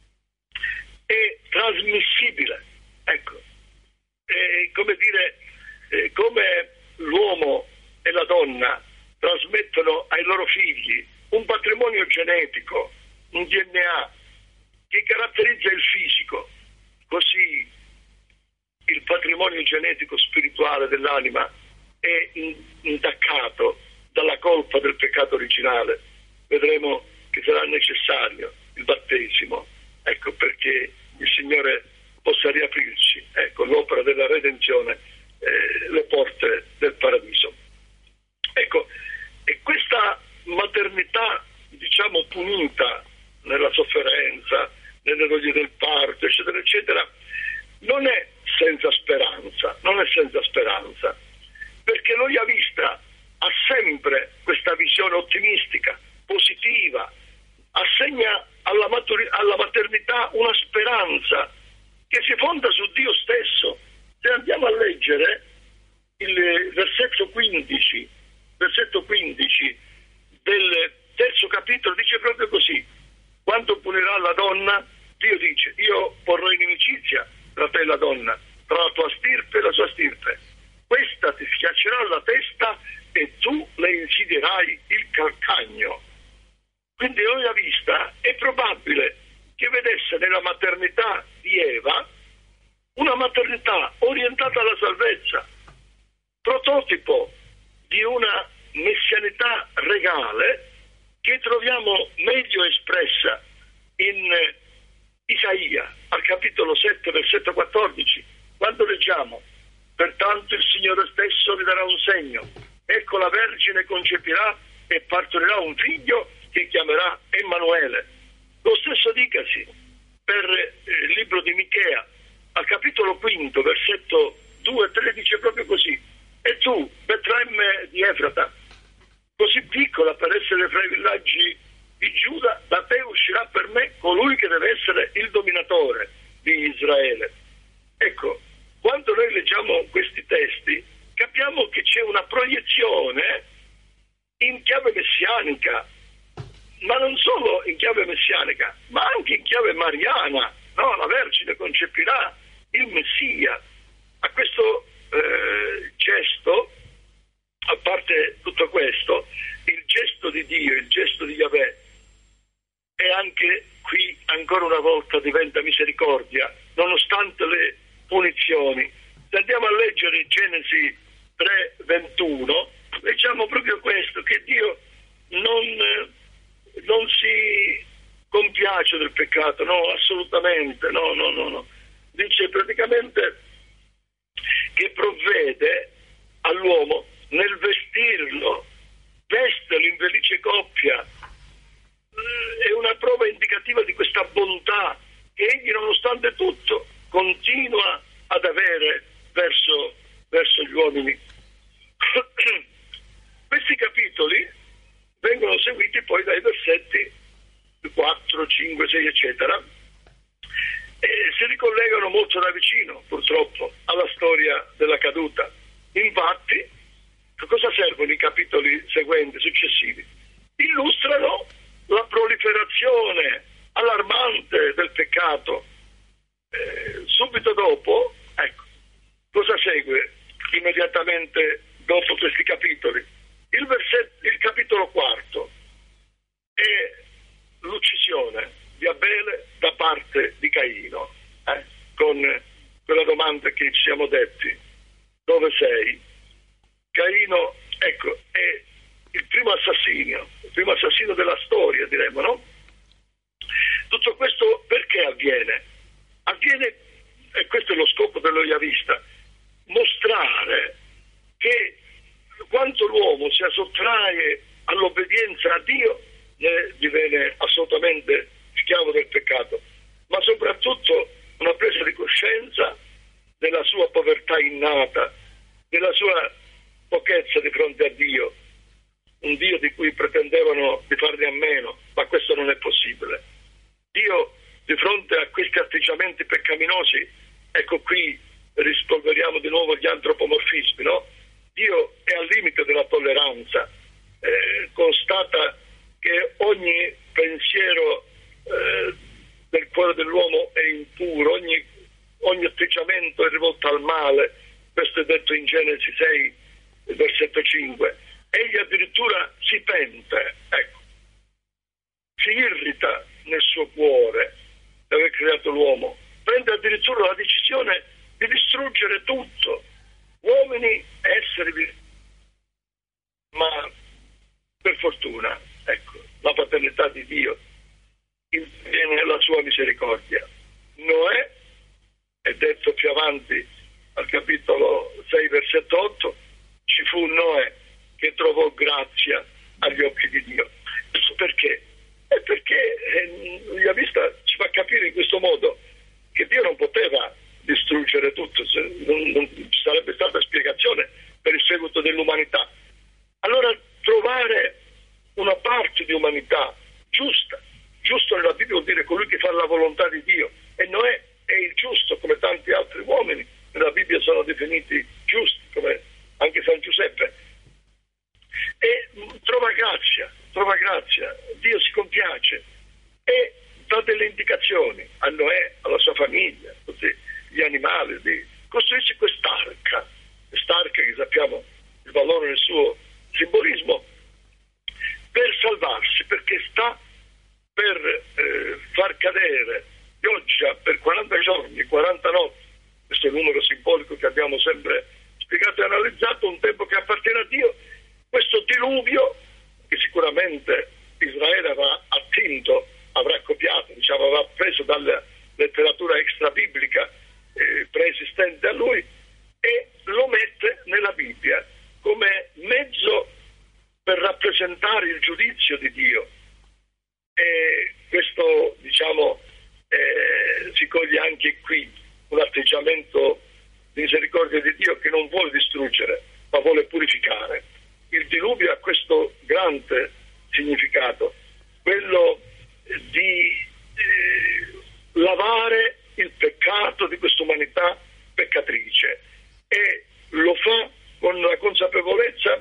è trasmissibile, ecco, è, come dire, è come l'uomo e la donna trasmettono ai loro figli un patrimonio genetico, un D N A che caratterizza il fisico, così il patrimonio genetico spirituale dell'anima è intaccato dalla colpa del peccato originale. Vedremo che sarà necessario il battesimo, ecco, perché il Signore possa riaprirci, ecco, l'opera della redenzione, eh, le porte del paradiso. Ecco, e questa maternità, diciamo, punita nella sofferenza, nelle doglie del parto, eccetera, eccetera, non è senza speranza, non è senza speranza, perché l'Oiavista ha sempre questa visione ottimistica, positiva, assegna alla, maturi- alla maternità una speranza che si fonda su Dio stesso. Se andiamo a leggere il versetto quindici, versetto quindici del terzo capitolo, dice proprio così: quando punirà la donna, Dio dice, io porrò inimicizia tra te e la donna, tra la tua stirpe e la sua stirpe, questa ti schiaccerà la testa e tu le insidierai il calcagno. Quindi l'Oiavista è probabile che vedesse nella maternità di Eva una maternità orientata alla salvezza, prototipo di una messianità regale che troviamo meglio espressa in Isaia, al capitolo sette, versetto quattordici, quando leggiamo: pertanto il Signore stesso vi darà un segno, ecco la Vergine concepirà e partorirà un figlio che chiamerà Emanuele. Lo stesso dicasi per eh, il libro di Michea, al capitolo quinto, versetto due e tre, dice proprio così: e tu, Betlemme di Efrata, così piccola per essere fra i villaggi di Giuda, da te uscirà per me colui che deve essere il dominatore di Israele. Ecco, quando noi leggiamo questi testi, capiamo che c'è una proiezione in chiave messianica, ma non solo in chiave messianica, ma anche in chiave mariana, no? La Vergine concepirà il Messia. A questo eh, gesto, a parte tutto questo, il gesto di Dio, il gesto di Yahweh, e anche qui ancora una volta diventa misericordia, nonostante le punizioni. Se andiamo a leggere Genesi tre ventuno, leggiamo proprio questo, che Dio non, non si compiace del peccato, no, assolutamente, no, no, no, no. Dice praticamente che provvede all'uomo nel vestirlo, veste l'infelice coppia. È una prova indicativa di questa bontà che egli, nonostante tutto, continua ad avere verso, verso gli uomini. Questi capitoli vengono seguiti poi dai versetti quattro, cinque, sei, eccetera, e si ricollegano molto da vicino, purtroppo, alla storia della caduta. Infatti, a cosa servono i capitoli seguenti, successivi? Illustrano la proliferazione allarmante del peccato. Eh, subito dopo, ecco, cosa segue immediatamente dopo questi capitoli? Il, versetto, il capitolo quarto è l'uccisione di Abele da parte di Caino, eh, con quella domanda che ci siamo detti: dove sei? Caino, ecco, è il primo assassinio, il primo assassino della storia, diremmo, no? Tutto questo perché avviene? Avviene, e questo è lo scopo dell'Oiavista, mostrare che quanto l'uomo si sottrae all'obbedienza a Dio, ne diviene assolutamente schiavo del peccato, ma soprattutto una presa di coscienza della sua povertà innata, della sua pochezza di fronte a Dio, un Dio di cui pretendevano di farne a meno, ma questo non è possibile. Dio, di fronte a questi atteggiamenti peccaminosi, ecco qui rispolveriamo di nuovo gli antropomorfismi, no? Dio è al limite della tolleranza, eh, constata che ogni pensiero eh, del cuore dell'uomo è impuro, ogni, ogni atteggiamento è rivolto al male. Questo è detto in Genesi sei, versetto cinque. Egli addirittura si pente, ecco, si irrita nel suo cuore di aver creato l'uomo, prende addirittura la decisione di distruggere tutto, uomini, esseri viventi. Ma per fortuna, ecco, la paternità di Dio interviene la sua misericordia. Noè, è detto più avanti al capitolo sei, versetto otto, ci fu Noè che trovò grazia agli occhi di Dio. Perché? È perché eh, la vista ci fa capire in questo modo che Dio non poteva distruggere tutto, non, non ci sarebbe stata spiegazione per il seguito dell'umanità. Allora trovare una parte di umanità giusta, giusto nella Bibbia vuol dire colui che fa la volontà di Dio, e Noè è il giusto come tanti altri uomini nella Bibbia sono definiti giusti, come anche San Giuseppe, e trova grazia, trova grazia, Dio si compiace e dà delle indicazioni a Noè, alla sua famiglia, a tutti gli animali, di costruirsi quest'arca, quest'arca che sappiamo il valore del suo simbolismo, per salvarsi, perché sta per eh, far cadere pioggia per quaranta giorni, quaranta notti, questo è il numero simbolico che abbiamo sempre spiegato e analizzato, un tempo che appartiene a Dio, questo diluvio che sicuramente Israele avrà attinto, avrà copiato, diciamo, avrà preso dalla letteratura extrabiblica eh, preesistente a lui e lo mette nella Bibbia come mezzo per rappresentare il giudizio di Dio. E questo, diciamo, eh, si coglie anche qui un atteggiamento di misericordia di Dio che non vuole distruggere, ma vuole purificare. Il diluvio ha questo grande significato, quello di eh, lavare il peccato di questa umanità peccatrice, e lo fa con la consapevolezza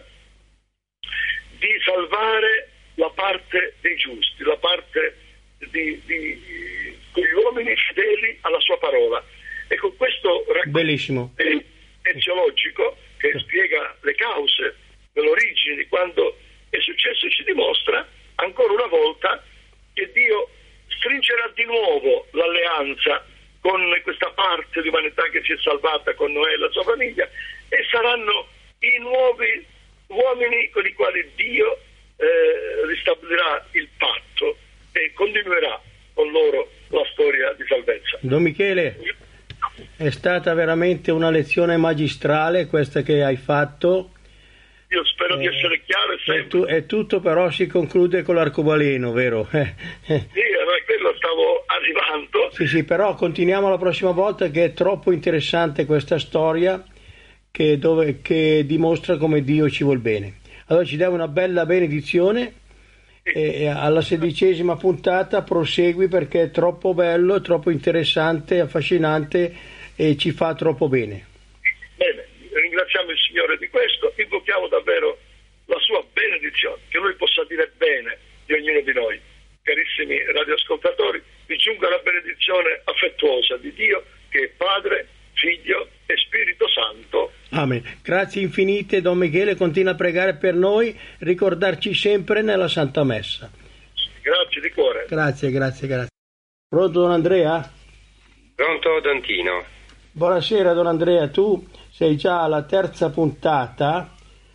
di salvare la parte dei giusti, la parte di, di quegli uomini fedeli alla sua parola. Ecco, questo racconto eziologico che spiega le cause dell'origine di quando è successo ci dimostra ancora una volta che Dio stringerà di nuovo l'alleanza con questa parte di umanità che si è salvata, con Noè e la sua famiglia, e saranno i nuovi uomini con i quali Dio eh, ristabilirà il patto e continuerà con loro la storia di salvezza. Don Michele, è stata veramente una lezione magistrale questa che hai fatto. Io spero eh, di essere chiaro e semplice. È, tu, è tutto, però si conclude con l'arcobaleno, vero? Sì, ma quello stavo arrivando. Sì, sì, però continuiamo la prossima volta, che è troppo interessante questa storia che, dove, che dimostra come Dio ci vuol bene. Allora ci dà una bella benedizione sì. E alla sedicesima puntata prosegui, perché è troppo bello, troppo interessante, affascinante e ci fa troppo bene. Bene, ringraziamo il Signore di questo, invochiamo davvero la sua benedizione, che Lui possa dire bene di ognuno di noi. Carissimi radioascoltatori, vi giunga la benedizione affettuosa di Dio, che è Padre, Figlio e Spirito Santo. Amen. Grazie infinite, Don Michele, continua a pregare per noi, ricordarci sempre nella Santa Messa. Grazie di cuore. Grazie, grazie, grazie. Pronto, Don Andrea? Pronto, Don Tino. Buonasera, Don Andrea, tu sei già alla terza puntata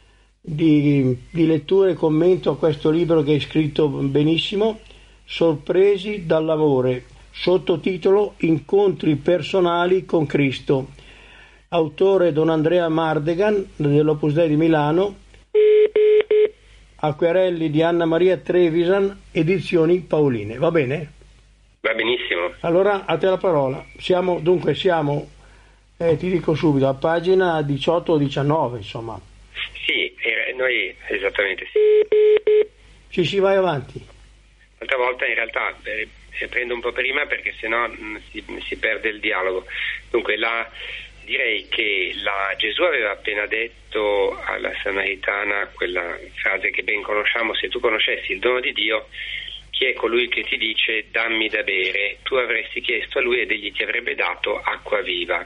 di, di lettura e commento a questo libro che hai scritto benissimo, Sorpresi dall'amore, sottotitolo Incontri personali con Cristo, autore Don Andrea Mardegan dell'Opus Dei di Milano, acquerelli di Anna Maria Trevisan, edizioni Paoline. Va bene? Va benissimo. Allora a te la parola. Siamo dunque siamo eh, ti dico subito a pagina diciotto o diciannove, insomma. Sì, eh, noi esattamente sì. Ci si vai avanti. L'altra volta in realtà eh, prendo un po' prima perché sennò mh, si, si perde il dialogo. Dunque la, direi che la, Gesù aveva appena detto alla Samaritana quella frase che ben conosciamo: se tu conoscessi il dono di Dio, chi è colui che ti dice dammi da bere? Tu avresti chiesto a lui ed egli ti avrebbe dato acqua viva.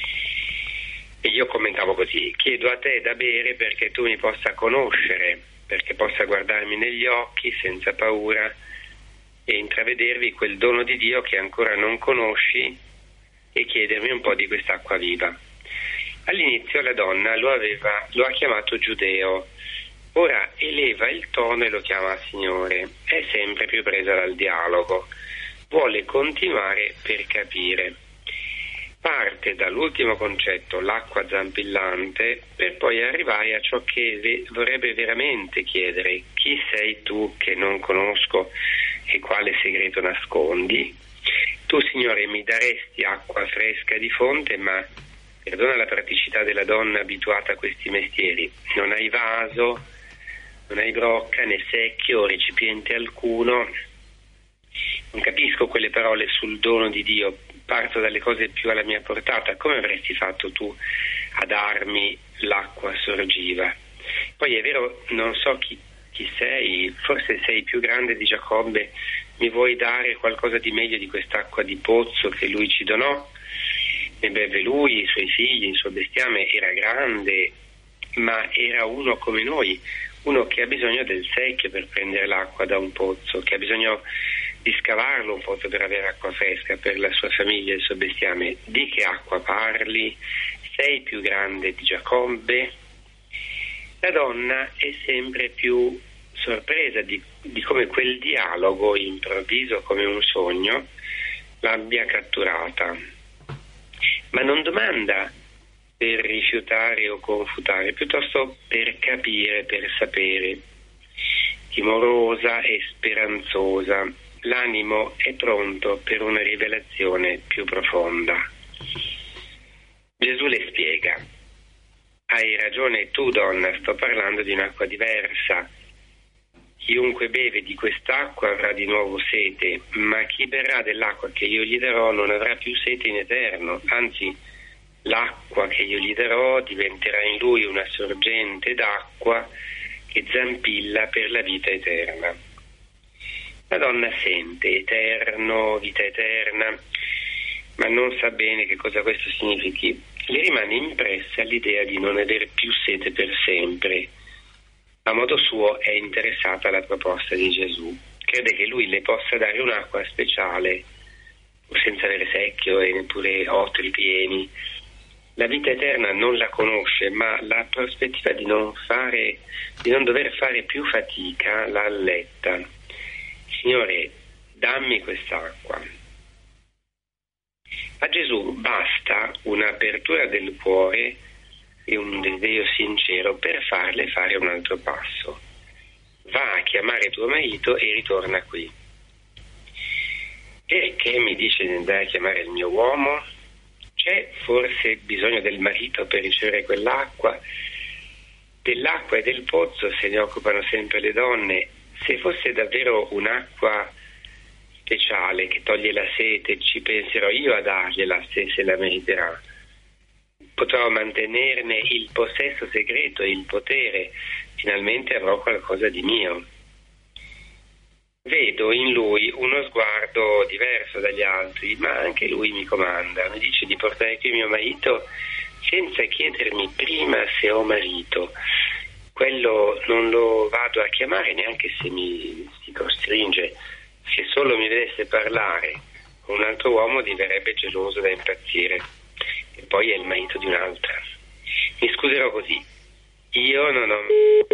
E io commentavo così: chiedo a te da bere perché tu mi possa conoscere, perché possa guardarmi negli occhi senza paura e intravedervi quel dono di Dio che ancora non conosci e chiedermi un po' di quest'acqua viva. All'inizio la donna lo aveva, lo ha chiamato Giudeo, ora eleva il tono e lo chiama Signore, è sempre più presa dal dialogo, vuole continuare per capire. Parte dall'ultimo concetto, l'acqua zampillante, per poi arrivare a ciò che ve- vorrebbe veramente chiedere: chi sei tu che non conosco e quale segreto nascondi? Tu, Signore, mi daresti acqua fresca di fonte, ma perdona la praticità della donna abituata a questi mestieri, non hai vaso, non hai brocca né secchio o recipiente alcuno. Non capisco quelle parole sul dono di Dio, parto dalle cose più alla mia portata. Come avresti fatto tu a darmi l'acqua sorgiva? Poi è vero, non so chi, chi sei, forse sei più grande di Giacobbe, mi vuoi dare qualcosa di meglio di quest'acqua di pozzo che lui ci donò? Ne beve lui, i suoi figli, il suo bestiame, era grande, ma era uno come noi, uno che ha bisogno del secchio per prendere l'acqua da un pozzo, che ha bisogno di scavarlo un pozzo per avere acqua fresca per la sua famiglia e il suo bestiame. Di che acqua parli? Sei più grande di Giacobbe? La donna è sempre più sorpresa di, di come quel dialogo improvviso, come un sogno, l'abbia catturata. Ma non domanda per rifiutare o confutare, piuttosto per capire, per sapere. Timorosa e speranzosa, l'animo è pronto per una rivelazione più profonda. Gesù le spiega: hai ragione tu, donna, sto parlando di un'acqua diversa. Chiunque beve di quest'acqua avrà di nuovo sete, ma chi berrà dell'acqua che io gli darò non avrà più sete in eterno, anzi l'acqua che io gli darò diventerà in lui una sorgente d'acqua che zampilla per la vita eterna. La donna sente eterno, vita eterna, ma non sa bene che cosa questo significhi. Le rimane impressa l'idea di non aver più sete per sempre. A modo suo è interessata alla proposta di Gesù. Crede che lui le possa dare un'acqua speciale, senza avere secchio e neppure otri pieni. La vita eterna non la conosce, ma la prospettiva di non fare, di non dover fare più fatica la alletta. Signore, dammi quest'acqua. A Gesù basta un'apertura del cuore e un desiderio sincero per farle fare un altro passo. Va a chiamare tuo marito e ritorna qui. Perché mi dice di andare a chiamare il mio uomo? C'è forse bisogno del marito per ricevere quell'acqua? Dell'acqua e del pozzo se ne occupano sempre le donne. Se fosse davvero un'acqua speciale che toglie la sete, ci penserò io a dargliela se se la meriterà. Potrò mantenerne il possesso segreto e il potere. Finalmente avrò qualcosa di mio. Vedo in lui uno sguardo diverso dagli altri, ma anche lui mi comanda. Mi dice di portare qui mio marito senza chiedermi prima se ho marito. Quello non lo vado a chiamare neanche se mi si costringe. Se solo mi vedesse parlare con un altro uomo diverrebbe geloso da impazzire. E poi è il marito di un'altra. Mi scuserò così. Io non ho...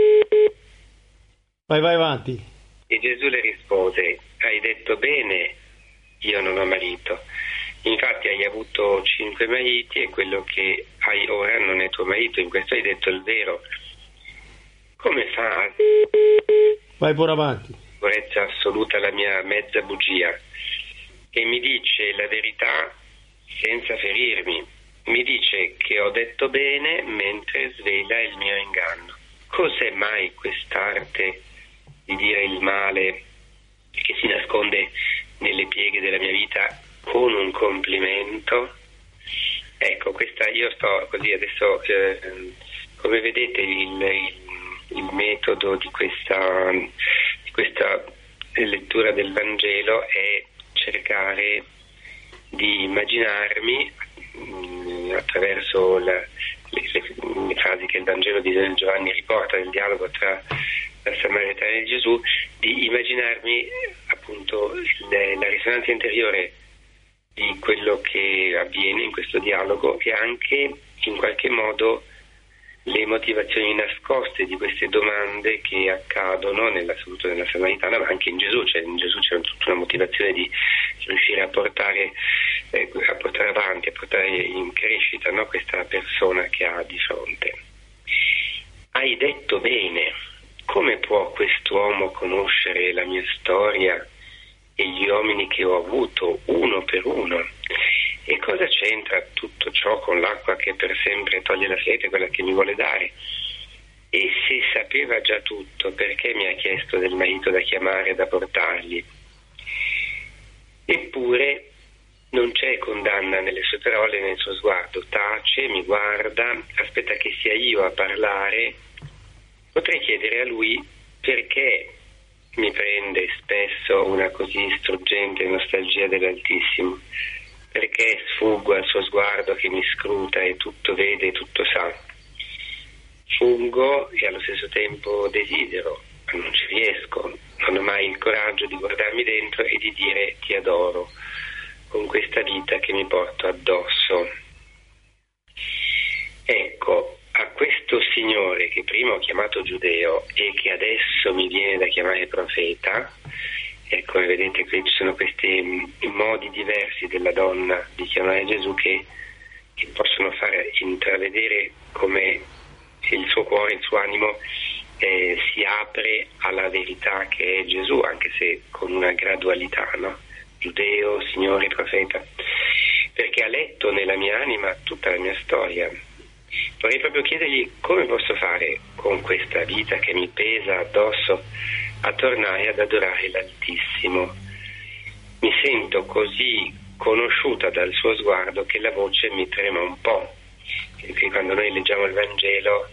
Vai, vai avanti. E Gesù le rispose: hai detto bene, io non ho marito. Infatti hai avuto cinque mariti e quello che hai ora non è tuo marito. In questo hai detto il vero. Come fa? Vai pure avanti. Sicurezza assoluta la mia mezza bugia. E mi dice la verità senza ferirmi. Mi dice che ho detto bene mentre svela il mio inganno. Cos'è mai quest'arte di dire il male che si nasconde nelle pieghe della mia vita con un complimento. Ecco, questa io sto così adesso, eh, come vedete il, il, il metodo di questa, di questa lettura del Vangelo è cercare di immaginarmi mh, attraverso la, le, le, le frasi che il Vangelo di Giovanni riporta nel dialogo tra la Samaritana e Gesù, di immaginarmi appunto le, la risonanza interiore di quello che avviene in questo dialogo e anche in qualche modo le motivazioni nascoste di queste domande che accadono nell'assoluto della Samaritana, ma anche in Gesù. Cioè in Gesù c'è tutta una motivazione di riuscire a portare, eh, a portare avanti, a portare in crescita, no, questa persona che ha di fronte. Hai detto bene, come può quest'uomo conoscere la mia storia e gli uomini che ho avuto uno per uno? E cosa c'entra tutto ciò con l'acqua che per sempre toglie la sete, quella che mi vuole dare? E se sapeva già tutto, perché mi ha chiesto del marito da chiamare e da portargli? Eppure non c'è condanna nelle sue parole, nel suo sguardo. Tace, mi guarda, aspetta che sia io a parlare. Potrei chiedere a lui perché mi prende spesso una così struggente nostalgia dell'Altissimo. Perché sfuggo al suo sguardo che mi scruta e tutto vede e tutto sa. Fuggo e allo stesso tempo desidero, ma non ci riesco. Non ho mai il coraggio di guardarmi dentro e di dire ti adoro con questa vita che mi porto addosso. Ecco, a questo Signore che prima ho chiamato giudeo e che adesso mi viene da chiamare profeta, e come vedete qui ci sono questi modi diversi della donna di chiamare Gesù che, che possono fare intravedere come il suo cuore, il suo animo eh, si apre alla verità che è Gesù, anche se con una gradualità, no? Giudeo, Signore, profeta, perché ha letto nella mia anima tutta la mia storia. Vorrei proprio chiedergli come posso fare con questa vita che mi pesa addosso a tornare ad adorare l'Altissimo. Mi sento così conosciuta dal suo sguardo che la voce mi trema un po'. Perché quando noi leggiamo il Vangelo,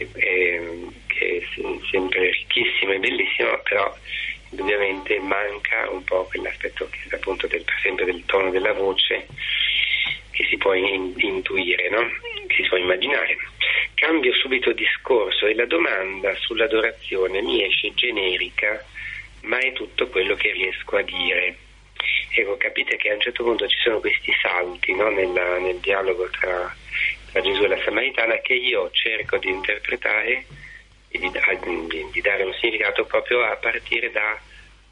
eh, che è sempre ricchissimo e bellissimo, però indubbiamente manca un po' quell'aspetto che appunto del, per esempio del tono della voce che si può in, intuire, no? Che si può immaginare. Cambio subito discorso e la domanda sull'adorazione mi esce generica, ma è tutto quello che riesco a dire. Ecco, capite che a un certo punto ci sono questi salti, no? Nella, nel dialogo tra, tra Gesù e la Samaritana che io cerco di interpretare e di, di, di dare un significato proprio a partire da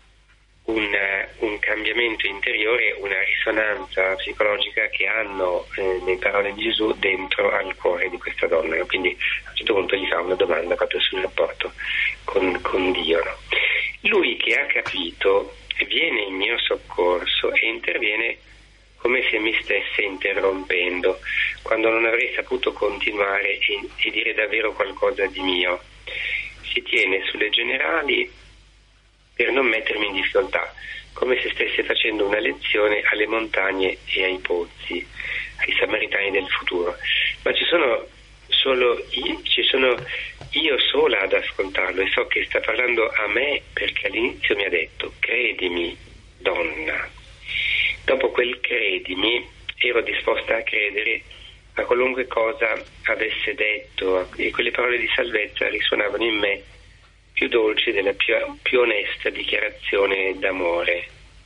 un, un cambiamento interiore, una risonanza psicologica che hanno eh, le parole di Gesù dentro al cuore di questa donna. Quindi a un certo punto gli fa una domanda proprio sul rapporto con, con Dio. No? Lui che ha capito viene in mio soccorso e interviene come se mi stesse interrompendo, quando non avrei saputo continuare e, e dire davvero qualcosa di mio. Si tiene sulle generali per non mettermi in difficoltà, come se stesse facendo una lezione alle montagne e ai pozzi, ai samaritani del futuro. Ma ci sono solo io, ci sono io sola ad ascoltarlo e so che sta parlando a me perché all'inizio mi ha detto credimi donna. Dopo quel credimi ero disposta a credere a qualunque cosa avesse detto e quelle parole di salvezza risuonavano in me più dolci della più, più onesta dichiarazione d'amore.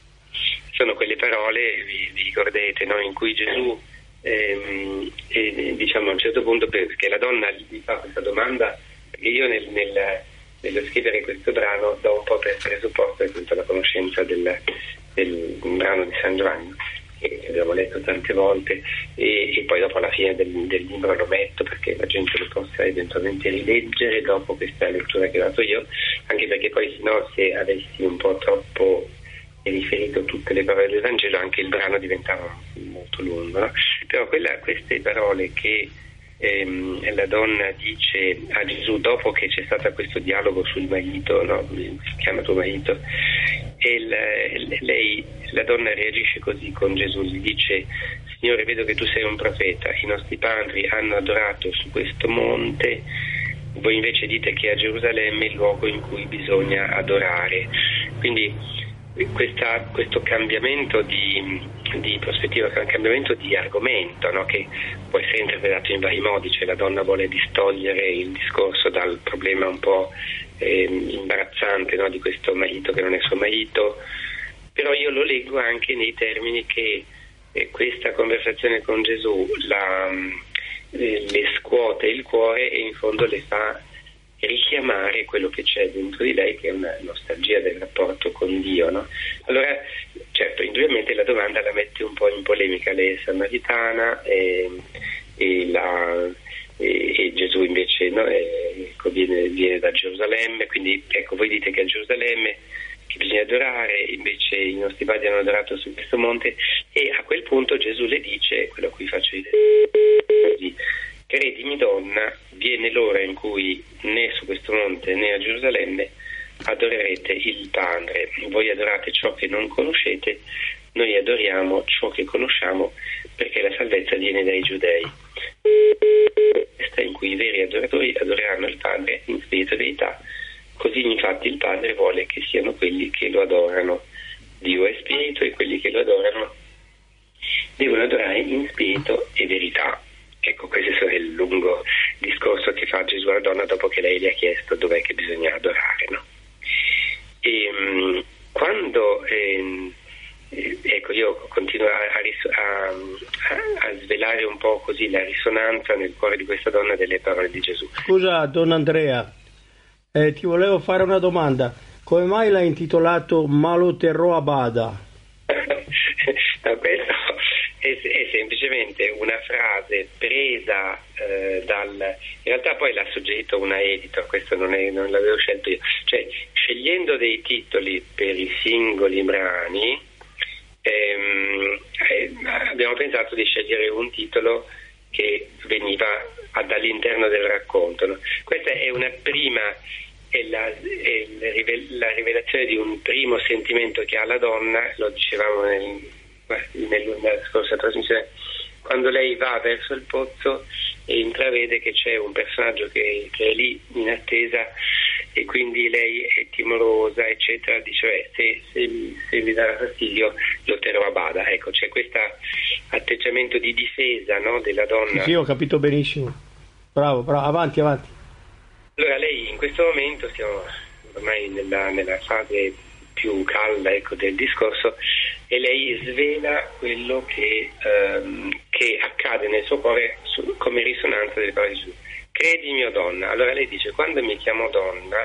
Sono quelle parole, vi, vi ricordate, no? In cui Gesù ehm, eh, diciamo a un certo punto, perché la donna gli fa questa domanda, perché io nel, nel, nello scrivere questo brano do un po' per presupposto appunto la conoscenza del, del brano di San Giovanni che abbiamo letto tante volte e, e poi dopo alla fine del, del libro lo metto perché la gente lo possa eventualmente rileggere dopo questa lettura che ho dato io, anche perché poi sennò se avessi un po' troppo riferito tutte le parole del Vangelo anche il brano diventava molto lungo, no? Però quella, queste parole che ehm, la donna dice a Gesù, dopo che c'è stato questo dialogo sul marito, no? Si chiama tuo marito, e il, lei, la donna reagisce così con Gesù, gli dice: Signore, vedo che tu sei un profeta, i nostri padri hanno adorato su questo monte, voi invece dite che a Gerusalemme è il luogo in cui bisogna adorare. Quindi questa, questo cambiamento di, di prospettiva, un cambiamento di argomento, no? Che può essere interpretato in vari modi, cioè la donna vuole distogliere il discorso dal problema un po' eh, imbarazzante, no? Di questo marito che non è suo marito, però io lo leggo anche nei termini che eh, questa conversazione con Gesù la, eh, le scuote il cuore e in fondo le fa richiamare quello che c'è dentro di lei, che è una nostalgia del rapporto con Dio, no? Allora, certo, indubbiamente la domanda la mette un po' in polemica, lei è samaritana e, e, la, e, e Gesù invece, no, è, ecco, viene, viene da Gerusalemme, quindi ecco, voi dite che a Gerusalemme che bisogna adorare, invece i nostri padri hanno adorato su questo monte, e a quel punto Gesù le dice quello a cui faccio vedere: credimi donna, viene l'ora in cui né su questo monte né a Gerusalemme adorerete il Padre. Voi adorate ciò che non conoscete, noi adoriamo ciò che conosciamo, perché la salvezza viene dai giudei. Questa in cui i veri adoratori adoreranno il Padre in spirito e verità. Così infatti il Padre vuole che siano quelli che lo adorano. Dio è spirito e quelli che lo adorano devono adorare in spirito e verità. Ecco, questo è il lungo discorso che fa Gesù alla donna dopo che lei gli ha chiesto dov'è che bisogna adorare, no? E um, quando eh, ecco, io continuo a, a, a, a svelare un po' così la risonanza nel cuore di questa donna delle parole di Gesù. Scusa, donna Andrea, eh, ti volevo fare una domanda. Come mai l'hai intitolato Ma lo terrò a bada? No, questo è, è semplicemente una frase presa eh, dal... In realtà poi l'ha suggerito una editor, questo non, è, non l'avevo scelto io. Cioè, scegliendo dei titoli per i singoli brani, ehm, eh, abbiamo pensato di scegliere un titolo che veniva dall'interno del racconto, no? Questa è una prima... è, la, è la rivelazione di un primo sentimento che ha la donna, lo dicevamo nel, nella scorsa trasmissione, quando lei va verso il pozzo e intravede che c'è un personaggio che, che è lì in attesa, e quindi lei è timorosa, eccetera, dice eh, se, se, se vi darà fastidio lo terrò a bada. Ecco, c'è questo atteggiamento di difesa, no, della donna. Sì, sì, ho capito benissimo. Bravo, bravo, avanti, avanti. Allora lei in questo momento, siamo ormai nella, nella fase più calda, ecco, del discorso, e lei svela quello che, ehm, che accade nel suo cuore su, come risonanza delle parole di Gesù. Credimi, o donna. Allora lei dice: quando mi chiamo donna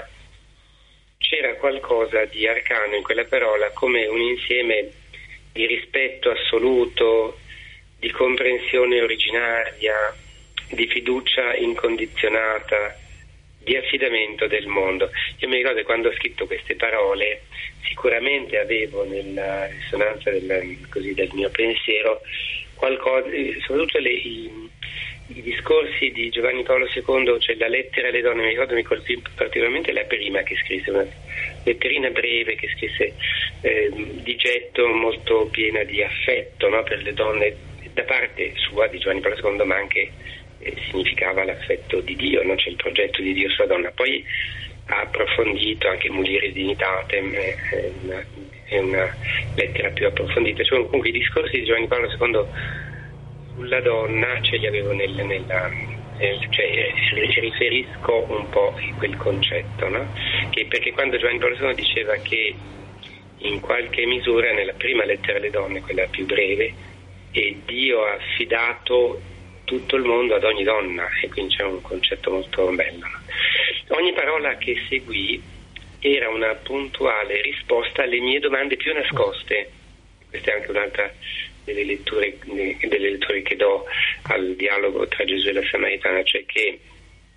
c'era qualcosa di arcano in quella parola, come un insieme di rispetto assoluto, di comprensione originaria, di fiducia incondizionata, di affidamento del mondo. Io mi ricordo che quando ho scritto queste parole sicuramente avevo nella risonanza del, così, del mio pensiero qualcosa, soprattutto le, i, i discorsi di Giovanni Paolo secondo, cioè la lettera alle donne. Mi ricordo, mi colpì particolarmente la prima che scrisse, una letterina breve che scrisse eh, di getto, molto piena di affetto, no, per le donne, da parte sua di Giovanni Paolo secondo, ma anche eh, significava l'affetto di Dio, no? C'è il progetto di Dio sulla donna. Poi ha approfondito anche Mulieris Dignitatem, è una, è una lettera più approfondita. Cioè, comunque i discorsi di Giovanni Paolo secondo sulla donna ce li avevo nel, nella, nel, cioè riferisco un po' a quel concetto, no? Che, perché quando Giovanni Paolo secondo diceva che in qualche misura nella prima lettera alle donne, quella più breve, e Dio ha affidato tutto il mondo ad ogni donna, e quindi c'è un concetto molto bello, no? Ogni parola che seguì era una puntuale risposta alle mie domande più nascoste. Questa è anche un'altra delle letture, delle letture che do al dialogo tra Gesù e la Samaritana, cioè che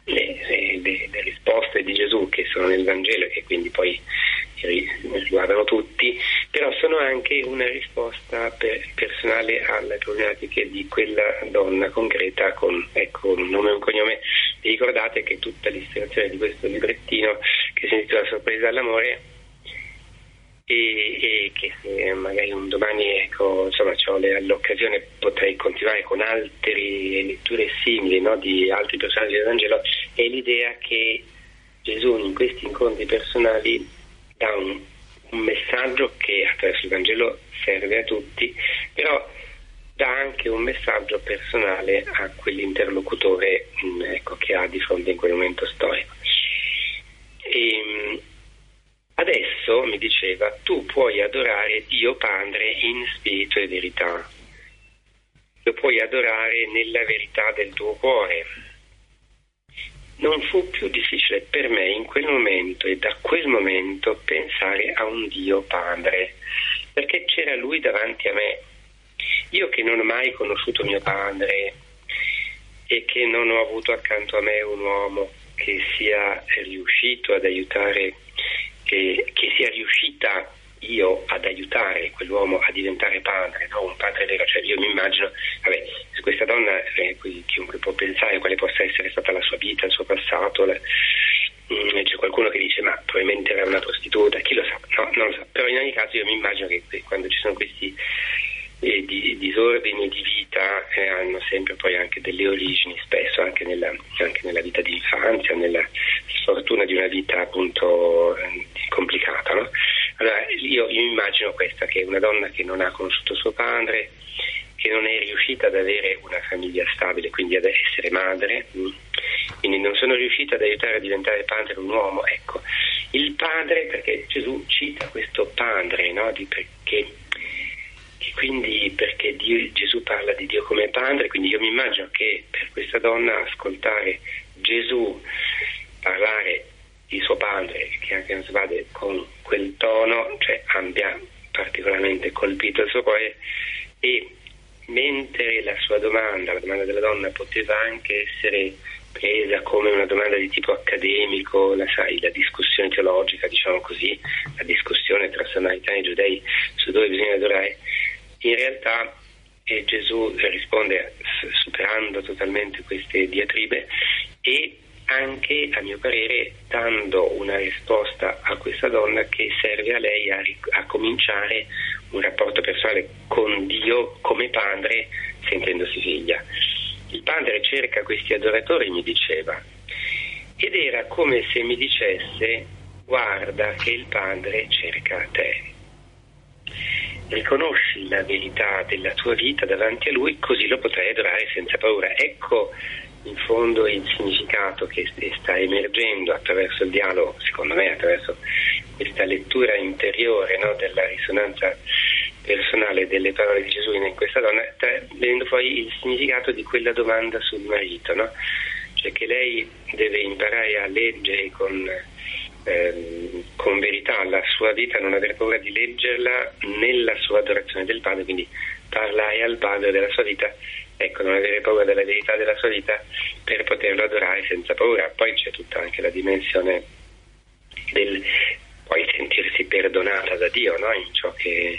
le, le, le risposte di Gesù che sono nel Vangelo e che quindi poi riguardano tutti, però sono anche una risposta per, personale alle problematiche di quella donna concreta con, ecco, un nome e un cognome. Vi ricordate che tutta l'ispirazione di questo librettino che si intitola Sorpresa all'amore, e, e che se magari un domani, ecco, insomma, ho l'occasione, potrei continuare con altre letture simili, no, di altri personaggi del Vangelo, è l'idea che Gesù in questi incontri personali dà un, un messaggio che attraverso il Vangelo serve a tutti, però dà anche un messaggio personale a quell'interlocutore, mh, ecco, che ha di fronte in quel momento storico. E, adesso, mi diceva, tu puoi adorare Dio Padre in spirito e verità, lo puoi adorare nella verità del tuo cuore. Non fu più difficile per me in quel momento e da quel momento pensare a un Dio Padre, perché c'era Lui davanti a me. Io che non ho mai conosciuto mio padre e che non ho avuto accanto a me un uomo che sia riuscito ad aiutare, che, che sia riuscita io ad aiutare quell'uomo a diventare padre, no? Un padre vero. Cioè io mi immagino, vabbè, su questa donna, eh, chiunque può pensare quale possa essere stata la sua vita, il suo passato, la, mh, c'è qualcuno che dice ma probabilmente era una prostituta, chi lo sa, no, non lo so, però in ogni caso io mi immagino che quando ci sono questi eh, di, disordini di vita eh, hanno sempre poi anche delle origini, spesso anche nella, anche nella vita di infanzia, nella sfortuna di una vita appunto eh, complicata, no? Allora io, io immagino questa, che è una donna che non ha conosciuto suo padre, che non è riuscita ad avere una famiglia stabile, quindi ad essere madre, quindi non sono riuscita ad aiutare a diventare padre un uomo. Ecco, il padre, perché Gesù cita questo padre, no? Di perché, che quindi perché Dio, Gesù parla di Dio come padre, quindi io mi immagino che per questa donna ascoltare Gesù parlare di suo padre, che anche non si vede con quel tono, cioè abbia particolarmente colpito il suo cuore, e mentre la sua domanda, la domanda della donna, poteva anche essere presa come una domanda di tipo accademico, la, sai, la discussione teologica, diciamo così, la discussione tra samaritani e giudei su dove bisogna adorare, in realtà eh, Gesù risponde superando totalmente queste diatribe e anche, a mio parere, dando una risposta a questa donna che serve a lei a, a cominciare un rapporto personale con Dio come padre, sentendosi figlia. Il padre cerca questi adoratori, mi diceva, ed era come se mi dicesse: guarda che il padre cerca te. Riconosci la verità della tua vita davanti a lui, così lo potrai adorare senza paura. Ecco in fondo il significato che sta emergendo attraverso il dialogo, secondo me, attraverso questa lettura interiore, no, della risonanza personale delle parole di Gesù in questa donna, sta venendo poi il significato di quella domanda sul marito, no? Cioè che lei deve imparare a leggere con, ehm, con verità la sua vita, non avere paura di leggerla nella sua adorazione del Padre, quindi parlare al Padre della sua vita, ecco, non avere paura della verità della sua vita per poterlo adorare senza paura. Poi c'è tutta anche la dimensione del poi sentirsi perdonata da Dio, no? In ciò che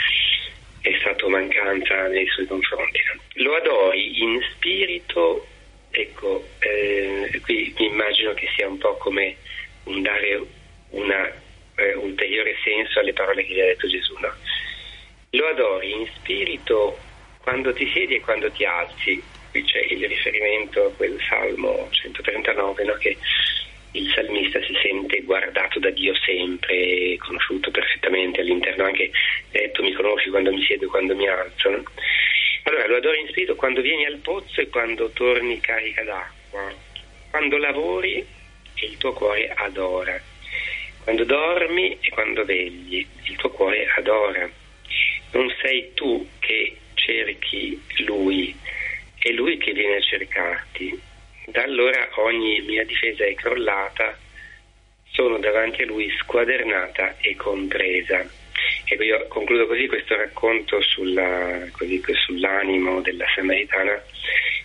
è stato mancanza nei suoi confronti. Lo adori in spirito, ecco, eh, qui mi immagino che sia un po' come un dare una eh, ulteriore senso alle parole che gli ha detto Gesù, no? Lo adori in spirito quando ti siedi e quando ti alzi. Qui c'è il riferimento a quel Salmo centotrentanove, no? Che il salmista si sente guardato da Dio sempre, conosciuto perfettamente all'interno, anche detto: mi conosci quando mi siedo e quando mi alzo, no? Allora lo adori in spirito quando vieni al pozzo e quando torni carica d'acqua, quando lavori e il tuo cuore adora, quando dormi e quando vegli il tuo cuore adora. Non sei tu che cerchi Lui, è Lui che viene a cercarti. Da allora ogni mia difesa è crollata, sono davanti a Lui squadernata e compresa. Ecco, io concludo così questo racconto sulla, così, sull'animo della Samaritana,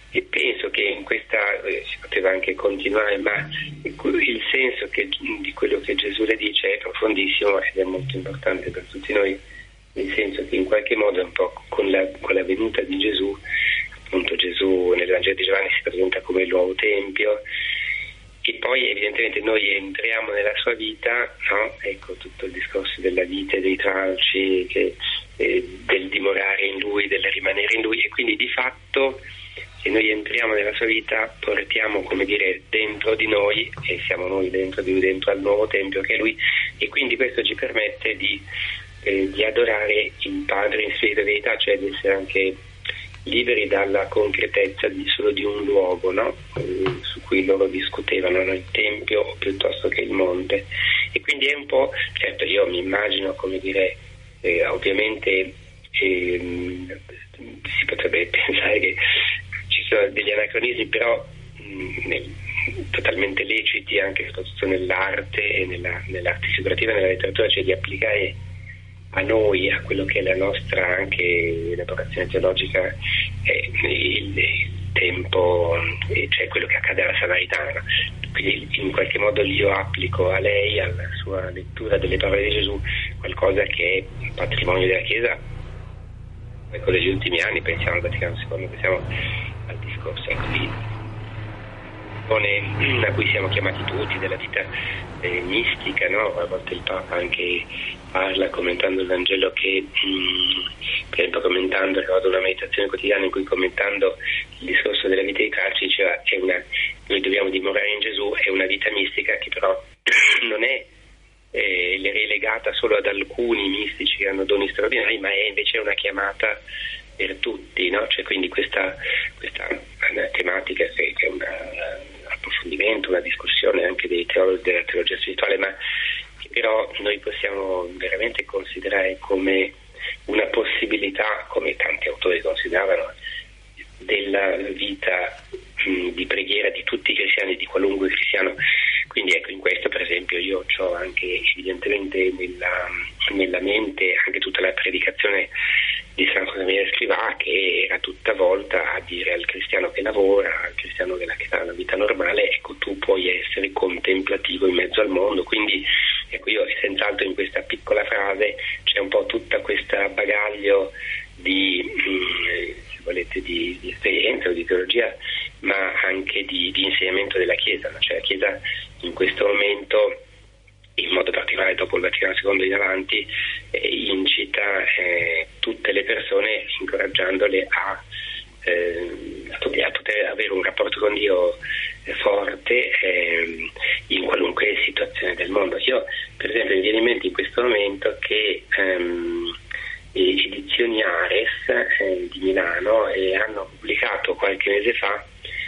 E penso che in questa eh, si poteva anche continuare, ma il senso che, di quello che Gesù le dice è profondissimo ed è molto importante per tutti noi, nel senso che in qualche modo un po' con la, con la venuta di Gesù, appunto Gesù nel Vangelo di Giovanni si presenta come il nuovo Tempio, e poi evidentemente noi entriamo nella sua vita, no? Ecco tutto il discorso della vita e dei tralci, che, eh, del dimorare in Lui, del rimanere in Lui, e quindi di fatto se noi entriamo nella sua vita portiamo, come dire, dentro di noi, e siamo noi dentro di Lui, dentro al nuovo Tempio che è Lui, e quindi questo ci permette di, eh, di adorare il Padre in spirito e verità, cioè di essere anche liberi dalla concretezza di, solo di un luogo, no? eh, su cui loro discutevano, no? Il Tempio piuttosto che il monte. E quindi è un po', certo io mi immagino, come dire, eh, ovviamente eh, si potrebbe pensare che ci sono degli anacronismi, però mh, nel, totalmente leciti anche soprattutto nell'arte e nella, nell'arte figurativa, nella letteratura, cioè di applicare a noi, a quello che è la nostra anche elaborazione teologica, eh, il, il tempo, eh, cioè quello che accade alla Samaritana. Quindi in qualche modo io applico a lei, alla sua lettura delle parole di Gesù, qualcosa che è patrimonio della Chiesa, ecco, degli ultimi anni. Pensiamo al Vaticano secondo, pensiamo al discorso ecco, a cui siamo chiamati tutti, della vita eh, mistica, no? A volte il Papa anche parla, commentando il Vangelo, che mh, per esempio commentando, ricordo una meditazione quotidiana in cui, commentando il discorso della vita dei tralci, diceva è una, noi dobbiamo dimorare in Gesù, è una vita mistica che però non è eh, relegata solo ad alcuni mistici che hanno doni straordinari, ma è invece una chiamata per tutti, no? Cioè, quindi questa, questa una tematica che è un approfondimento, una discussione anche dei teologi della teologia spirituale, ma che però noi possiamo veramente considerare come una possibilità, come tanti autori consideravano, della vita mh, di preghiera di tutti i cristiani, di qualunque cristiano. Quindi ecco, in questo per esempio io ho anche evidentemente nella, nella mente anche tutta la predicazione di San José Scrivà, che era tutta volta a dire al cristiano che lavora, al cristiano che ha una vita normale, ecco, tu puoi essere contemplativo in mezzo al mondo. Quindi ecco, io senz'altro in questa piccola frase c'è un po' tutta questa bagaglio di, mh, se volete, di, di esperienza o di teologia, ma anche di, di insegnamento della Chiesa, no? Cioè la Chiesa in questo momento, in modo particolare dopo il Vaticano secondo in avanti, eh, incita eh, tutte le persone, incoraggiandole a, eh, a poter avere un rapporto con Dio eh, forte eh, in qualunque situazione del mondo. Io per esempio mi viene in mente in questo momento che ehm, Edizioni Ares eh, di Milano eh, hanno pubblicato qualche mese fa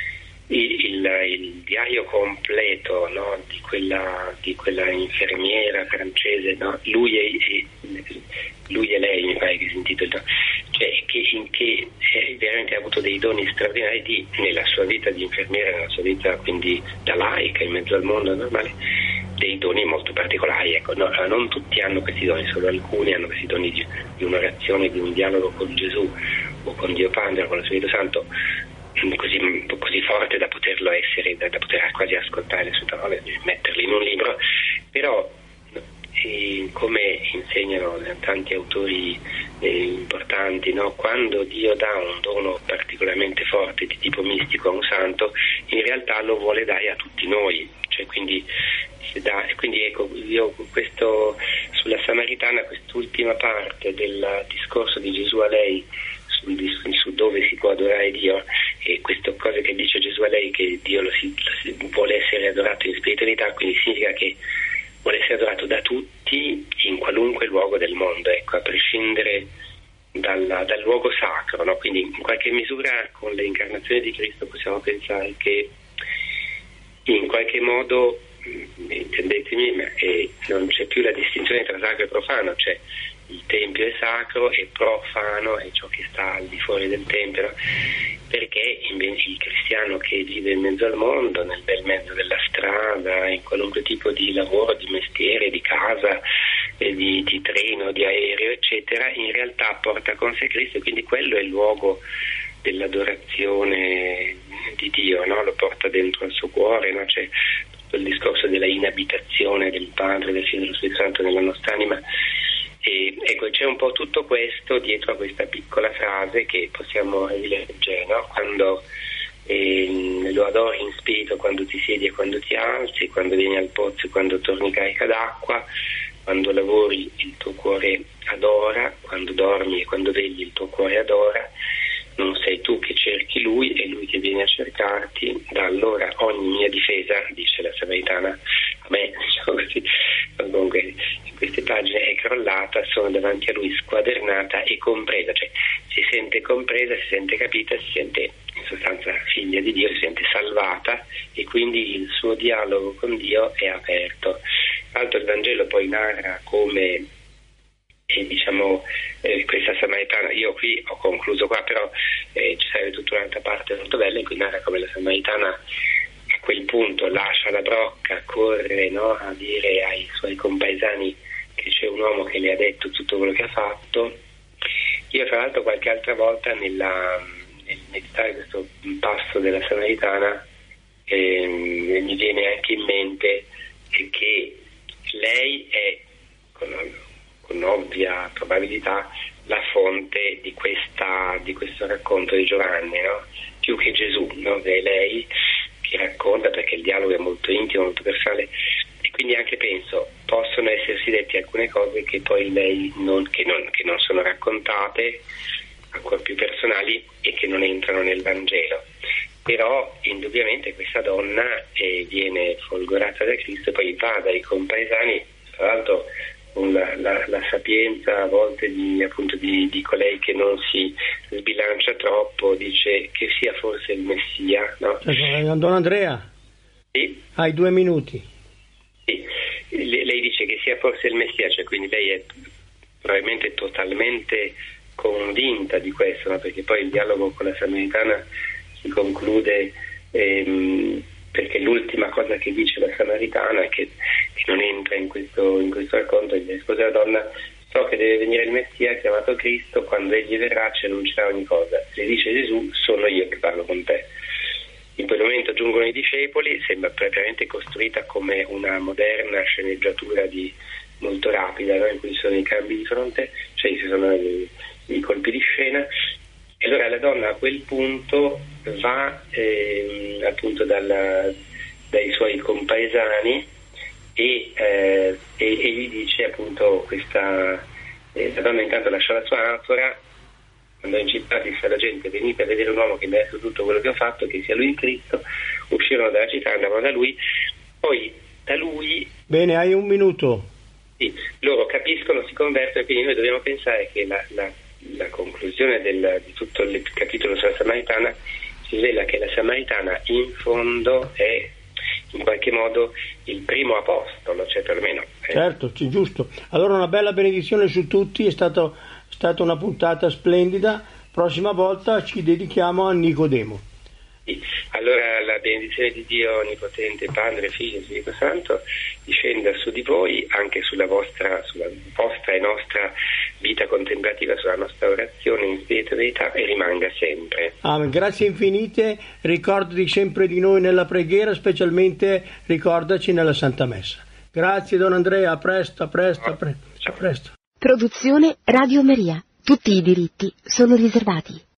Il, il, il diario completo, no, di quella di quella infermiera francese, no? lui, e, lui e lei mi pare che si intitola, cioè che, in che eh, veramente ha avuto dei doni straordinari di, nella sua vita di infermiera, nella sua vita quindi da laica in mezzo al mondo normale, dei doni molto particolari. Ecco, no, non tutti hanno questi doni, solo alcuni hanno questi doni di, di un'orazione, di un dialogo con Gesù o con Dio Padre, con lo Spirito Santo, così, così forte da poterlo essere, da, da poter quasi ascoltare le sue parole, metterle in un libro. Però eh, come insegnano tanti autori eh, importanti, no? Quando Dio dà un dono particolarmente forte di tipo mistico a un santo, in realtà lo vuole dare a tutti noi, cioè quindi da, quindi ecco, io questo sulla Samaritana, quest'ultima parte del discorso di Gesù a lei su, su dove si può adorare Dio, e queste cose che dice Gesù a lei, che Dio lo si, lo si, vuole essere adorato in spiritualità, quindi significa che vuole essere adorato da tutti in qualunque luogo del mondo, ecco, a prescindere dalla, dal luogo sacro, no? Quindi in qualche misura con l'incarnazione di Cristo possiamo pensare che in qualche modo, intendetemi, ma eh, non c'è più la distinzione tra sacro e profano, cioè il Tempio è sacro e profano è ciò che sta al di fuori del Tempio, no? Perché invece il cristiano che vive in mezzo al mondo, nel bel mezzo della strada, in qualunque tipo di lavoro, di mestiere, di casa, eh, di, di treno, di aereo, eccetera, in realtà porta con sé Cristo, e quindi quello è il luogo dell'adorazione di Dio, no? Lo porta dentro al suo cuore, no? C'è tutto il discorso della inabitazione del Padre, del Figlio e dello Spirito Santo nella nostra anima. E ecco, c'è un po' tutto questo dietro a questa piccola frase che possiamo rileggere, no? Quando eh, lo adori in spirito, quando ti siedi e quando ti alzi, quando vieni al pozzo e quando torni carica d'acqua, quando lavori il tuo cuore adora, quando dormi e quando vegli il tuo cuore adora. Non sei tu che cerchi lui, è lui che viene a cercarti. Da allora ogni mia difesa, dice la Samaritana, a me, diciamo così, comunque in queste pagine è crollata, sono davanti a lui squadernata e compresa, cioè si sente compresa, si sente capita, si sente in sostanza figlia di Dio, si sente salvata e quindi il suo dialogo con Dio è aperto. Tra l'altro il Vangelo poi narra come e diciamo eh, questa Samaritana, io qui ho concluso qua, però eh, ci sarebbe tutta un'altra parte molto bella in cui narra come la Samaritana a quel punto lascia la brocca, corre, no, a dire ai suoi compaesani che c'è un uomo che le ha detto tutto quello che ha fatto. Io tra l'altro qualche altra volta nella, nel meditare questo passo della Samaritana eh, mi viene anche in mente che lei è con, con ovvia probabilità la fonte di questa di questo racconto di Giovanni, no? Più che Gesù, no? È lei che racconta, perché il dialogo è molto intimo, molto personale, e quindi anche penso possono essersi detti alcune cose che poi lei non, che non, che non sono raccontate, ancora più personali, e che non entrano nel Vangelo. Però indubbiamente questa donna eh, viene folgorata da Cristo e poi va dai compaesani, tra l'altro con la, la, la sapienza a volte di, appunto, di, di colei che non si sbilancia troppo, dice che sia forse il Messia, no? Don Andrea, sì? Hai due minuti. Sì. Le, lei dice che sia forse il Messia, cioè quindi lei è probabilmente totalmente convinta di questo, no? Perché poi il dialogo con la Samaritana si conclude ehm, perché l'ultima cosa che dice la Samaritana è che, che non entra in questo, in questo racconto, gli risposa la donna: so che deve venire il Messia chiamato Cristo, quando egli verrà ci annuncerà ogni cosa. Le dice Gesù: sono io che parlo con te. In quel momento giungono i discepoli, sembra propriamente costruita come una moderna sceneggiatura di molto rapida, no? In cui ci sono i cambi di fronte, cioè ci sono i, i colpi di scena. E allora la donna a quel punto va eh, appunto dalla, dai suoi compaesani e, eh, e, e gli dice appunto questa eh, la donna intanto lascia la sua anfora, andò in città, disse alla gente: venite a vedere un uomo che mi ha detto tutto quello che ho fatto, che sia lui il Cristo. Uscirono dalla città, andavano da lui, poi da lui... Bene, hai un minuto. Sì, loro capiscono, si convertono, e quindi noi dobbiamo pensare che la, la la conclusione del, di tutto il capitolo sulla Samaritana si svela che la Samaritana in fondo è in qualche modo il primo apostolo, cioè perlomeno eh. Certo, sì, giusto. Allora una bella benedizione su tutti, è stato, stata una puntata splendida. Prossima volta ci dedichiamo a Nicodemo. Sì. Allora la benedizione di Dio Onnipotente, Padre, Figlio e Spirito Santo discenda su di voi, anche sulla vostra, sulla vostra e nostra vita contemplativa, sulla nostra orazione in spirito e verità, e rimanga sempre. Amen. Grazie infinite, ricordati sempre di noi nella preghiera, specialmente ricordaci nella Santa Messa. Grazie Don Andrea, a presto, a presto, a presto. A presto. Produzione Radio Maria. Tutti i diritti sono riservati.